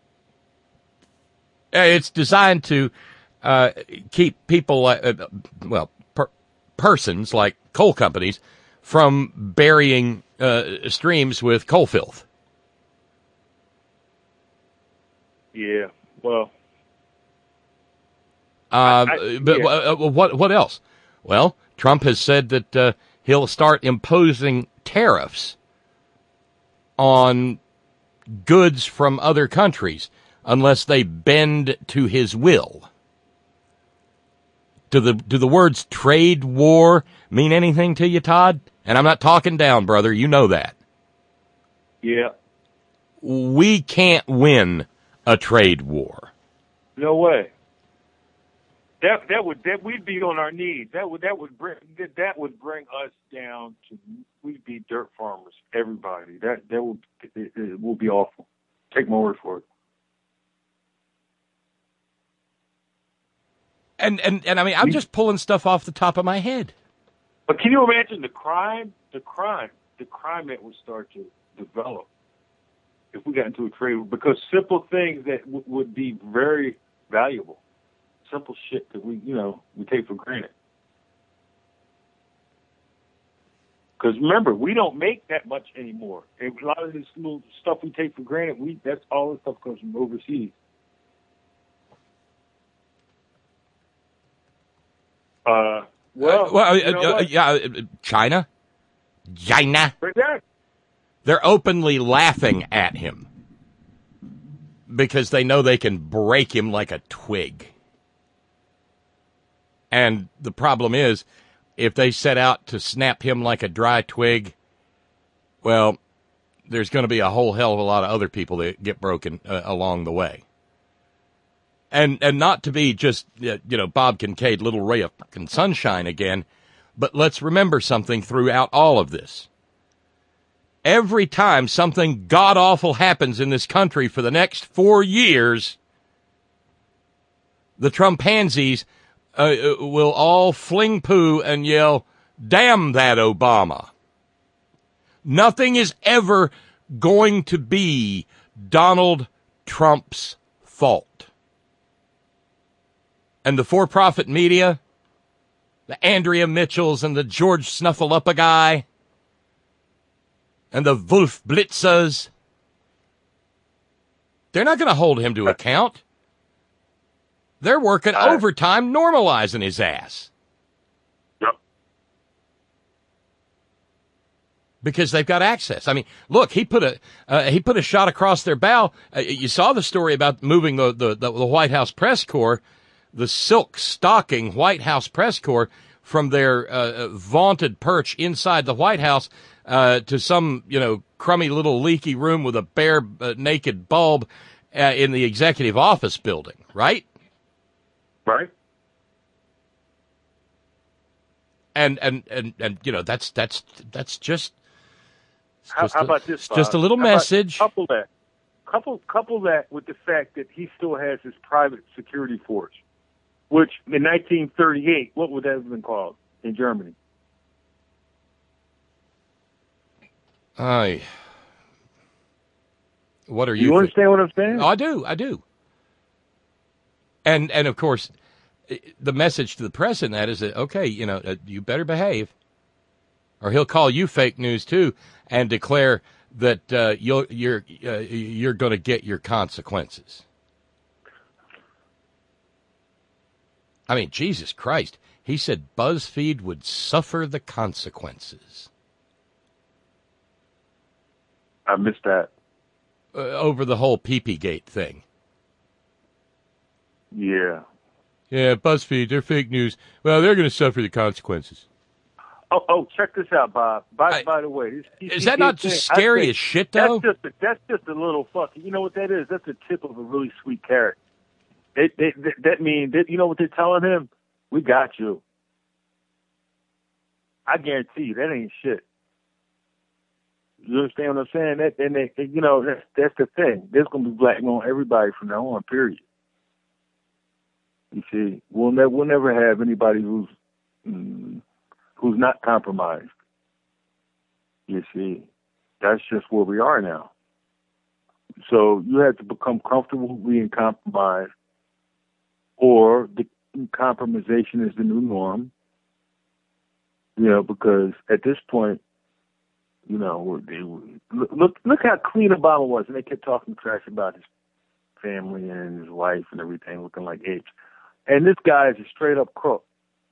It's designed to keep people, persons like coal companies from burying streams with coal filth. Yeah, well. What else? Well, Trump has said that he'll start imposing tariffs on goods from other countries unless they bend to his will. Do the words trade war mean anything to you, Todd? And I'm not talking down, brother. You know that. Yeah. We can't win a trade war. No way. That we'd be on our knees. That would bring us down to, we'd be dirt farmers. Everybody. It will be awful. Take my word for it. And I mean, I'm just pulling stuff off the top of my head. But can you imagine the crime that would start to develop if we got into a trade war? Because simple things that would be very valuable. Simple shit that we take for granted. Because remember, we don't make that much anymore. A lot of this little stuff we take for granted, that's all the stuff comes from overseas. China. They're openly laughing at him because they know they can break him like a twig. And the problem is, if they set out to snap him like a dry twig, well, there's going to be a whole hell of a lot of other people that get broken along the way. And not to be just, Bob Kincaid, little ray of fucking sunshine again, but let's remember something throughout all of this. Every time something god-awful happens in this country for the next 4 years, the Trumpansies will all fling poo and yell, "Damn that Obama." Nothing is ever going to be Donald Trump's fault. And the for-profit media, the Andrea Mitchells and the George Snuffleupagus guy, and the Wolf Blitzers, they're not going to hold him to account. They're working overtime, normalizing his ass. Yep. Because they've got access. I mean, look, he put a shot across their bow. You saw the story about moving the White House press corps, the silk stocking White House press corps, from their vaunted perch inside the White House to some, crummy little leaky room with a bare naked bulb in the executive office building, right? Right. And that's just how about this? Just a little message. Couple that with the fact that he still has his private security force, which in 1938, what would that have been called in Germany? What are you? You understand what I'm saying? Oh, I do. And of course, the message to the press in that is that, okay, you better behave, or he'll call you fake news too, and declare that you're going to get your consequences. I mean, Jesus Christ, he said BuzzFeed would suffer the consequences. I missed that. Over the whole Pee-Pee-Gate thing. Yeah. Yeah, BuzzFeed, they're fake news. Well, they're going to suffer the consequences. Oh, check this out, Bob. By the way, is that not just scary as shit, though? That's just a little fucking. You know what that is? That's the tip of a really sweet carrot. That means that, you know what they're telling him? We got you. I guarantee you that ain't shit. You understand what I'm saying? That's the thing. There's gonna be black on everybody from now on. Period. You see, we'll never have anybody who's not compromised. You see, that's just where we are now. So you have to become comfortable being compromised, or the compromisation is the new norm. Because at this point, look how clean Obama was, and they kept talking trash about his family and his wife and everything, looking like apes. And this guy is a straight up crook.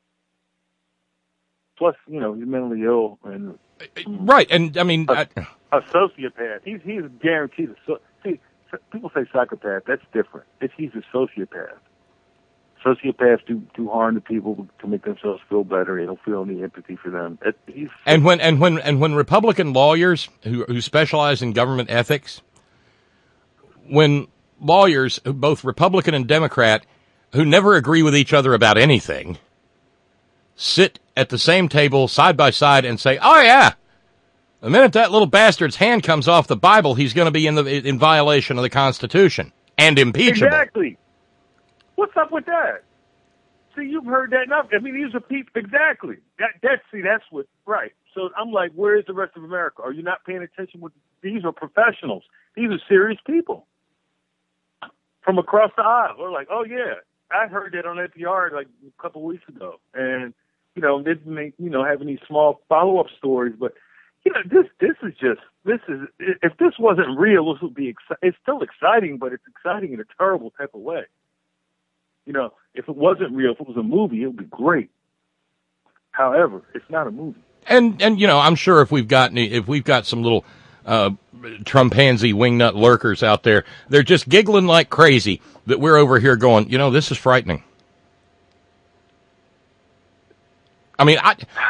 Plus, he's mentally ill and right. And I mean, a sociopath. He's guaranteed. See, people say psychopath. That's different. He's a sociopath. Sociopaths do harm to people to make themselves feel better. They don't feel any empathy for them. And when Republican lawyers who specialize in government ethics, when lawyers, both Republican and Democrat, who never agree with each other about anything, sit at the same table side by side and say, "Oh yeah, the minute that little bastard's hand comes off the Bible, he's going to be in violation of the Constitution and impeachable." Exactly. What's up with that? See, you've heard that enough. I mean, these are people. Exactly. That's what, right. So I'm like, where is the rest of America? Are you not paying attention? These are professionals. These are serious people from across the aisle. We're like, oh yeah, I heard that on NPR like a couple of weeks ago. And, having these small follow-up stories, but this is if this wasn't real, this would be, it's still exciting, but it's exciting in a terrible type of way. If it wasn't real, if it was a movie, it would be great. However, it's not a movie. And I'm sure if we've got some little Trumpanzee wingnut lurkers out there, they're just giggling like crazy that we're over here going, this is frightening. I mean,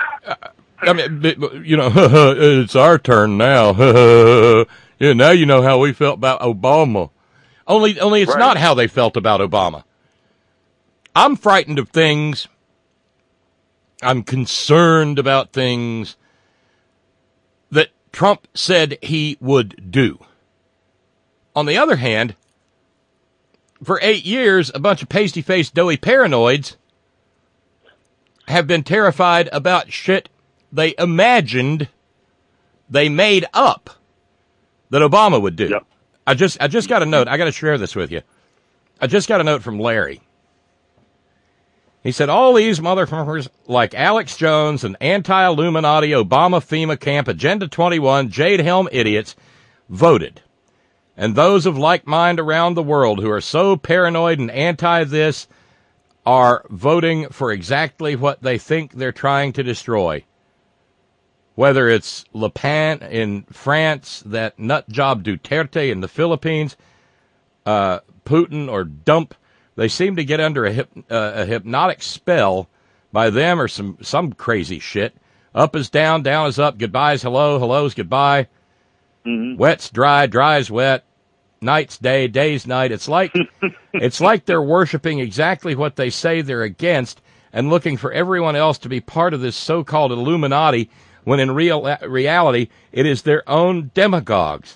it's our turn now. Yeah, now you know how we felt about Obama. Only it's not how they felt about Obama. I'm frightened of things. I'm concerned about things that Trump said he would do. On the other hand, for 8 years, a bunch of pasty-faced, doughy paranoids have been terrified about shit they imagined, they made up, that Obama would do. Yep. I just got a note. I got to share this with you. I just got a note from Larry. He said, all these motherfuckers like Alex Jones and anti-Illuminati, Obama, FEMA camp, Agenda 21, Jade Helm idiots voted. And those of like mind around the world who are so paranoid and anti this, are voting for exactly what they think they're trying to destroy. Whether it's Le Pen in France, that nut job Duterte in the Philippines, Putin or Dump, they seem to get under a hypnotic spell by them or some crazy shit. Up is down, down is up, goodbye is hello, hello is goodbye. Wet's dry, dry's wet, night's day, day's night. It's like they're worshiping exactly what they say they're against and looking for everyone else to be part of this so-called Illuminati, when in reality it is their own demagogues.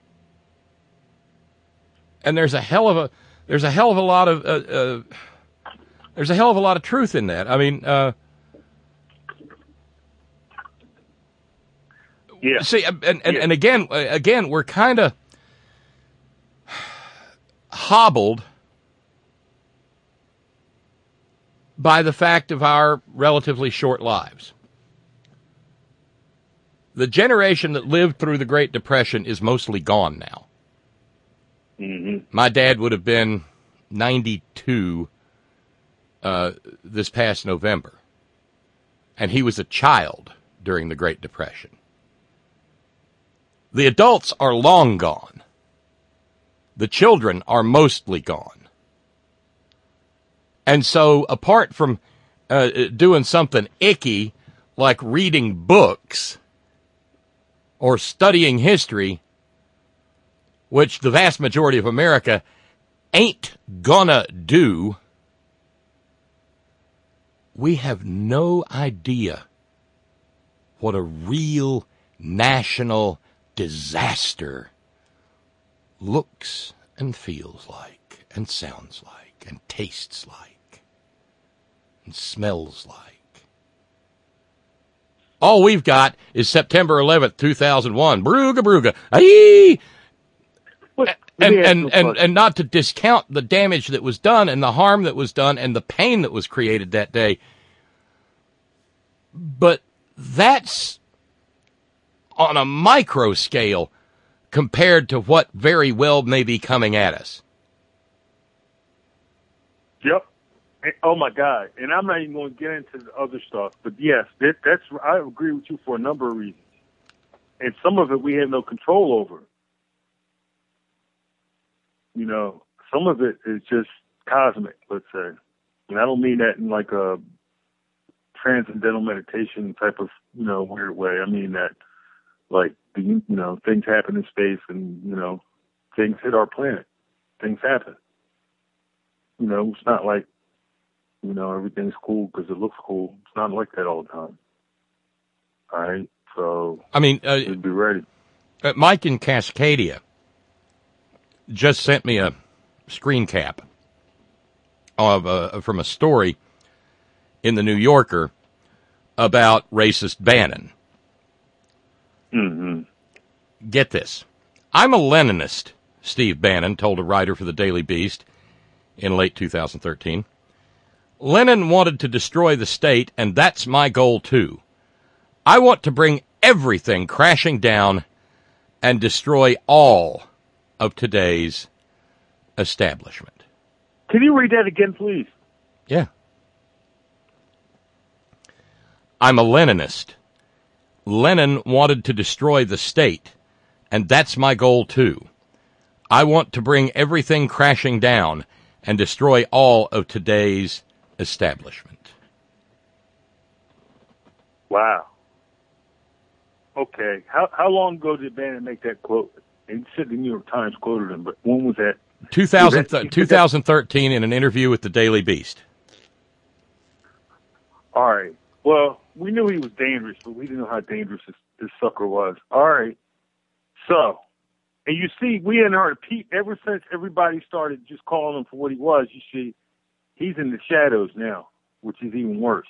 And there's a hell of a lot of truth in that. I mean, yeah. See, and again, we're kind of hobbled by the fact of our relatively short lives. The generation that lived through the Great Depression is mostly gone now. My dad would have been 92 this past November, and he was a child during the Great Depression. The adults are long gone. The children are mostly gone. And so, apart from doing something icky like reading books or studying history, which the vast majority of America ain't gonna do, we have no idea what a real national disaster looks and feels like and sounds like and tastes like and smells like. All we've got is September 11th, 2001. Brugge, Brugge. Aye! And not to discount the damage that was done and the harm that was done and the pain that was created that day. But that's on a micro scale compared to what very well may be coming at us. Yep. Oh my God! And I'm not even going to get into the other stuff, but yes, that's I agree with you for a number of reasons, and some of it we have no control over. You know, some of it is just cosmic, let's say, and I don't mean that in like a transcendental meditation type of weird way. I mean that like things happen in space, and things hit our planet. Things happen. It's not like everything's cool because it looks cool. It's not like that all the time. All right, so I mean, be ready. Mike in Cascadia just sent me a screen cap of from a story in the New Yorker about racist Bannon. Get this. I'm a Leninist, Steve Bannon told a writer for the Daily Beast in late 2013. Lenin wanted to destroy the state, and that's my goal, too. I want to bring everything crashing down and destroy all of today's establishment. Can you read that again, please? Yeah. I'm a Leninist. Lenin wanted to destroy the state, and that's my goal, too. I want to bring everything crashing down and destroy all of today's establishment. Wow. Okay. How long ago did Bannon make that quote? And said the New York Times quoted him, but when was that? 2013 in an interview with the Daily Beast. All right. Well, we knew he was dangerous, but we didn't know how dangerous this sucker was. All right. So, and you see, we hadn't heard a peep ever since everybody started just calling him for what he was. You see, he's in the shadows now, which is even worse.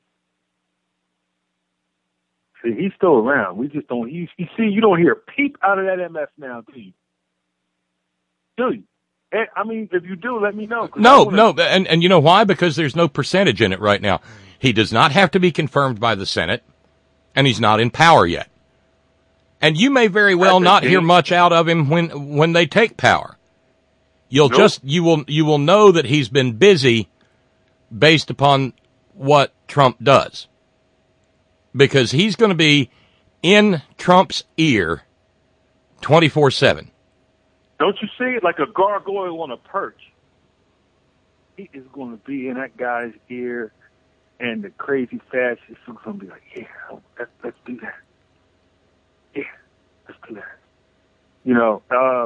See, he's still around. We just don't. You see, you don't hear a peep out of that MF now, do you? Do you? I mean, if you do, let me know. No, and you know why? Because there's no percentage in it right now. He does not have to be confirmed by the Senate, and he's not in power yet. And you may very well not hear much out of him when they take power. You will know that he's been busy based upon what Trump does. Because he's going to be in Trump's ear 24/7. Don't you see it like a gargoyle on a perch? He is going to be in that guy's ear, and the crazy fascists are going to be like, yeah, let's do that. Yeah, let's do that. You know,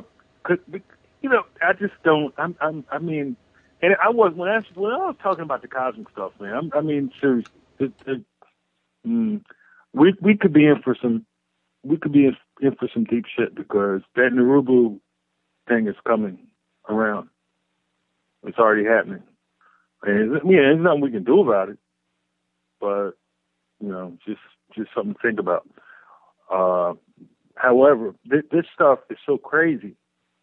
I just don't. I mean, and I was when I was talking about the cosmic stuff, man. I mean, seriously, we could be in for some. We could be in for some deep shit because that Narubu thing is coming around. It's already happening. And there's nothing we can do about it. But, you know, just something to think about. However, this stuff is so crazy.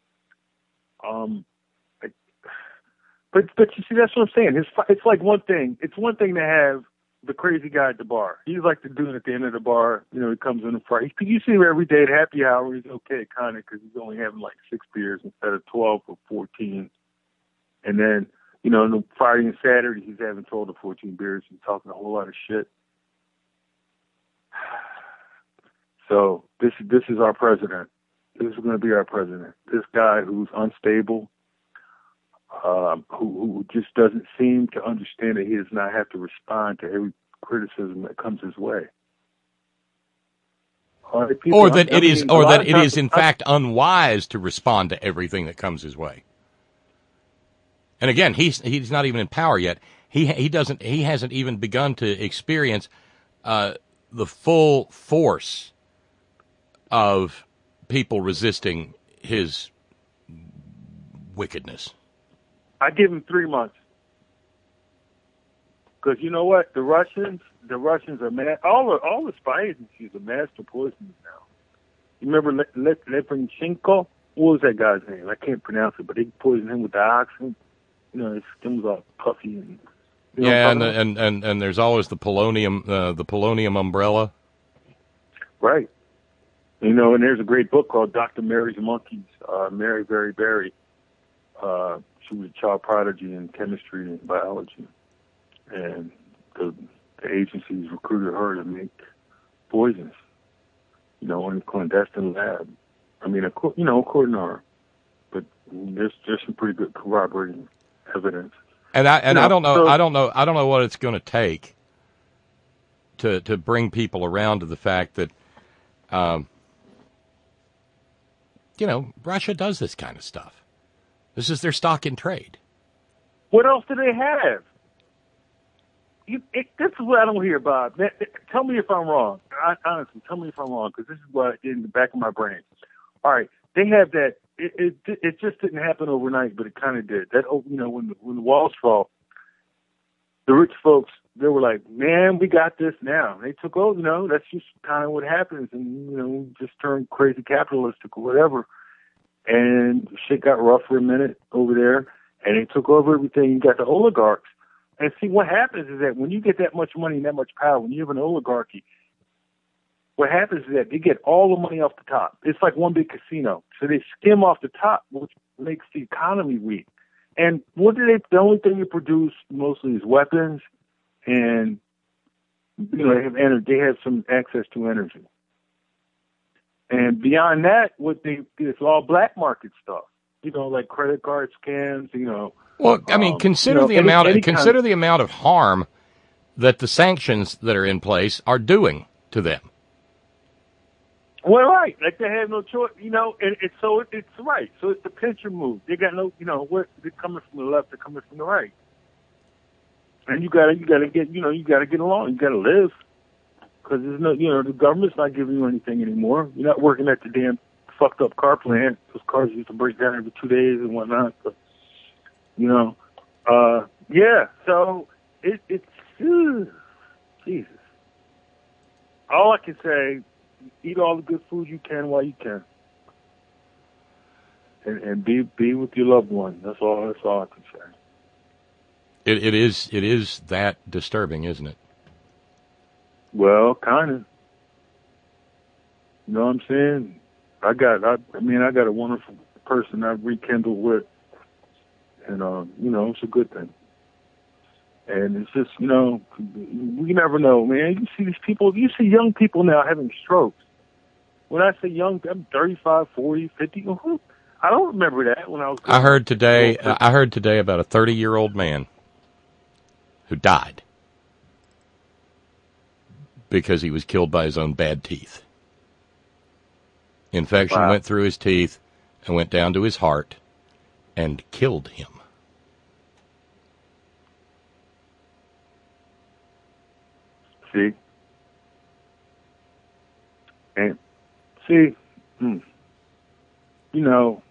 But you see, that's what I'm saying. It's like one thing. It's one thing to have the crazy guy at the bar. He's like the dude at the end of the bar. You know, he comes in the front. You see him every day at happy hour. He's okay, kind of, because he's only having like 6 beers instead of 12 or 14. And then, you know, on Friday and Saturday, he's having 12 to 14 beers and talking a whole lot of shit. So this is our president. This is going to be our president. This guy who's unstable, who just doesn't seem to understand that he does not have to respond to every criticism that comes his way. Or that it is in fact unwise to respond to everything that comes his way. And again, he's not even in power yet. He hasn't even begun to experience the full force of people resisting his wickedness. I give him 3 months. Because you know what? The Russians are all the spy agencies are master poisoners now. You remember Lepenchenko? What was that guy's name? I can't pronounce it, but they poisoned him with dioxin. You know, his skin was all puffy and. And there's always the polonium umbrella. Right. You know, and there's a great book called Dr. Mary's Monkeys. Mary Berry Berry. She was a child prodigy in chemistry and biology, and the agencies recruited her to make poisons. You know, in a clandestine lab. I mean, according to her, but there's some pretty good corroborating evidence. And I don't know what it's going to take to bring people around to the fact that, Russia does this kind of stuff. This is their stock in trade. What else do they have? This is what I don't hear, Bob. Tell me if I'm wrong. Honestly, tell me if I'm wrong, because this is what in the back of my brain. All right, they have that. It just didn't happen overnight, but it kind of did. That when the walls fall, the rich folks, they were like, "Man, we got this now." They took over. That's just kind of what happens, and just turned crazy capitalistic or whatever. And shit got rough for a minute over there, and they took over everything. You got the oligarchs. And see, what happens is that when you get that much money and that much power, when you have an oligarchy, what happens is that they get all the money off the top. It's like one big casino. So they skim off the top, which makes the economy weak. And the only thing they produce mostly is weapons, and they have energy. They have some access to energy. And beyond that, it's all black market stuff. Like credit card scams. Well, I mean, consider the amount of harm that the sanctions that are in place are doing to them. Well, right, like they have no choice, and it's right. So it's the pincher move. They got no, they're coming from the left, they're coming from the right, and you gotta get along. You gotta live, because there's no, the government's not giving you anything anymore. You're not working at the damn fucked up car plant. Those cars used to break down every 2 days and whatnot. But, yeah. So it's Jesus. All I can say, eat all the good food you can while you can, and be with your loved one. That's all I can say. It is that disturbing, isn't it? Well, kind of. You know what I'm saying? I got a wonderful person I've rekindled with, and it's a good thing. And it's just, you know, we never know, man. You see these people, you see young people now having strokes. When I say young, I'm 35, 40, 50. I don't remember that when I was. I heard today about a 30-year-old man who died because he was killed by his own bad teeth. Infection went through his teeth and went down to his heart and killed him. See? And see, you know,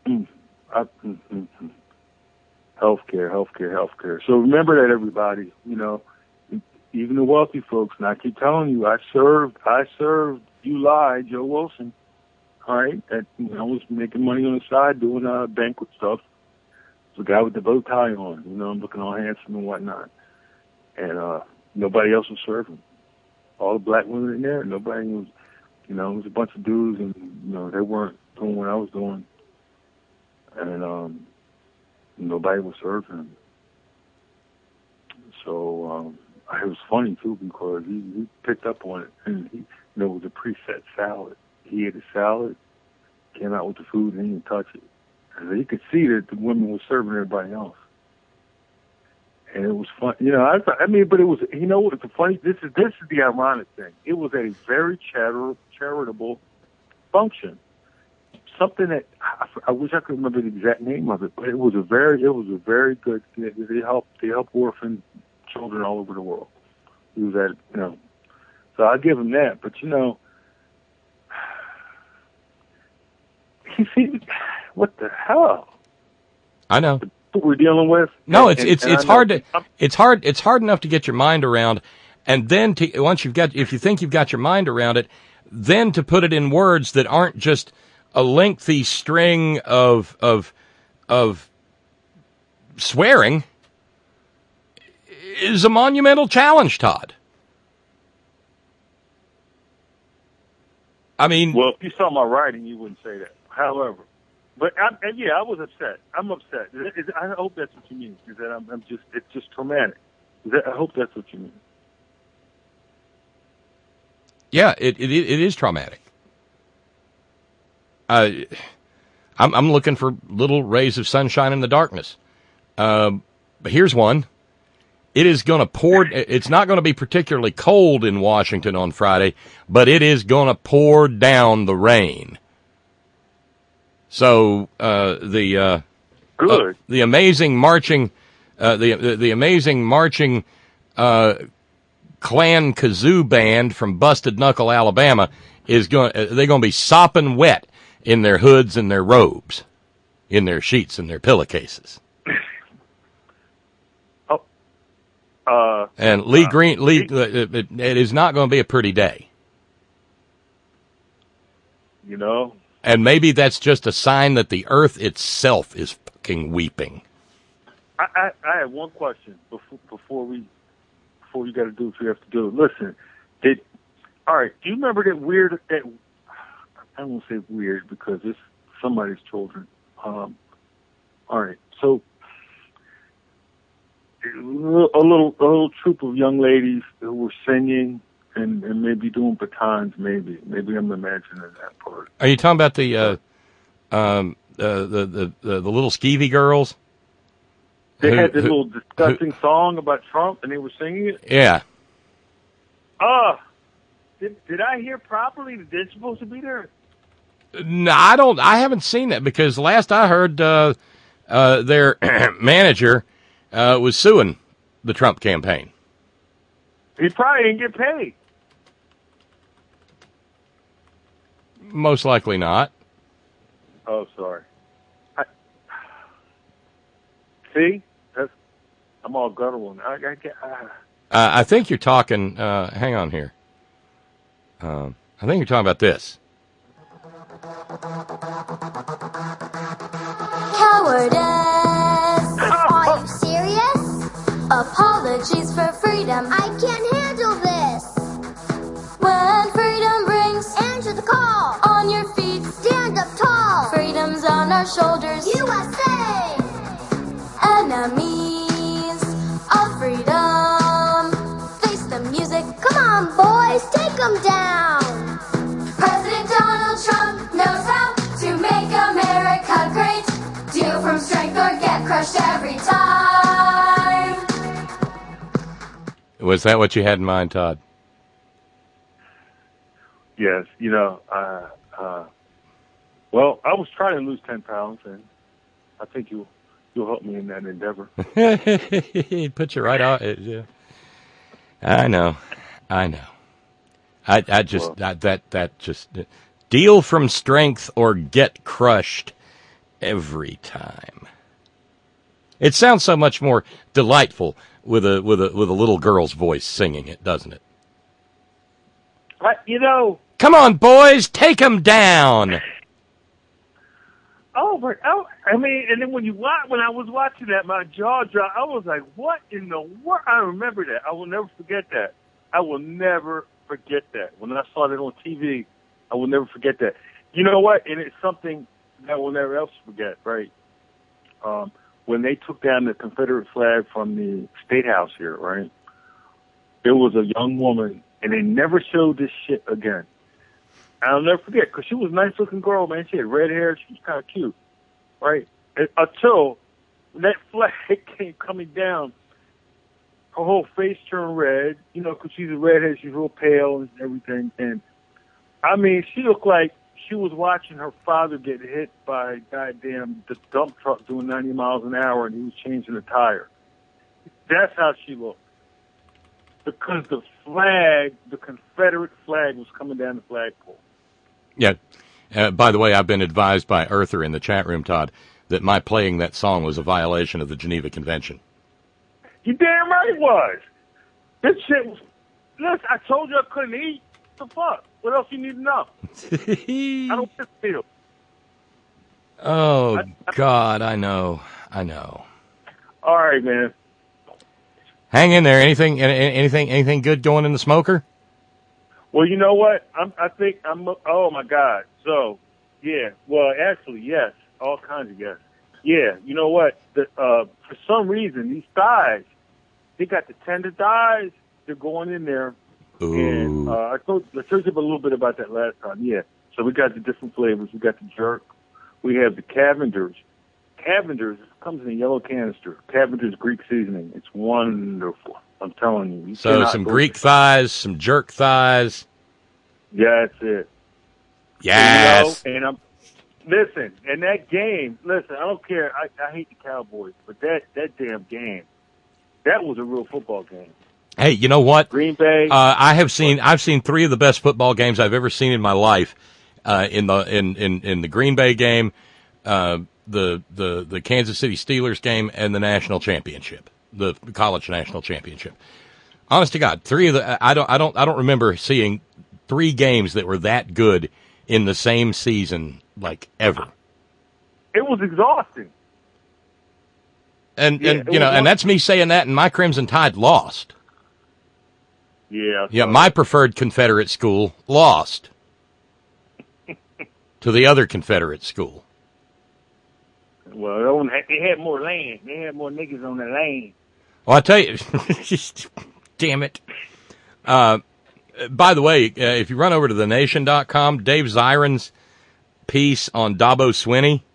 healthcare. So remember that, everybody. You know, even the wealthy folks. And I keep telling you, I served. You lied, Joe Wilson. All right, I was making money on the side doing banquet stuff. The guy with the bow tie on, you know, looking all handsome and whatnot. And nobody else was serving. All the black women in there, nobody was. You know, it was a bunch of dudes, and you know they weren't doing what I was doing, and nobody was serving. So it was funny too because he picked up on it, and it was a preset salad. He ate a salad, came out with the food, and he didn't touch it. And you could see that the women were serving everybody else. And it was fun, you know. But it was, you know, what the funny. This is the ironic thing. It was a very charitable function. Something that I wish I could remember the exact name of it, but it was a very good. They help orphan children all over the world. He was at, you know. So I give him that. But you know, you see, what the hell? I know. What we're dealing with. No, it's hard enough to get your mind around, and then if you think you've got your mind around it, then to put it in words that aren't just a lengthy string of swearing is a monumental challenge, Todd. I mean, well, if you saw my writing, you wouldn't say that. However. But I was upset. I'm upset. I hope that's what you mean. Is that it's just traumatic. I hope that's what you mean. Yeah, it is traumatic. I'm looking for little rays of sunshine in the darkness. But here's one. It is going to pour. It's not going to be particularly cold in Washington on Friday, but it is going to pour down the rain. So the amazing marching, the amazing marching Clan Kazoo band from Busted Knuckle, Alabama, they're going to be sopping wet in their hoods and their robes, in their sheets and their pillowcases. And Lee Green, it is not going to be a pretty day. You know. And maybe that's just a sign that the earth itself is fucking weeping. I have one question before you got to do what you have to do. Listen, all right? Do you remember that weird? I won't say weird because it's somebody's children. All right, so a little troop of young ladies who were singing. And maybe doing batons, maybe I'm imagining that part. Are you talking about the little skeevy girls? They had this little disgusting song about Trump, and they were singing it. Yeah. Did I hear properly that they're supposed to be there? No, I haven't seen that because last I heard, their manager was suing the Trump campaign. He probably didn't get paid. Most likely not. Oh, sorry. See? I'm all guttural. I think you're talking, hang on here. I think you're talking about this. Cowardice. Are you serious? Apologies for freedom. I can't handle this. When freedom brings, answer the call. On your feet, stand up tall. Freedom's on our shoulders. USA. Enemies of freedom. 'em down. President Donald Trump knows how to make America great. Deal from strength or get crushed every time. Was that what you had in mind, Todd? Yes, well, I was trying to lose 10 pounds, and I think you'll help me in that endeavor. It put you right off. Yeah. I know. That just deal from strength or get crushed every time. It sounds so much more delightful with a little girl's voice singing it, doesn't it? Come on, boys, take 'em down. And then when I was watching that, my jaw dropped. I was like, what in the world? I remember that. I will never forget that. When I saw that on TV, I will never forget that. You know what? And it's something that we'll never else forget, right? When they took down the Confederate flag from the State House here, right? There was a young woman, and they never showed this shit again. I'll never forget, because she was a nice-looking girl, man. She had red hair. She was kind of cute, right? Until that flag came coming down, her whole face turned red, because she's a redhead. She's real pale and everything. And, I mean, she looked like she was watching her father get hit by the dump truck doing 90 miles an hour, and he was changing the tire. That's how she looked. Because the Confederate flag was coming down the flagpole. Yeah. By the way, I've been advised by Earther in the chat room, Todd, that my playing that song was a violation of the Geneva Convention. You damn right it was. This shit was... Listen, I told you I couldn't eat. What the fuck? What else you need to know? I don't feel. Oh, God, I know. All right, man. Hang in there. Anything good going in the smoker? Well, you know what? Oh, my God. So, yeah. Well, actually, yes. All kinds of yes. Yeah. You know what? For some reason, these thighs, they got the tender thighs. They're going in there. Ooh. And I told you a little bit about that last time. Yeah. So we got the different flavors. We got the jerk. We have the Cavender's. Cavender's comes in a yellow canister. Cavender's Greek seasoning. It's wonderful. I'm telling you. So some Greek thighs, some jerk thighs. Yeah, that's it. Yes. And listen, and that game, I don't care. I hate the Cowboys, but that damn game, that was a real football game. Hey, you know what? Green Bay. I've seen three of the best football games I've ever seen in my life. In the Green Bay game, the Kansas City Steelers game, and the national championship, the college national championship. Honest to God, I don't remember seeing three games that were that good in the same season, like, ever. It was exhausting. And that's me saying that, and my Crimson Tide lost. Yeah. Yeah, my preferred Confederate school lost to the other Confederate school. Well, they had more land. They had more niggas on the land. Well, I tell you, damn it. By the way, if you run over to thenation.com, Dave Zirin's piece on Dabo Swinney,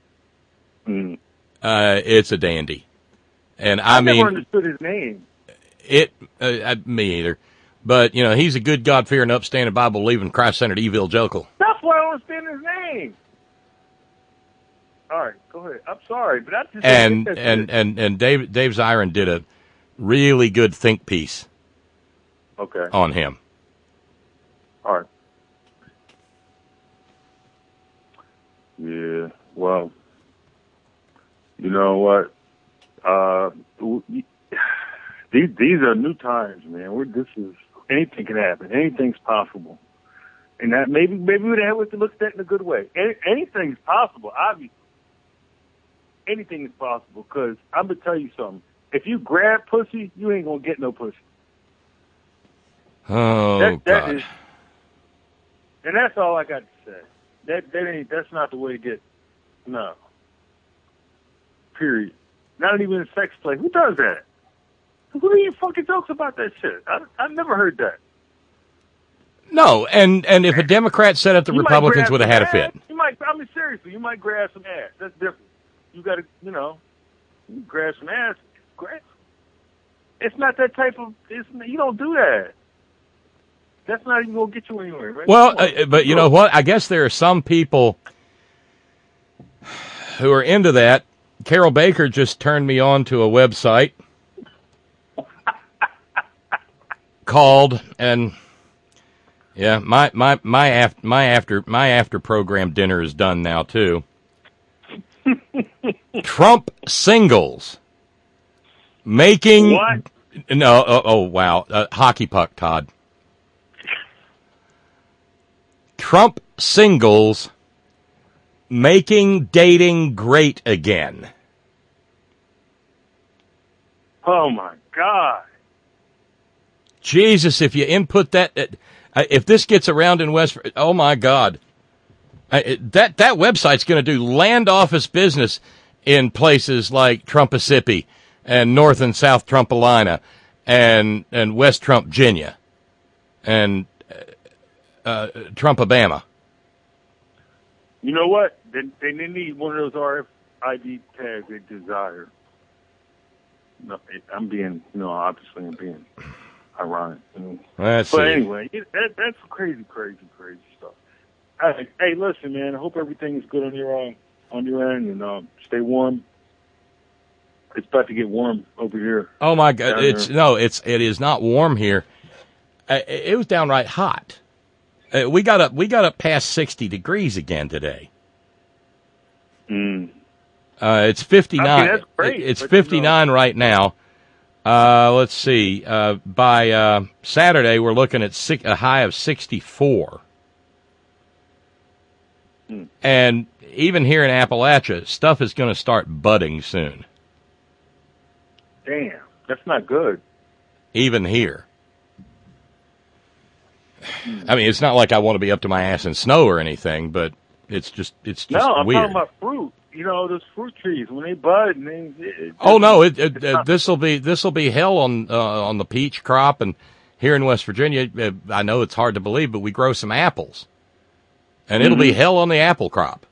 it's a dandy. And I mean, never understood his name. Me either. But, he's a good, God-fearing, upstanding, Bible-believing, Christ-centered evangelical. That's why I don't understand his name. All right, go ahead. I'm sorry, but that's just... And Dave Zirin did a really good think piece on him. All right. Yeah, well, you know what? These are new times, man. Anything can happen. Anything's possible. And that maybe we would have to look at that in a good way. Anything's possible, obviously. Anything is possible, because I'm going to tell you something. If you grab pussy, you ain't going to get no pussy. Oh, God. And that's all I got to say. That's not the way to get, no. Period. Not even a sex play. Who does that? Who do you fucking jokes about that shit? I've never heard that. No, and if a Democrat said it, the You might Republicans grab would have some had a ass. fit. You might, I mean, seriously, you might grab some ass. That's different. You got to, you grab some ass. It's not that type of, you don't do that. That's not even going to get you anywhere, right? Well, but you know what? I guess there are some people who are into that. Carol Baker just turned me on to a website called, and yeah, my after program dinner is done now too. Trump singles making What? No, oh wow, hockey puck, Todd. Trump singles making dating great again. Oh, my God. Jesus, if you input that, if this gets around in West, oh my God, that website's going to do land office business in places like Trumpissippi and North and South Trumpalina and West Trump, Virginia, and Trumpabama. You know what? They need one of those RFID tags they desire. No, I'm being, obviously I'm being ironic. Let's but see. anyway, that's crazy stuff. Hey, listen, man. I hope everything is good on your end, and stay warm. It's about to get warm over here. Oh my God! It is not warm here. It was downright hot. We got up past 60 degrees again today. It's 59. I mean, that's great, It's but 59 right now. Let's see. By Saturday, we're looking at a high of 64. And even here in Appalachia, stuff is going to start budding soon. Damn, that's not good. Even here. I mean, it's not like I want to be up to my ass in snow or anything, but it's just No, I'm weird. talking about fruit. Those fruit trees when they bud. And Oh no! This will be hell on the peach crop, and here in West Virginia, I know it's hard to believe, but we grow some apples, and it'll be hell on the apple crop.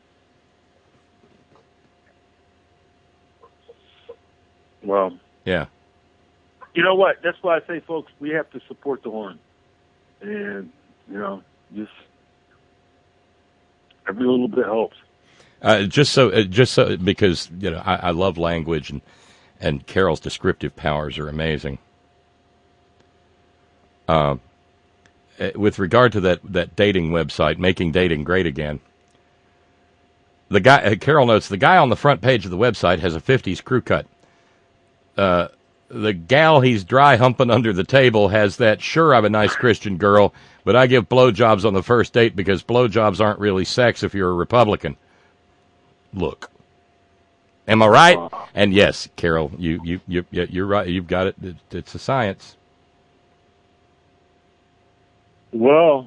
Well, yeah. You know what? That's why I say, folks, we have to support the Horn, and just every little bit helps. Just so because I love language, and Carol's descriptive powers are amazing. With regard to that dating website, Making Dating Great Again, the guy Carol notes the guy on the front page of the website has a 50s crew cut. The gal he's dry humping under the table has that. Sure, I'm a nice Christian girl, but I give blowjobs on the first date because blowjobs aren't really sex if you're a Republican. Look, am I right? And yes, Carol, you're right. You've got it. It's a science. Well,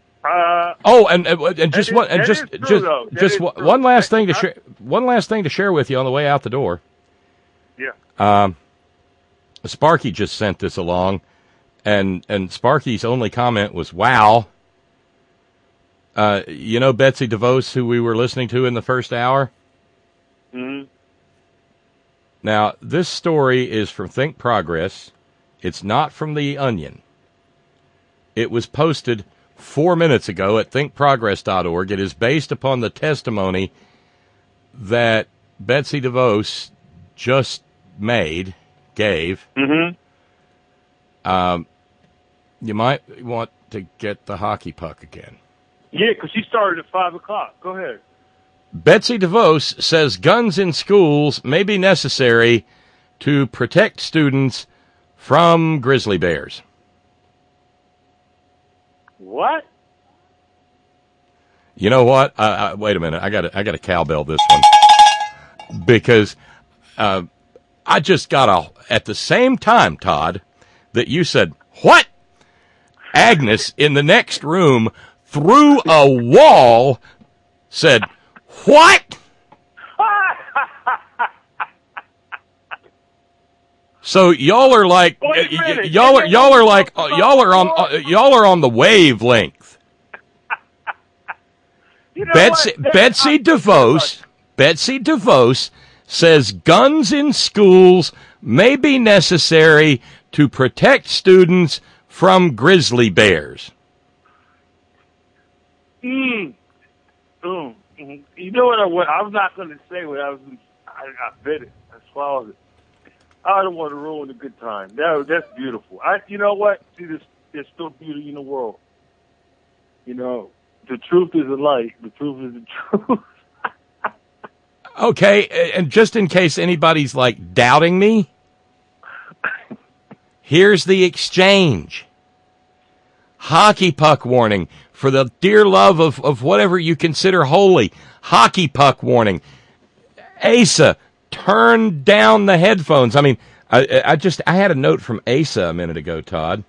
and just one last thing to share. One last thing to share with you on the way out the door. Yeah. Sparky just sent this along, and Sparky's only comment was, "Wow." Betsy DeVos, who we were listening to in the first hour? Mm-hmm. Now, this story is from Think Progress. It's not from The Onion. It was posted 4 minutes ago at thinkprogress.org. It is based upon the testimony that Betsy DeVos just gave. Mm-hmm. You might want to get the hockey puck again. Yeah, because she started at 5 o'clock. Go ahead. Betsy DeVos says guns in schools may be necessary to protect students from grizzly bears. What? You know what? Wait a minute. I got to cowbell this one because I just got at the same time, Todd, that you said what? Agnes in the next room through a wall said, "What?" So y'all are like y'all are on the wavelength. You know Betsy DeVos says guns in schools may be necessary to protect students from grizzly bears. You know what? I was not going to say what I bit it. I swallowed it. I don't want to ruin a good time. That's beautiful. You know what? See, there's still beauty in the world. You know, the truth is a light. The truth is the truth. Okay, and just in case anybody's like doubting me, here's the exchange. Hockey puck warning. For the dear love of whatever you consider holy. Hockey puck warning. Asa, turn down the headphones. I mean, I had a note from Asa a minute ago, Todd.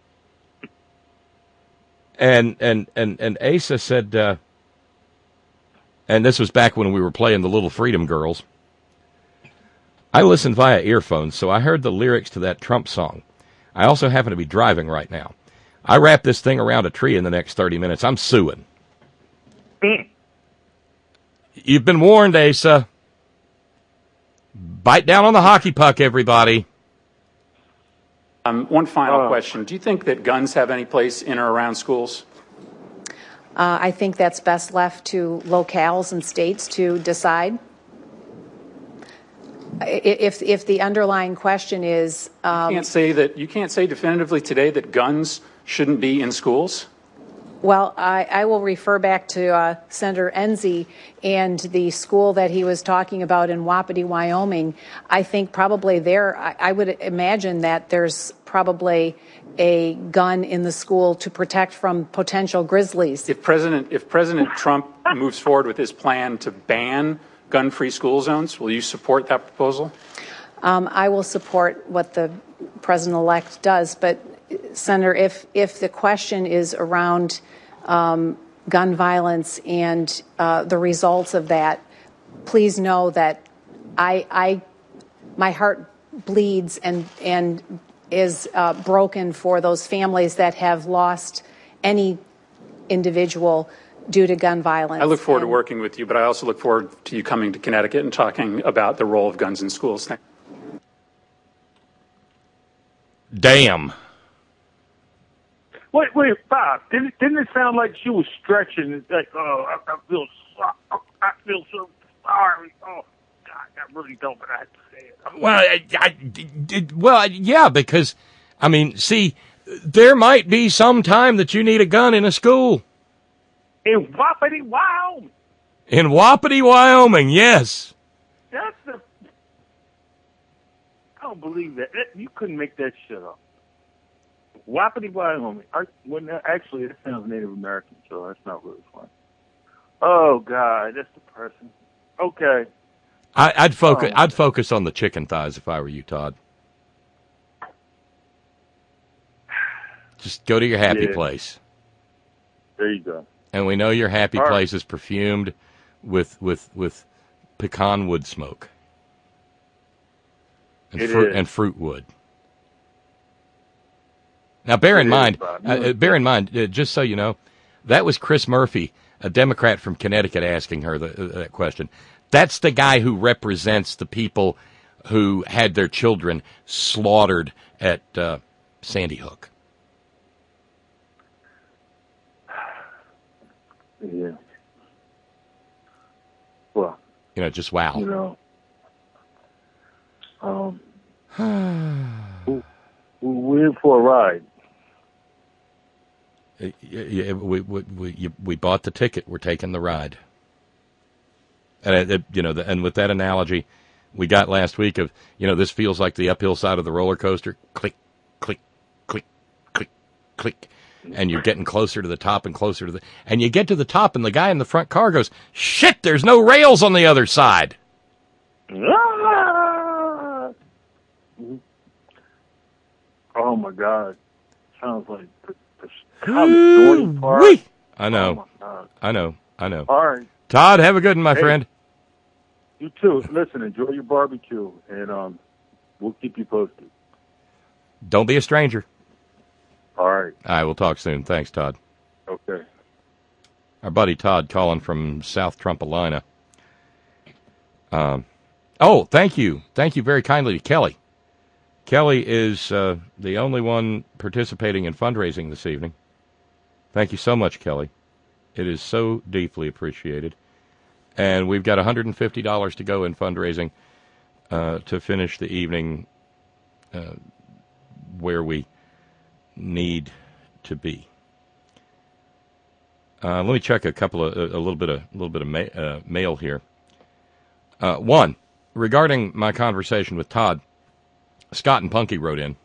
And Asa said, and this was back when we were playing the Little Freedom Girls. I listened via earphones, so I heard the lyrics to that Trump song. I also happen to be driving right now. I wrap this thing around a tree in the next 30 minutes. I'm suing. You've been warned, Asa. Bite down on the hockey puck, everybody. One final question. Do you think that guns have any place in or around schools? I think that's best left to locales and states to decide. If the underlying question is, You can't say definitively today that guns shouldn't be in schools? Well, I will refer back to Senator Enzi and the school that he was talking about in Wapiti, Wyoming. I think probably there, I would imagine that there's probably a gun in the school to protect from potential grizzlies. If President Trump moves forward with his plan to ban gun-free school zones, will you support that proposal? I will support what the president-elect does, but Senator, if the question is around gun violence and the results of that, please know that my heart bleeds and is broken for those families that have lost any individual due to gun violence. I look forward to working with you, but I also look forward to you coming to Connecticut and talking about the role of guns in schools. Damn. Wait, Bob. Didn't it sound like she was stretching? It's like, I feel so sorry. Oh, God, I really don't, but I have to say it. Well, yeah, because, I mean, see, there might be some time that you need a gun in a school. In Wapiti, Wyoming. In Wapiti, Wyoming, yes. I don't believe that. You couldn't make that shit up. Wapiti, Wyoming. Actually, that sounds Native American, so that's not really fun. Oh, God, that's depressing. Okay. I'd focus on the chicken thighs if I were you, Todd. Just go to your happy place. There you go. And we know your happy place is perfumed with pecan wood smoke and fruit wood. Now, bear in mind, just so you know, that was Chris Murphy, a Democrat from Connecticut, asking her that question. That's the guy who represents the people who had their children slaughtered at Sandy Hook. Yeah. Well, just wow. We're in for a ride. We bought the ticket. We're taking the ride. And and with that analogy we got last week of this feels like the uphill side of the roller coaster. Click, click, click, click, click, and you're getting closer to the top and closer to and you get to the top, and the guy in the front car goes, "Shit! There's no rails on the other side." Oh my God! Sounds like the part. I know. Oh I know. All right, Todd, have a good one, my friend. You too. Listen, enjoy your barbecue, and we'll keep you posted. Don't be a stranger. All right. All right, we'll talk soon. Thanks, Todd. Okay. Our buddy Todd calling from South Trumpalina. Thank you. Thank you very kindly to Kelly. Kelly is the only one participating in fundraising this evening. Thank you so much, Kelly. It is so deeply appreciated. And we've got $150 to go in fundraising to finish the evening where we need to be. Let me check a little bit of mail here. One, regarding my conversation with Todd, Scott and Punky wrote in.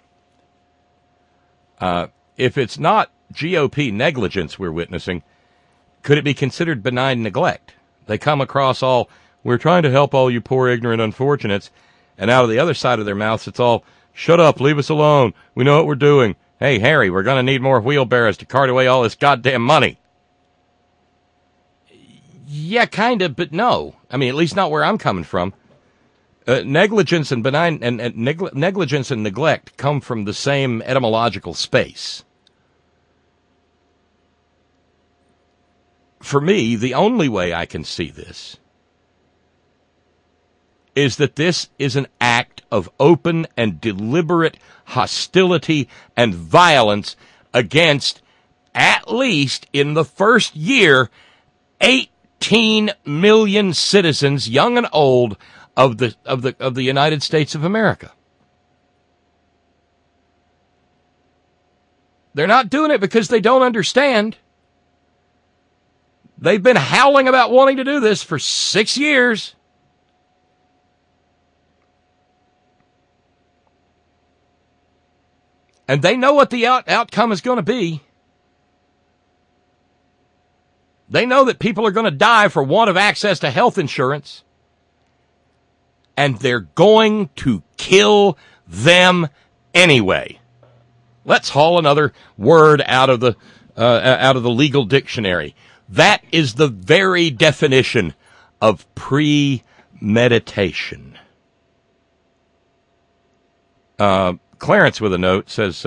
If it's not GOP negligence we're witnessing, could it be considered benign neglect? They come across all, we're trying to help all you poor, ignorant unfortunates, and out of the other side of their mouths, it's all, shut up, leave us alone, we know what we're doing. Hey, Harry, we're going to need more wheelbarrows to cart away all this goddamn money. Yeah, kind of, but no. I mean, at least not where I'm coming from. Negligence and negligence and neglect come from the same etymological space. For me, the only way I can see this is that this is an act of open and deliberate hostility and violence against, at least in the first year, 18 million citizens, young and old, of the United States of America. They're not doing it because they don't understand. They've been howling about wanting to do this for 6 years. And they know what the outcome is going to be. They know that people are going to die for want of access to health insurance. And they're going to kill them anyway. Let's haul another word out of the legal dictionary. That is the very definition of premeditation. Clarence with a note says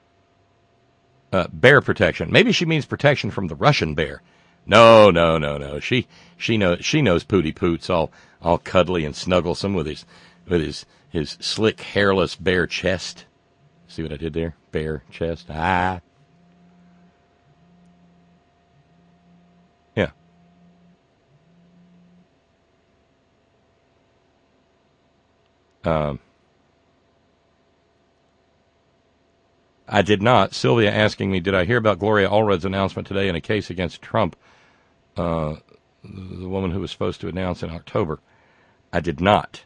bear protection. Maybe she means protection from the Russian bear. No. She knows Pooty Poots all cuddly and snugglesome with his slick, hairless bare chest. See what I did there? Bare chest. Ah. Yeah. I did not. Sylvia asking me, did I hear about Gloria Allred's announcement today in a case against Trump, the woman who was supposed to announce in October? I did not.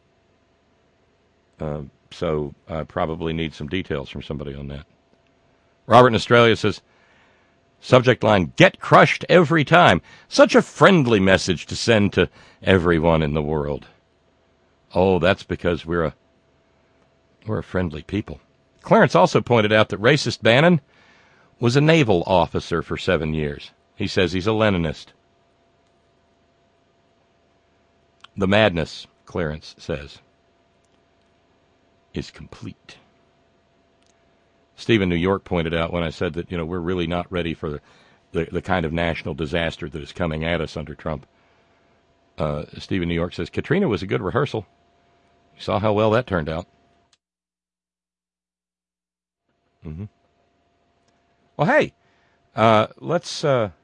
So I probably need some details from somebody on that. Robert in Australia says, subject line, get crushed every time. Such a friendly message to send to everyone in the world. Oh, that's because we're a friendly people. Clarence also pointed out that racist Bannon was a naval officer for 7 years. He says he's a Leninist. The madness, Clarence says, is complete. Stephen New York pointed out when I said that, we're really not ready for the kind of national disaster that is coming at us under Trump. Stephen New York says, Katrina was a good rehearsal. You saw how well that turned out. Mm-hmm. Well, hey, let's...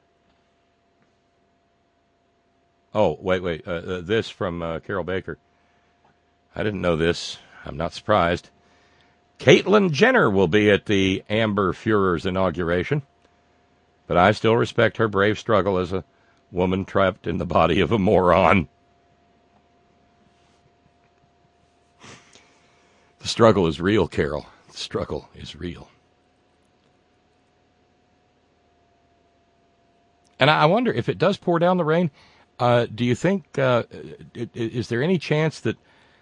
wait. This from Carol Baker. I didn't know this. I'm not surprised. Caitlyn Jenner will be at the Amber Fuhrer's inauguration, but I still respect her brave struggle as a woman trapped in the body of a moron. The struggle is real, Carol. The struggle is real. And I wonder if it does pour down the rain, do you think, is there any chance that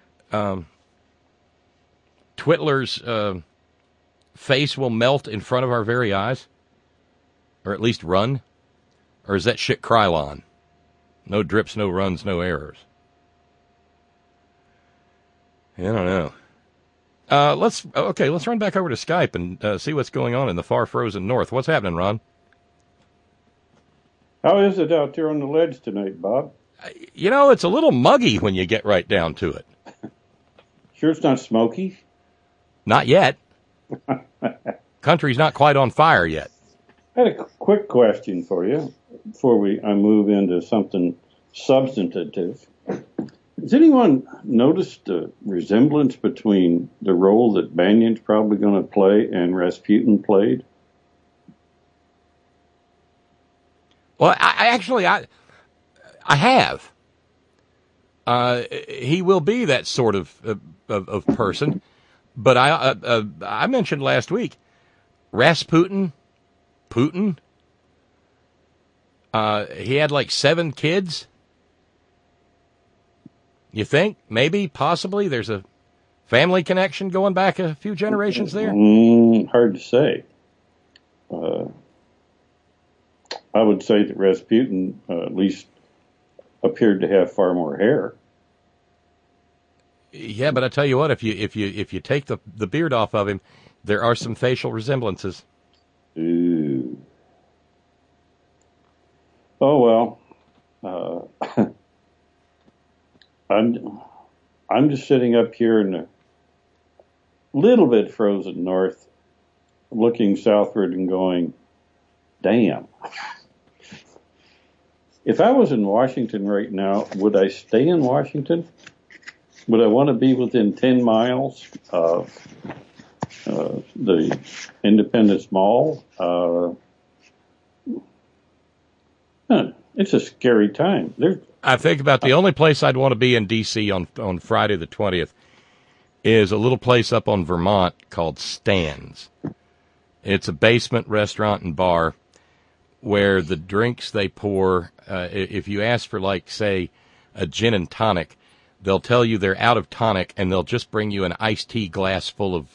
Twitler's face will melt in front of our very eyes? Or at least run? Or is that shit Krylon? No drips, no runs, no errors. I don't know. Let's run back over to Skype and see what's going on in the far frozen north. What's happening, Ron? How is it out there on the ledge tonight, Bob? It's a little muggy when you get right down to it. Sure it's not smoky? Not yet. Country's not quite on fire yet. I had a quick question for you before I move into something substantive. Has anyone noticed the resemblance between the role that Banyan's probably going to play and Rasputin played? Well, I have. He will be that sort of person. But I mentioned last week, Rasputin, Putin. He had like 7 kids. You think? Maybe, possibly, there's a family connection going back a few generations there? Hard to say. I would say that Rasputin at least appeared to have far more hair. Yeah, but I tell you what, if you take the beard off of him, there are some facial resemblances. Ooh. Oh well. I'm just sitting up here in a little bit frozen north, looking southward and going, damn. If I was in Washington right now, would I stay in Washington? Would I want to be within 10 miles of the Independence Mall? It's a scary time. I think about the only place I'd want to be in D.C. on Friday the 20th is a little place up on Vermont called Stan's. It's a basement restaurant and bar where the drinks they pour, if you ask for, like, say, a gin and tonic, they'll tell you they're out of tonic, and they'll just bring you an iced tea glass full of,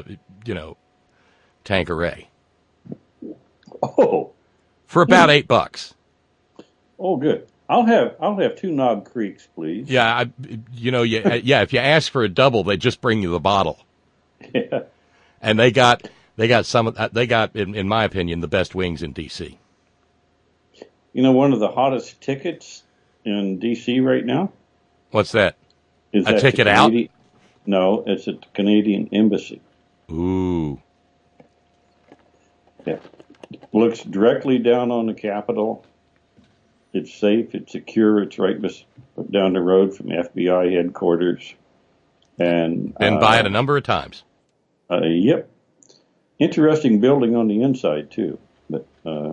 Tanqueray. Oh. For about $8. Oh, good. I'll have 2 Knob Creeks, please. Yeah, if you ask for a double, they just bring you the bottle. Yeah. And they got in my opinion, the best wings in D.C. One of the hottest tickets in D.C. right now? What's that? Is a ticket out? No, it's at the Canadian Embassy. Ooh. Yeah. Looks directly down on the Capitol. It's safe. It's secure. It's right down the road from FBI headquarters. And been by it a number of times. Yep. Interesting building on the inside, too. But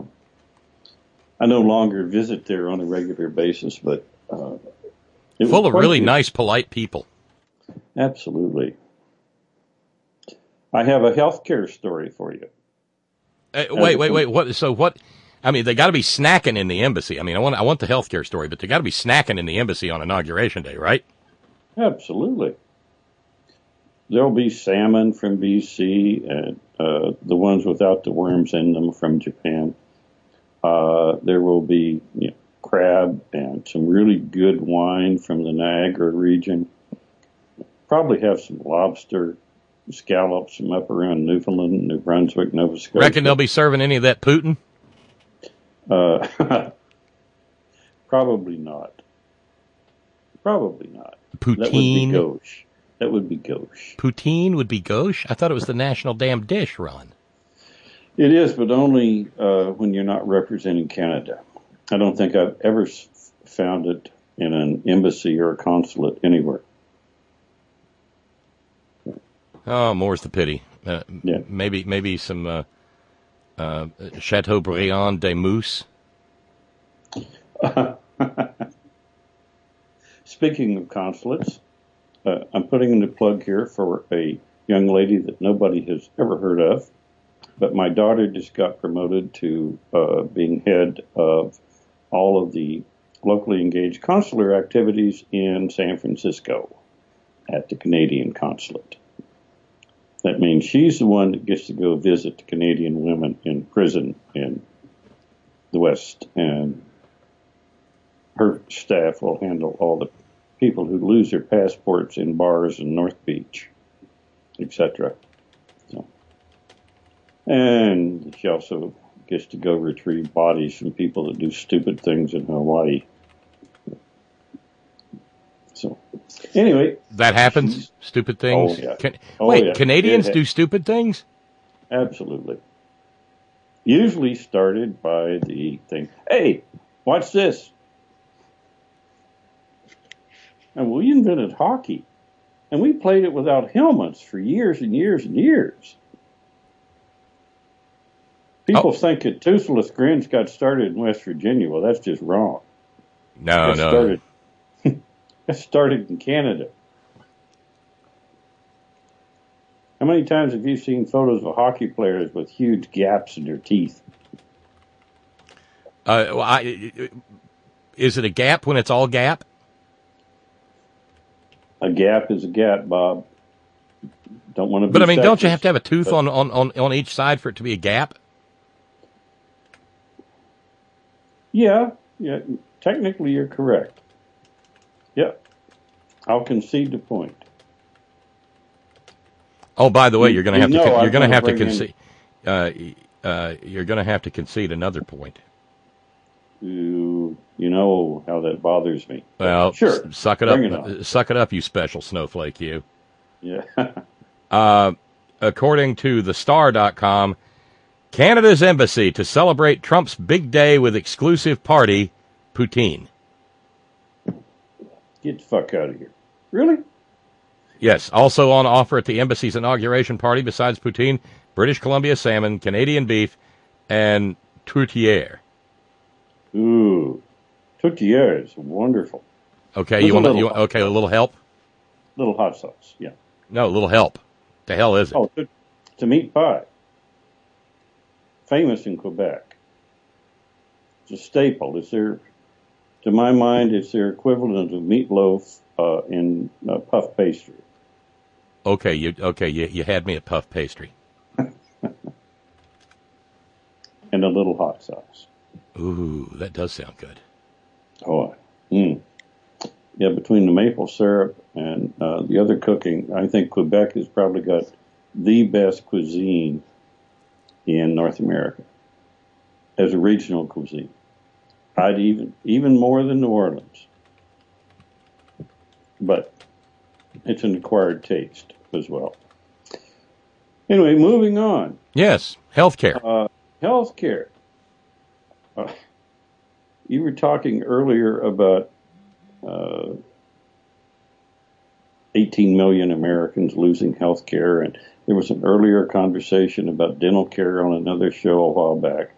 I no longer visit there on a regular basis, but full of really nice, polite people. Absolutely. I have a healthcare story for you. Wait. What? So what? I mean, they got to be snacking in the embassy. I mean, I want the healthcare story, but they got to be snacking in the embassy on Inauguration Day, right? Absolutely. There'll be salmon from BC and the ones without the worms in them from Japan. There will be crab and some really good wine from the Niagara region. Probably have some lobster, scallops from up around Newfoundland, New Brunswick, Nova Scotia. Reckon they'll be serving any of that Putin? Probably not. Probably not. Poutine? That would be gauche. Poutine would be gauche? I thought it was the national damn dish, Ron. It is, but only when you're not representing Canada. I don't think I've ever found it in an embassy or a consulate anywhere. Oh, more's the pity. Yeah. Maybe some Chateaubriand des Mousses. Speaking of consulates, I'm putting in a plug here for a young lady that nobody has ever heard of, but my daughter just got promoted to being head of all of the locally engaged consular activities in San Francisco at the Canadian consulate. That means she's the one that gets to go visit the Canadian women in prison in the West, and her staff will handle all the people who lose their passports in bars in North Beach. etc. So, and she also gets to go retrieve bodies from people that do stupid things in Hawaii. So, anyway. That happens? Stupid things? Oh, yeah. Wait, Canadians do stupid things? Absolutely. Usually started by the thing, hey, watch this. And we invented hockey. And we played it without helmets for years and years and years. People think that Toothless Grins got started in West Virginia. Well, that's just wrong. No. That started in Canada. How many times have you seen photos of hockey players with huge gaps in their teeth? Is it a gap when it's all gap? A gap is a gap, Bob. Don't want to be But I mean, don't you sexist, have to have a tooth but- on each side for it to be a gap? Yeah, technically you're correct. Yep. I'll concede the point. Oh, by the way, you're going to have to I'm gonna bring concede. You're going to have to concede another point. You know how that bothers me. Well, sure. Suck it Bring it up. on. Suck it up, you special snowflake, you. Yeah. According to thestar.com, Canada's embassy to celebrate Trump's big day with exclusive party, poutine. Get the fuck out of here. Really? Yes, also on offer at the embassy's inauguration party, besides poutine, British Columbia salmon, Canadian beef, and tourtière. Ooh, tourtière is wonderful. Okay, With a little help? Little hot sauce, yeah. No, a little help. The hell is it? Oh, it's a meat pie. Famous in Quebec. It's a staple. To my mind, it's their equivalent of meatloaf in puff pastry. Okay, you had me at puff pastry. And a little hot sauce. Ooh, that does sound good. Oh, yeah. Between the maple syrup and the other cooking, I think Quebec has probably got the best cuisine in North America as a regional cuisine. I'd even more than New Orleans. But it's an acquired taste as well. Anyway, moving on. Yes, healthcare. Healthcare. You were talking earlier about 18 million Americans losing health care, and there was an earlier conversation about dental care on another show a while back.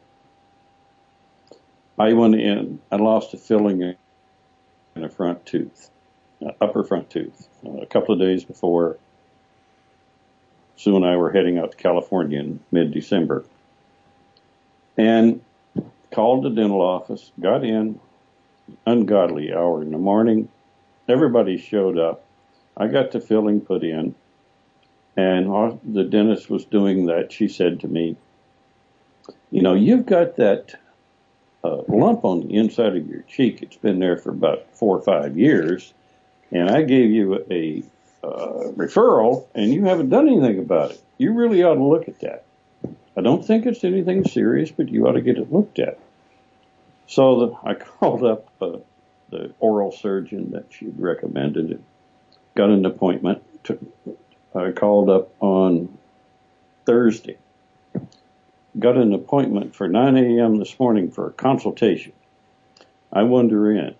I went in, I lost a filling in a front tooth, upper front tooth, a couple of days before Sue and I were heading out to California in mid-December. And called the dental office, got in, ungodly hour in the morning. Everybody showed up. I got the filling put in. And while the dentist was doing that, she said to me, you've got that lump on the inside of your cheek. It's been there for about 4 or 5 years. And I gave you a referral, and you haven't done anything about it. You really ought to look at that. I don't think it's anything serious, but you ought to get it looked at. So I called up the oral surgeon that she'd recommended and got an appointment. I called up on Thursday. Got an appointment for 9 a.m. this morning for a consultation. I wander in.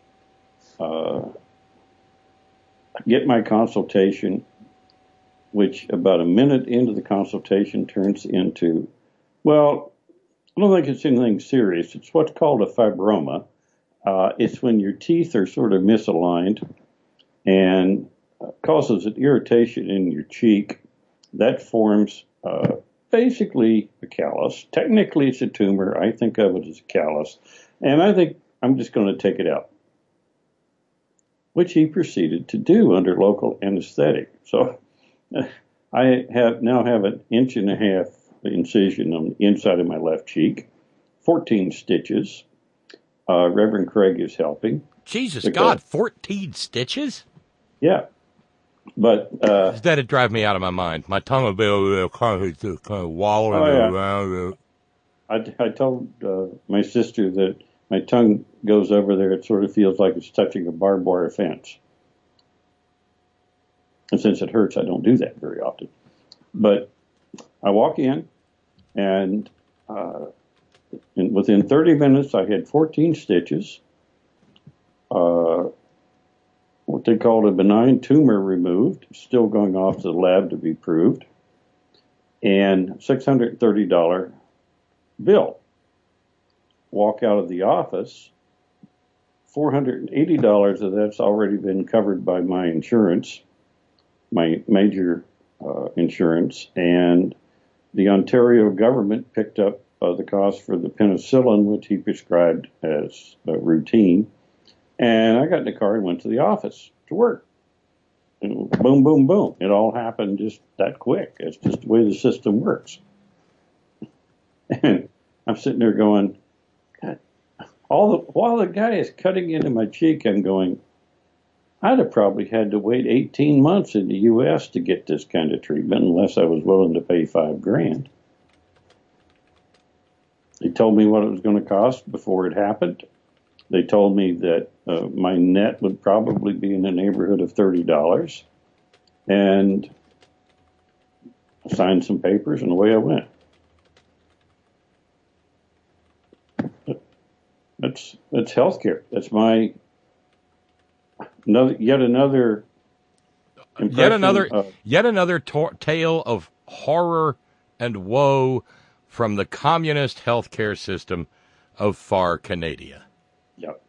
Get my consultation, which about a minute into the consultation turns into, well, I don't think it's anything serious. It's what's called a fibroma. It's when your teeth are sort of misaligned and causes an irritation in your cheek. That forms basically a callus. Technically, it's a tumor. I think of it as a callus. And I think I'm just going to take it out, which he proceeded to do under local anesthetic. So I now have an 1.5 inch incision on the inside of my left cheek, 14 stitches. Reverend Craig is helping. Jesus God, 14 stitches? Yeah. But that'd drive me out of my mind. My tongue would be kind of wallowing around. I told my sister that my tongue goes over there. It sort of feels like it's touching a barbed wire fence. And since it hurts, I don't do that very often. But I walk in, and within 30 minutes, I had 14 stitches. What they called a benign tumor removed, still going off to the lab to be proved, and $630 bill. Walk out of the office, $480 of that's already been covered by my insurance, my major insurance, and the Ontario government picked up the cost for the penicillin, which he prescribed as routine. And I got in the car and went to the office to work. And boom, boom, boom. It all happened just that quick. It's just the way the system works. And I'm sitting there going, God, while the guy is cutting into my cheek, I'm going, I'd have probably had to wait 18 months in the U.S. to get this kind of treatment unless I was willing to pay $5,000. They told me what it was going to cost before it happened. They told me that my net would probably be in the neighborhood of $30, and I signed some papers, and away I went. That's healthcare. That's my yet another tale of horror and woe from the communist healthcare system of far Canada. Yep.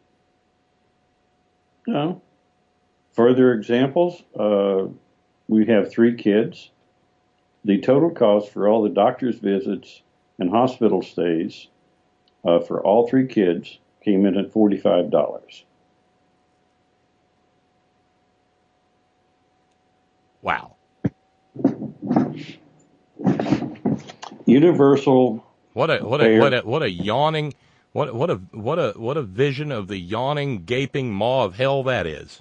No. Further examples, we have 3 kids. The total cost for all the doctor's visits and hospital stays for all 3 kids came in at $45. Wow. Universal. What a yawning. What a vision of the yawning, gaping maw of hell that is.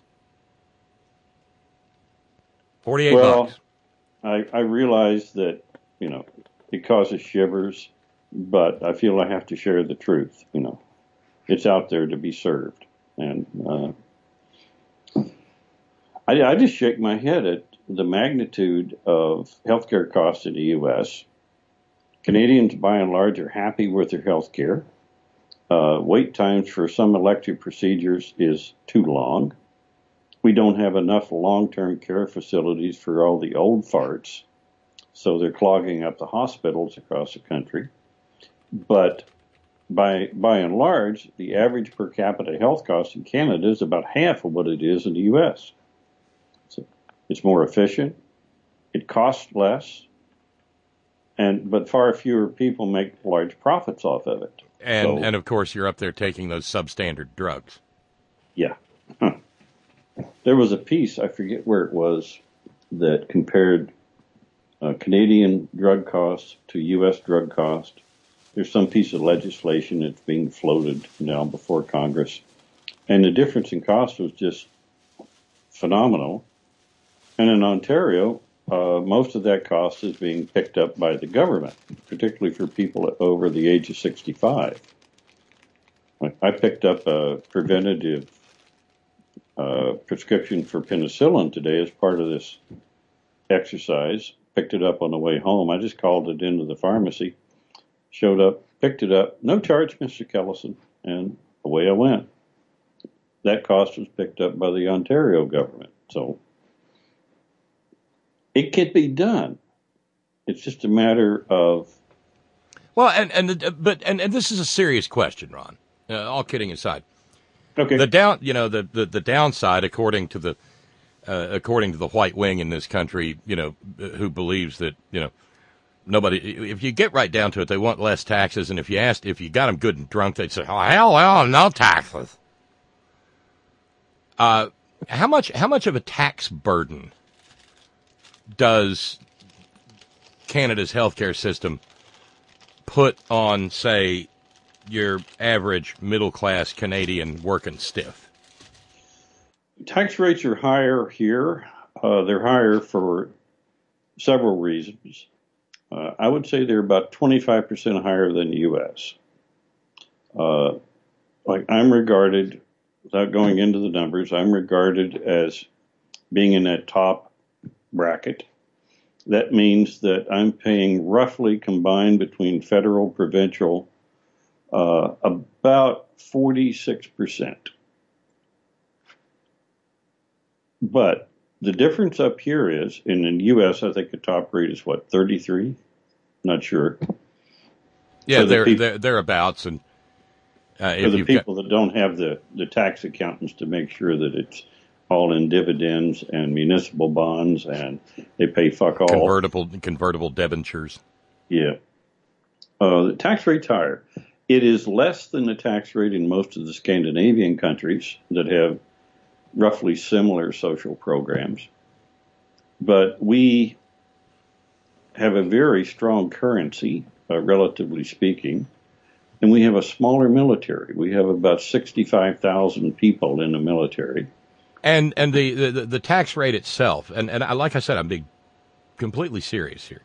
$48. I realize that, it causes shivers, but I feel I have to share the truth. It's out there to be served. And I just shake my head at the magnitude of healthcare costs in the U.S. Canadians, by and large, are happy with their healthcare. Wait times for some elective procedures is too long. We don't have enough long-term care facilities for all the old farts, so they're clogging up the hospitals across the country. But by and large, the average per capita health cost in Canada is about half of what it is in the U.S. So it's more efficient. It costs less. But far fewer people make large profits off of it. And of course, you're up there taking those substandard drugs. Yeah. There was a piece, I forget where it was, that compared Canadian drug costs to U.S. drug costs. There's some piece of legislation that's being floated now before Congress. And the difference in cost was just phenomenal. And in Ontario, most of that cost is being picked up by the government, particularly for people over the age of 65. I picked up a preventative prescription for penicillin today as part of this exercise. Picked it up on the way home. I just called it into the pharmacy, showed up, picked it up. No charge, Mr. Kellison, and away I went. That cost was picked up by the Ontario government. So it could be done. It's just a matter of. Well, and this is a serious question, Ron. All kidding aside. Okay. The downside, according to the white wing in this country, who believes that nobody. If you get right down to it, they want less taxes, and if you got them good and drunk, they'd say, "Oh hell, no taxes." How much of a tax burden does Canada's healthcare system put on, say, your average middle-class Canadian working stiff? Tax rates are higher here. they're higher for several reasons. I would say they're about 25% higher than the U.S. Like I'm regarded, without going into the numbers, I'm regarded as being in that top bracket. That means that I'm paying roughly combined between federal, provincial, about 46%. But the difference up here is, in the U.S., I think the top rate is, what, 33? Not sure. Yeah, they're thereabouts. And for the people that don't have the tax accountants to make sure that it's all in dividends and municipal bonds and they pay fuck all. Convertible debentures. Yeah. The tax rate's higher. It is less than the tax rate in most of the Scandinavian countries that have roughly similar social programs. But we have a very strong currency, relatively speaking, and we have a smaller military. We have about 65,000 people in the military. And the tax rate itself, and like I said, I'm being completely serious here.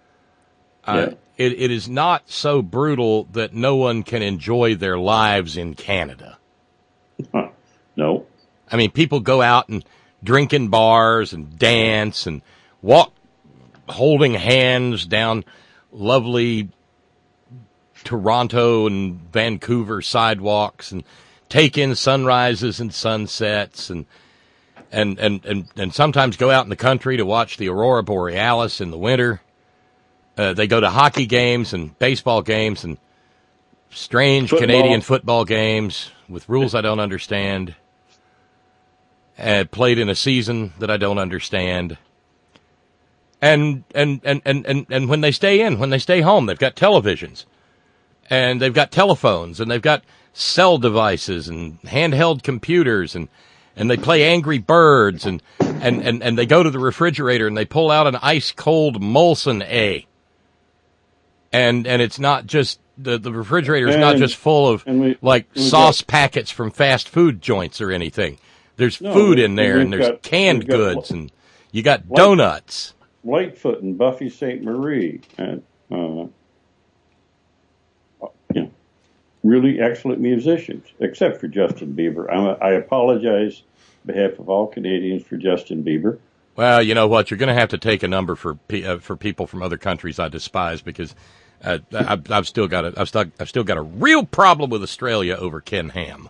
It is not so brutal that no one can enjoy their lives in Canada. No. I mean, people go out and drink in bars and dance and walk holding hands down lovely Toronto and Vancouver sidewalks and take in sunrises and sunsets and sometimes go out in the country to watch the Aurora Borealis in the winter. They go to hockey games and baseball games and strange Canadian football games with rules I don't understand. Played in a season that I don't understand. And when they stay home, they've got televisions and they've got telephones and they've got cell devices and handheld computers and they play Angry Birds and they go to the refrigerator and they pull out an ice cold Molson A. And it's not just the refrigerator is not just full of sauce packets from fast food joints or anything. There's food in there, and there's canned goods, and you got donuts. Lightfoot and Buffy St. Marie, and really excellent musicians, except for Justin Bieber. I apologize on behalf of all Canadians for Justin Bieber. Well, you know what? You're going to have to take a number for people from other countries I despise because I've still got a real problem with Australia over Ken Ham.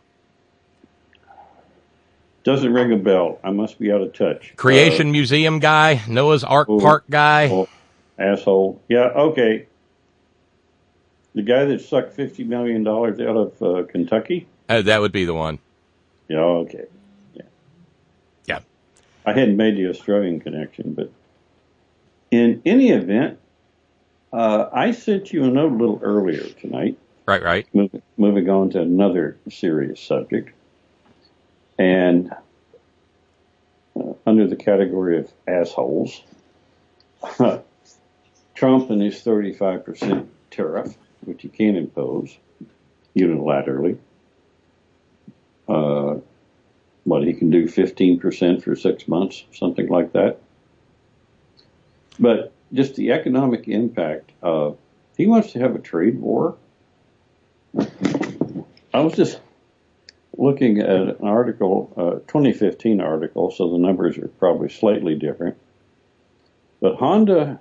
Doesn't ring a bell. I must be out of touch. Creation Museum guy, Noah's Ark Park guy. Asshole. Yeah, okay. The guy that sucked $50 million out of Kentucky? That would be the one. Yeah, okay. Yeah. I hadn't made the Australian connection, but in any event, I sent you a note a little earlier tonight. Right. Moving on to another serious subject. And under the category of assholes, Trump and his 35% tariff, which he can't impose unilaterally. He can do 15% for 6 months, something like that. But just the economic impact of, he wants to have a trade war. I was just looking at an article, 2015 article, so the numbers are probably slightly different. But Honda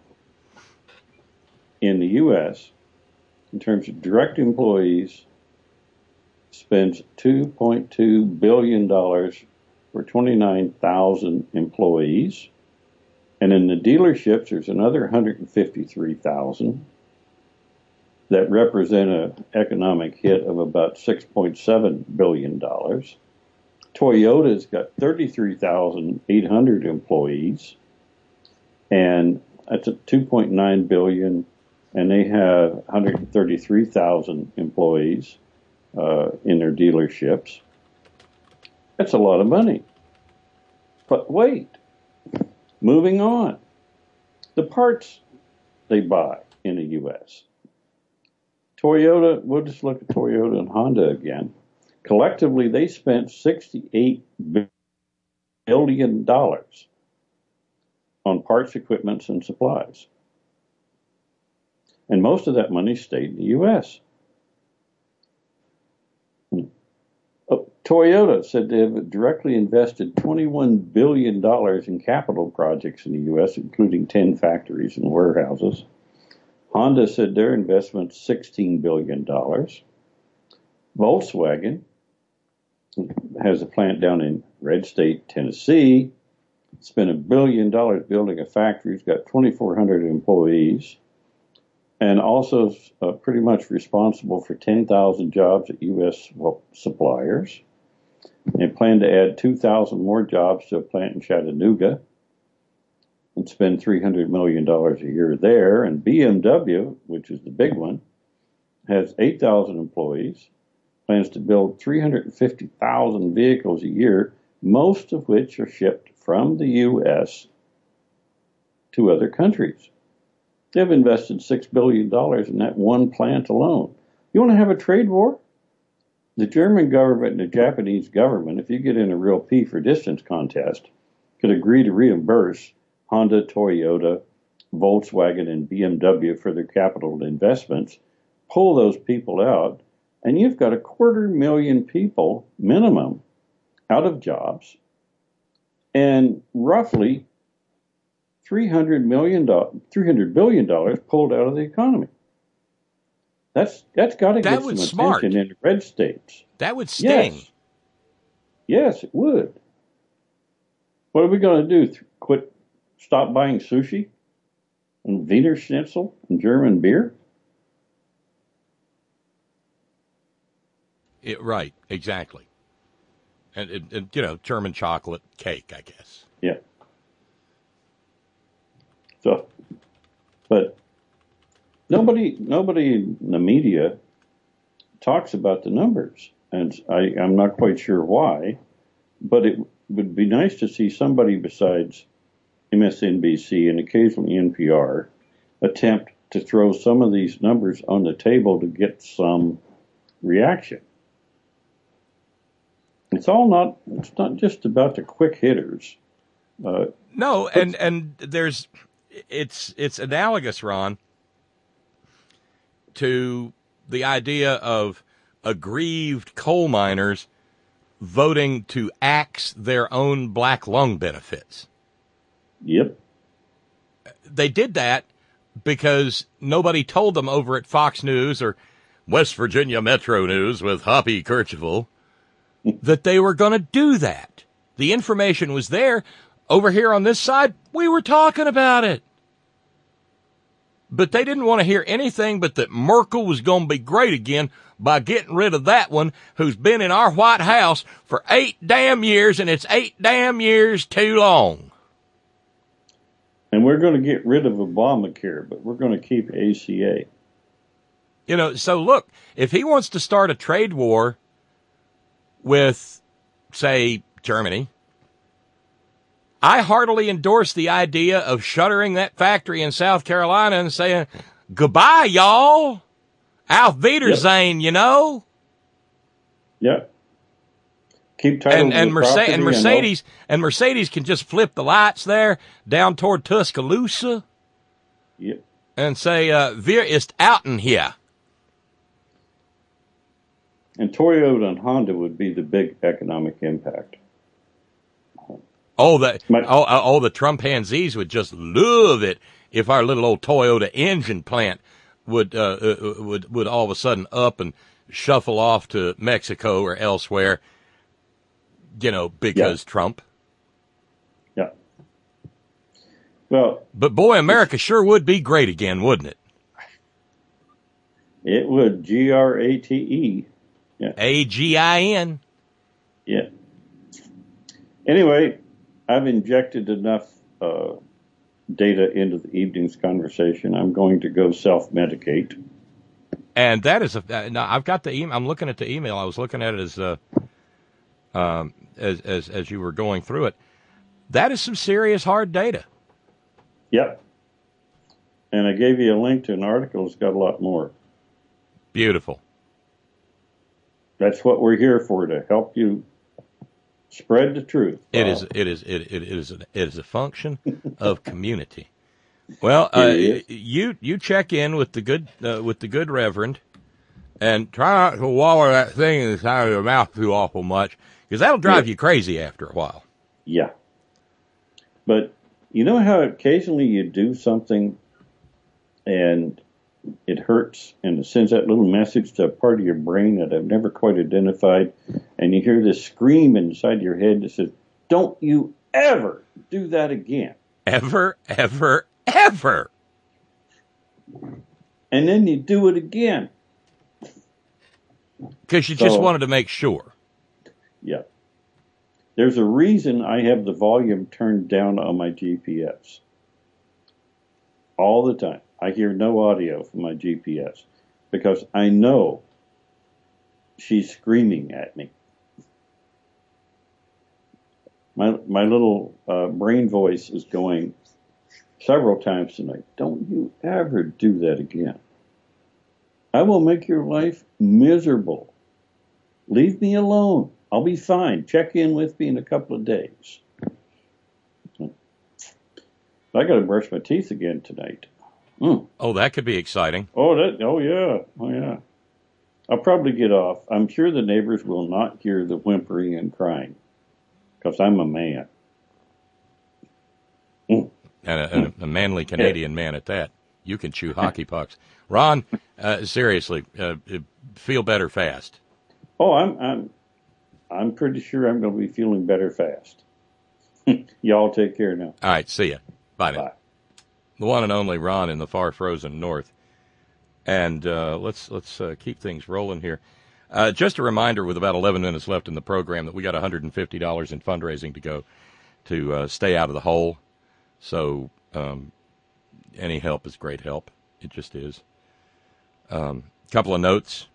in the U.S., in terms of direct employees, spends $2.2 billion for 29,000 employees. And in the dealerships, there's another 153,000 that represent an economic hit of about $6.7 billion. Toyota's got 33,800 employees, and that's at $2.9 billion, and they have 133,000 employees in their dealerships. That's a lot of money. But wait, moving on. The parts they buy in the U.S. Toyota, we'll just look at Toyota and Honda again. Collectively, they spent $68 billion on parts, equipment, and supplies. And most of that money stayed in the U.S. Toyota said they have directly invested $21 billion in capital projects in the U.S., including 10 factories and warehouses. Honda said their investment's $16 billion. Volkswagen has a plant down in Red State, Tennessee. Spent $1 billion building a factory. It's got 2,400 employees. And also pretty much responsible for 10,000 jobs at U.S. suppliers. They plan to add 2,000 more jobs to a plant in Chattanooga and spend $300 million a year there. And BMW, which is the big one, has 8,000 employees, plans to build 350,000 vehicles a year, most of which are shipped from the U.S. to other countries. They've invested $6 billion in that one plant alone. You want to have a trade war? The German government and the Japanese government, if you get in a real P for distance contest, could agree to reimburse Honda, Toyota, Volkswagen, and BMW for their capital investments, pull those people out, and you've got 250,000 people minimum out of jobs, and roughly $300 billion pulled out of the economy. That's got to get some attention in the red states. That would sting. Yes, it would. What are we going to do? Stop buying sushi and Wiener Schnitzel and German beer? Right, exactly. And German chocolate cake, I guess. Yeah. So, but nobody in the media talks about the numbers, and I'm not quite sure why, but it would be nice to see somebody besides MSNBC and occasionally NPR attempt to throw some of these numbers on the table to get some reaction. It's not just about the quick hitters. No, and it's analogous, Ron, to the idea of aggrieved coal miners voting to axe their own black lung benefits. Yep. They did that because nobody told them over at Fox News or West Virginia Metro News with Hoppy Kercheval that they were going to do that. The information was there. Over here on this side, we were talking about it. But they didn't want to hear anything but that Merkel was going to be great again by getting rid of that one who's been in our White House for 8 damn years, and it's 8 damn years too long. And we're going to get rid of Obamacare, but we're going to keep ACA. So look, if he wants to start a trade war with, say, Germany, I heartily endorse the idea of shuttering that factory in South Carolina and saying, goodbye, y'all. Auf Wiedersehen, Yeah. Keep title and Mercedes can just flip the lights there down toward Tuscaloosa. Yep. And say, wir ist outen here. And Toyota and Honda would be the big economic impact. All the Trump hansees would just love it if our little old Toyota engine plant would all of a sudden up and shuffle off to Mexico or elsewhere, because Trump. Yeah. Well, but boy, America sure would be great again, wouldn't it? It would. GRATE. Yeah. AGIN. Yeah. Anyway, I've injected enough data into the evening's conversation. I'm going to go self-medicate. And that is I've got the email. I'm looking at the email. I was looking at it as you were going through it. That is some serious hard data. Yep. And I gave you a link to an article that's got a lot more. Beautiful. That's what we're here for, to help you Spread the truth. It is a function of community. Well, you check in with the good Reverend, and try not to wallow that thing inside of your mouth too awful much, because that'll drive you crazy after a while. Yeah. But you know how occasionally you do something and it hurts and it sends that little message to a part of your brain that I've never quite identified, and you hear this scream inside your head that says, "Don't you ever do that again." Ever, ever, ever. And then you do it again. Because you just wanted to make sure. Yeah. There's a reason I have the volume turned down on my GPS. All the time. I hear no audio from my GPS because I know she's screaming at me. My little brain voice is going several times tonight. Don't you ever do that again. I will make your life miserable. Leave me alone. I'll be fine. Check in with me in a couple of days. I got to brush my teeth again tonight. Oh, that could be exciting. Oh yeah. I'll probably get off. I'm sure the neighbors will not hear the whimpering and crying because I'm a man. And a manly Canadian man at that. You can chew hockey pucks. Ron, seriously, feel better fast. Oh, I'm pretty sure I'm going to be feeling better fast. Y'all take care now. All right, see ya. Bye now. The one and only Ron in the far frozen north. And let's keep things rolling here. Just a reminder, with about 11 minutes left in the program, that we got $150 in fundraising to go to stay out of the hole. So any help is great help. It just is. Couple of notes.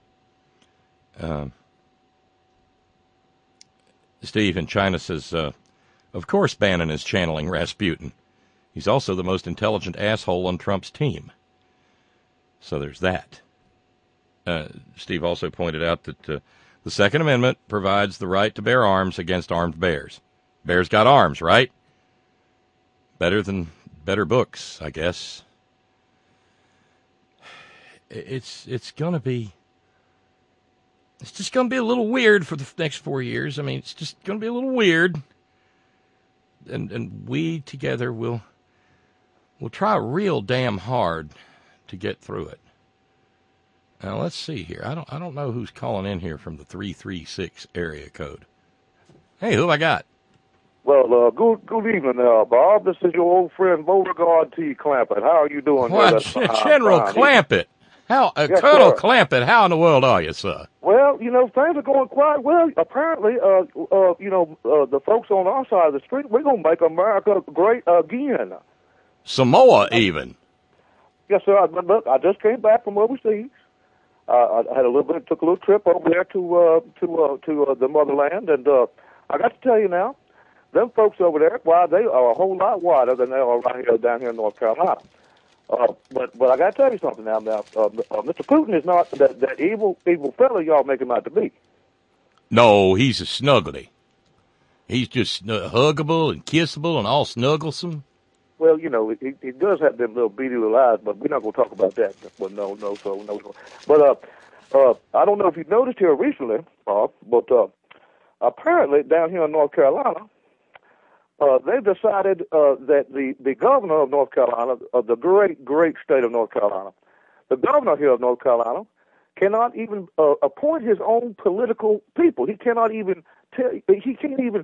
Steve in China says, of course Bannon is channeling Rasputin. He's also the most intelligent asshole on Trump's team. So there's that. Steve also pointed out that the Second Amendment provides the right to bear arms against armed bears. Bears got arms, right? Better books, I guess. It's just going to be a little weird for the next 4 years. I mean, it's just going to be a little weird. And we together will try real damn hard to get through it. Now let's see here. I don't know who's calling in here from the 336 area code. Hey, who have I got? Well, good evening, Bob. This is your old friend Beauregard T. Clampett. How are you doing? What, General Clampett? How, Yes, Colonel sir. Clampett? How in the world are you, sir? Well, things are going quite well. Apparently, the folks on our side of the street, we're going to make America great again. Samoa, even. Yes, sir. Look, I just came back from overseas. I had took a little trip over there to the motherland, and I got to tell you now, them folks over there, they are a whole lot wider than they are right here down here in North Carolina. But I got to tell you something now. Mr. Putin is not that evil fellow y'all make him out to be. No, he's a snuggly. He's just huggable and kissable and all snugglesome. Well, he does have them little beady little eyes, but we're not going to talk about that. But no. But I don't know if you've noticed here recently, but apparently down here in North Carolina, they've decided that the governor of North Carolina, of the great state of North Carolina, the governor here of North Carolina cannot even appoint his own political people. He cannot even he can't even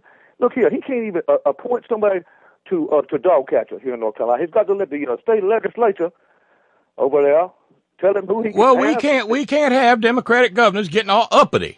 appoint somebody to dog catcher here in North Carolina. He's got to let the state legislature over there tell him who he can Well, have. we can't have Democratic governors getting all uppity.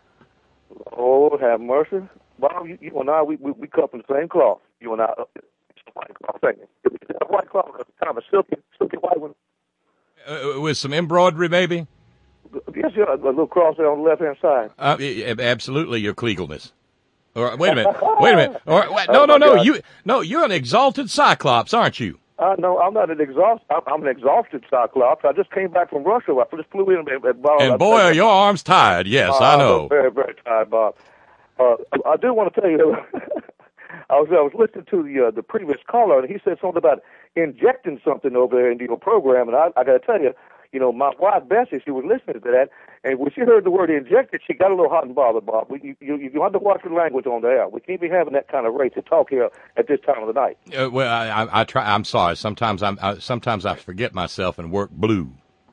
Oh, have mercy. Bob, you and I, we cut from the same cloth. You and I, white cloth. Thank you. White cloth, kind of a silky white one. With some embroidery, maybe? Yes, a little cross there on the left-hand side. Absolutely, your Kleagleness. Or wait a minute. Or no. You're an exalted Cyclops, aren't you? No, I'm not an exhausted. I'm an exhausted Cyclops. I just came back from Russia. I just flew in. And boy, are your arms tired. Yes, I know. I'm very, very tired, Bob. I do want to tell you, I was listening to the previous caller, and he said something about injecting something over there into your program, and I got to tell you, my wife Bessie, she was listening to that, and when she heard the word injected, she got a little hot and bothered, Bob. You have to watch your language on the air. We can't be having that kind of rate to talk here at this time of the night. Well, I try. I'm sorry. Sometimes I forget myself and work blue.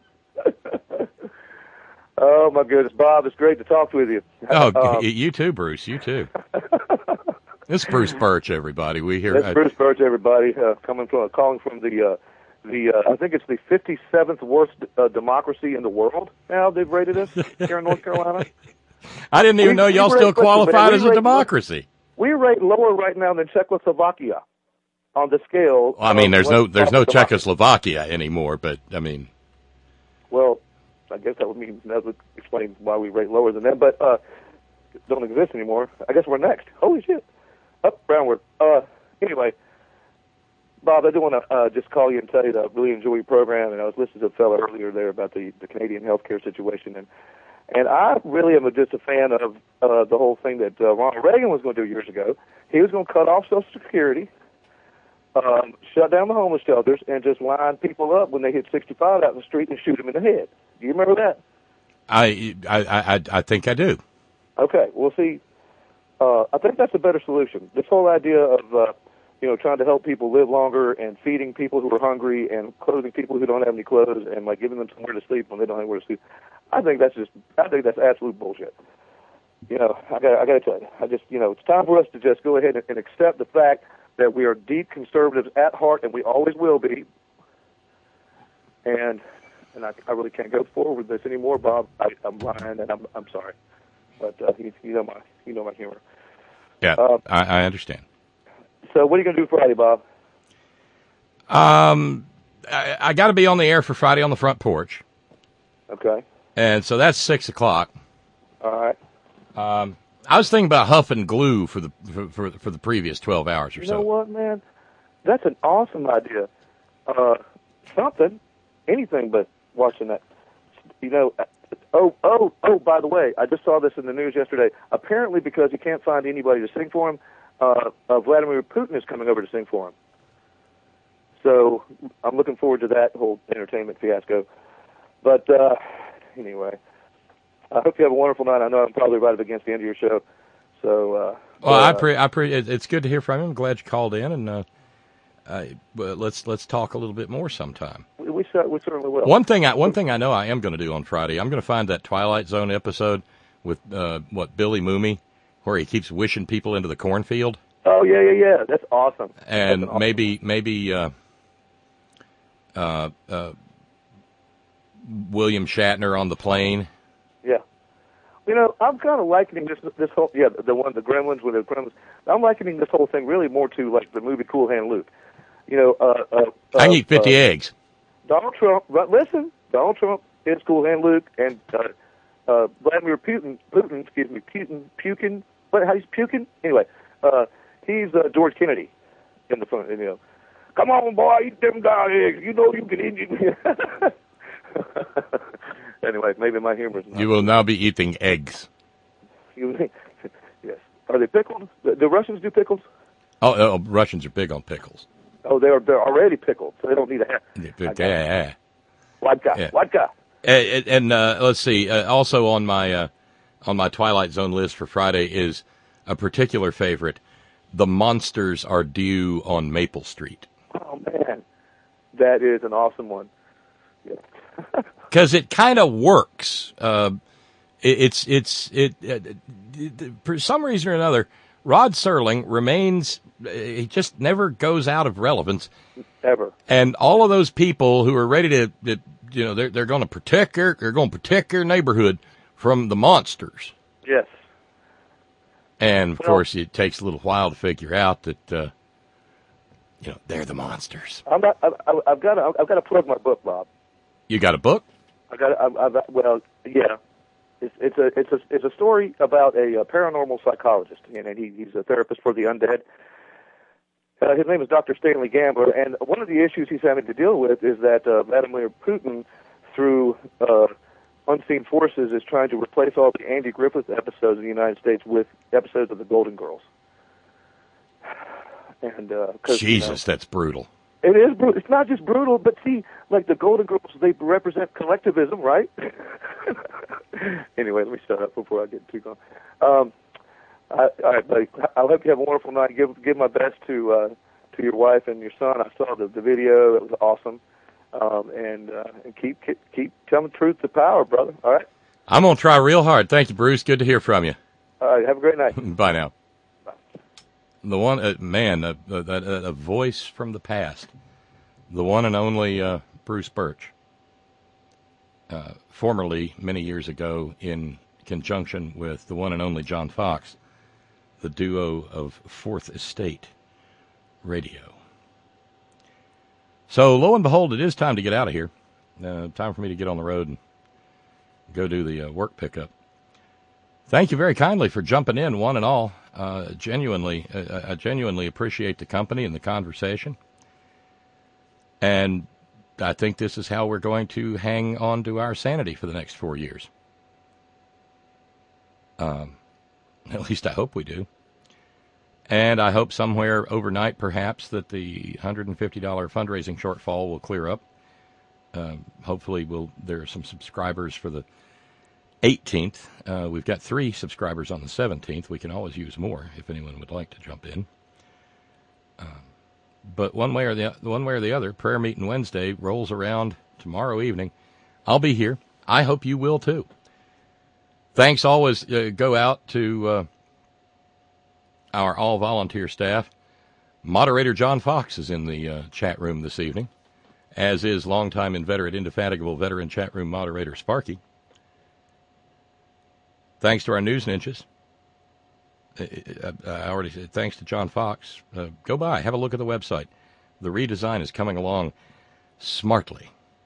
Oh my goodness, Bob, it's great to talk with you. Oh, you too, Bruce. You too. It's Bruce Birch, everybody. We hear. That's Bruce Birch, everybody, calling from the I think it's the 57th worst democracy in the world. Now they've rated us here in North Carolina. I didn't even know y'all still qualified as a democracy. We rate lower right now than Czechoslovakia on the scale. Well, I mean, there's no Czechoslovakia anymore, but I mean. Well, I guess that would explain why we rate lower than them, but don't exist anymore. I guess we're next. Holy shit. Up, Brownward. Anyway, Bob, I do want to just call you and tell you that I really enjoy your program, and I was listening to a fellow earlier there about the Canadian healthcare situation, and I really am just a fan of the whole thing that Ronald Reagan was going to do years ago. He was going to cut off Social Security, shut down the homeless shelters, and just line people up when they hit 65 out in the street and shoot them in the head. Do you remember that? I think I do. Okay, well, see, I think that's a better solution. This whole idea of trying to help people live longer and feeding people who are hungry and clothing people who don't have any clothes and like giving them somewhere to sleep when they don't have anywhere to sleep. I think that's absolute bullshit. I got to tell you, it's time for us to just go ahead and accept the fact that we are deep conservatives at heart, and we always will be. And I really can't go forward with this anymore, Bob. I'm lying, and I'm sorry, but you know my humor. Yeah, I understand. So what are you going to do Friday, Bob? I got to be on the air for Friday on the front porch. Okay. And so that's 6:00. All right. I was thinking about huffing glue for the previous 12 hours or so. You know what, man? That's an awesome idea. Anything but watching that. By the way, I just saw this in the news yesterday. Apparently, because he can't find anybody to sing for him, Vladimir Putin is coming over to sing for him. So I'm looking forward to that whole entertainment fiasco. But anyway, I hope you have a wonderful night. I know I'm probably right up against the end of your show. So it's good to hear from you. I'm glad you called in, and let's talk a little bit more sometime. We certainly will. One thing I know I am going to do on Friday, I'm going to find that Twilight Zone episode with Billy Mooney, where he keeps wishing people into the cornfield. Oh yeah. That's awesome. And awesome. maybe William Shatner on the plane. Yeah. I'm kind of likening this whole the Gremlins with the Gremlins. I'm likening this whole thing really more to like the movie Cool Hand Luke. I can eat 50 eggs. Donald Trump. Listen, Donald Trump is Cool Hand Luke, and Vladimir Putin. Putin. What? How he's puking? Anyway, he's George Kennedy in the front. Come on, boy, eat them darn eggs. You know you can eat. Anyway, maybe my humor is not. You will now be eating eggs. Yes. Are they pickled? The Russians do pickles? Oh, Russians are big on pickles. Oh, they're already pickled, so they don't need a hat. Yeah. Vodka. And let's see. Also on my Twilight Zone list for Friday is a particular favorite. The Monsters Are Due on Maple Street. Oh man, that is an awesome one. Yeah. Because it kind of works. For some reason or another, Rod Serling remains. He just never goes out of relevance. Ever. And all of those people who are ready to they're going to protect their neighborhood from the monsters. Yes. And of course, it takes a little while to figure out that they're the monsters. I've got to plug my book, Bob. You got a book? Yeah. It's a story about a paranormal psychologist, and he's a therapist for the undead. His name is Dr. Stanley Gambler, and one of the issues he's having to deal with is that Vladimir Putin, through Unseen Forces is trying to replace all the Andy Griffith episodes in the United States with episodes of the Golden Girls. And Jesus, that's brutal. It is brutal. It's not just brutal, but see, like the Golden Girls, they represent collectivism, right? Anyway, let me shut up before I get too gone. All right, buddy. I hope you have a wonderful night. Give my best to your wife and your son. I saw the video. It was awesome. And keep telling the truth to power, brother. All right. I'm gonna try real hard. Thank you, Bruce. Good to hear from you. All right. Have a great night. Bye now. The one a voice from the past, the one and only Bruce Birch, formerly many years ago in conjunction with the one and only John Fox, the duo of Fourth Estate Radio. So lo and behold, it is time to get out of here. Time for me to get on the road and go do the work pickup. Thank you very kindly for jumping in, one and all. I genuinely appreciate the company and the conversation. And I think this is how we're going to hang on to our sanity for the next 4 years. At least I hope we do. And I hope somewhere overnight, perhaps, that the $150 fundraising shortfall will clear up. Hopefully there are some subscribers for the 18th. We've got 3 subscribers on the 17th. We can always use more if anyone would like to jump in. But one way or the other, prayer meeting Wednesday rolls around tomorrow evening. I'll be here. I hope you will too. Thanks always go out to our all-volunteer staff. Moderator John Fox is in the chat room this evening, as is longtime inveterate, indefatigable veteran chat room moderator Sparky. Thanks to our news ninjas. I already said thanks to John Fox. Go by, have a look at the website. The redesign is coming along smartly.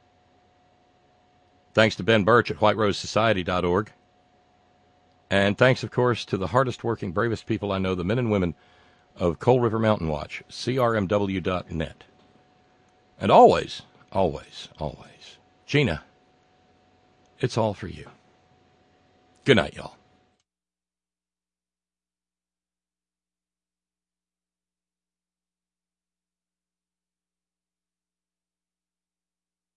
Thanks to Ben Birch at whiterosesociety.org. And thanks, of course, to the hardest working, bravest people I know, the men and women of Coal River Mountain Watch, crmw.net. And always, always, always, Gina, it's all for you. Good night, y'all.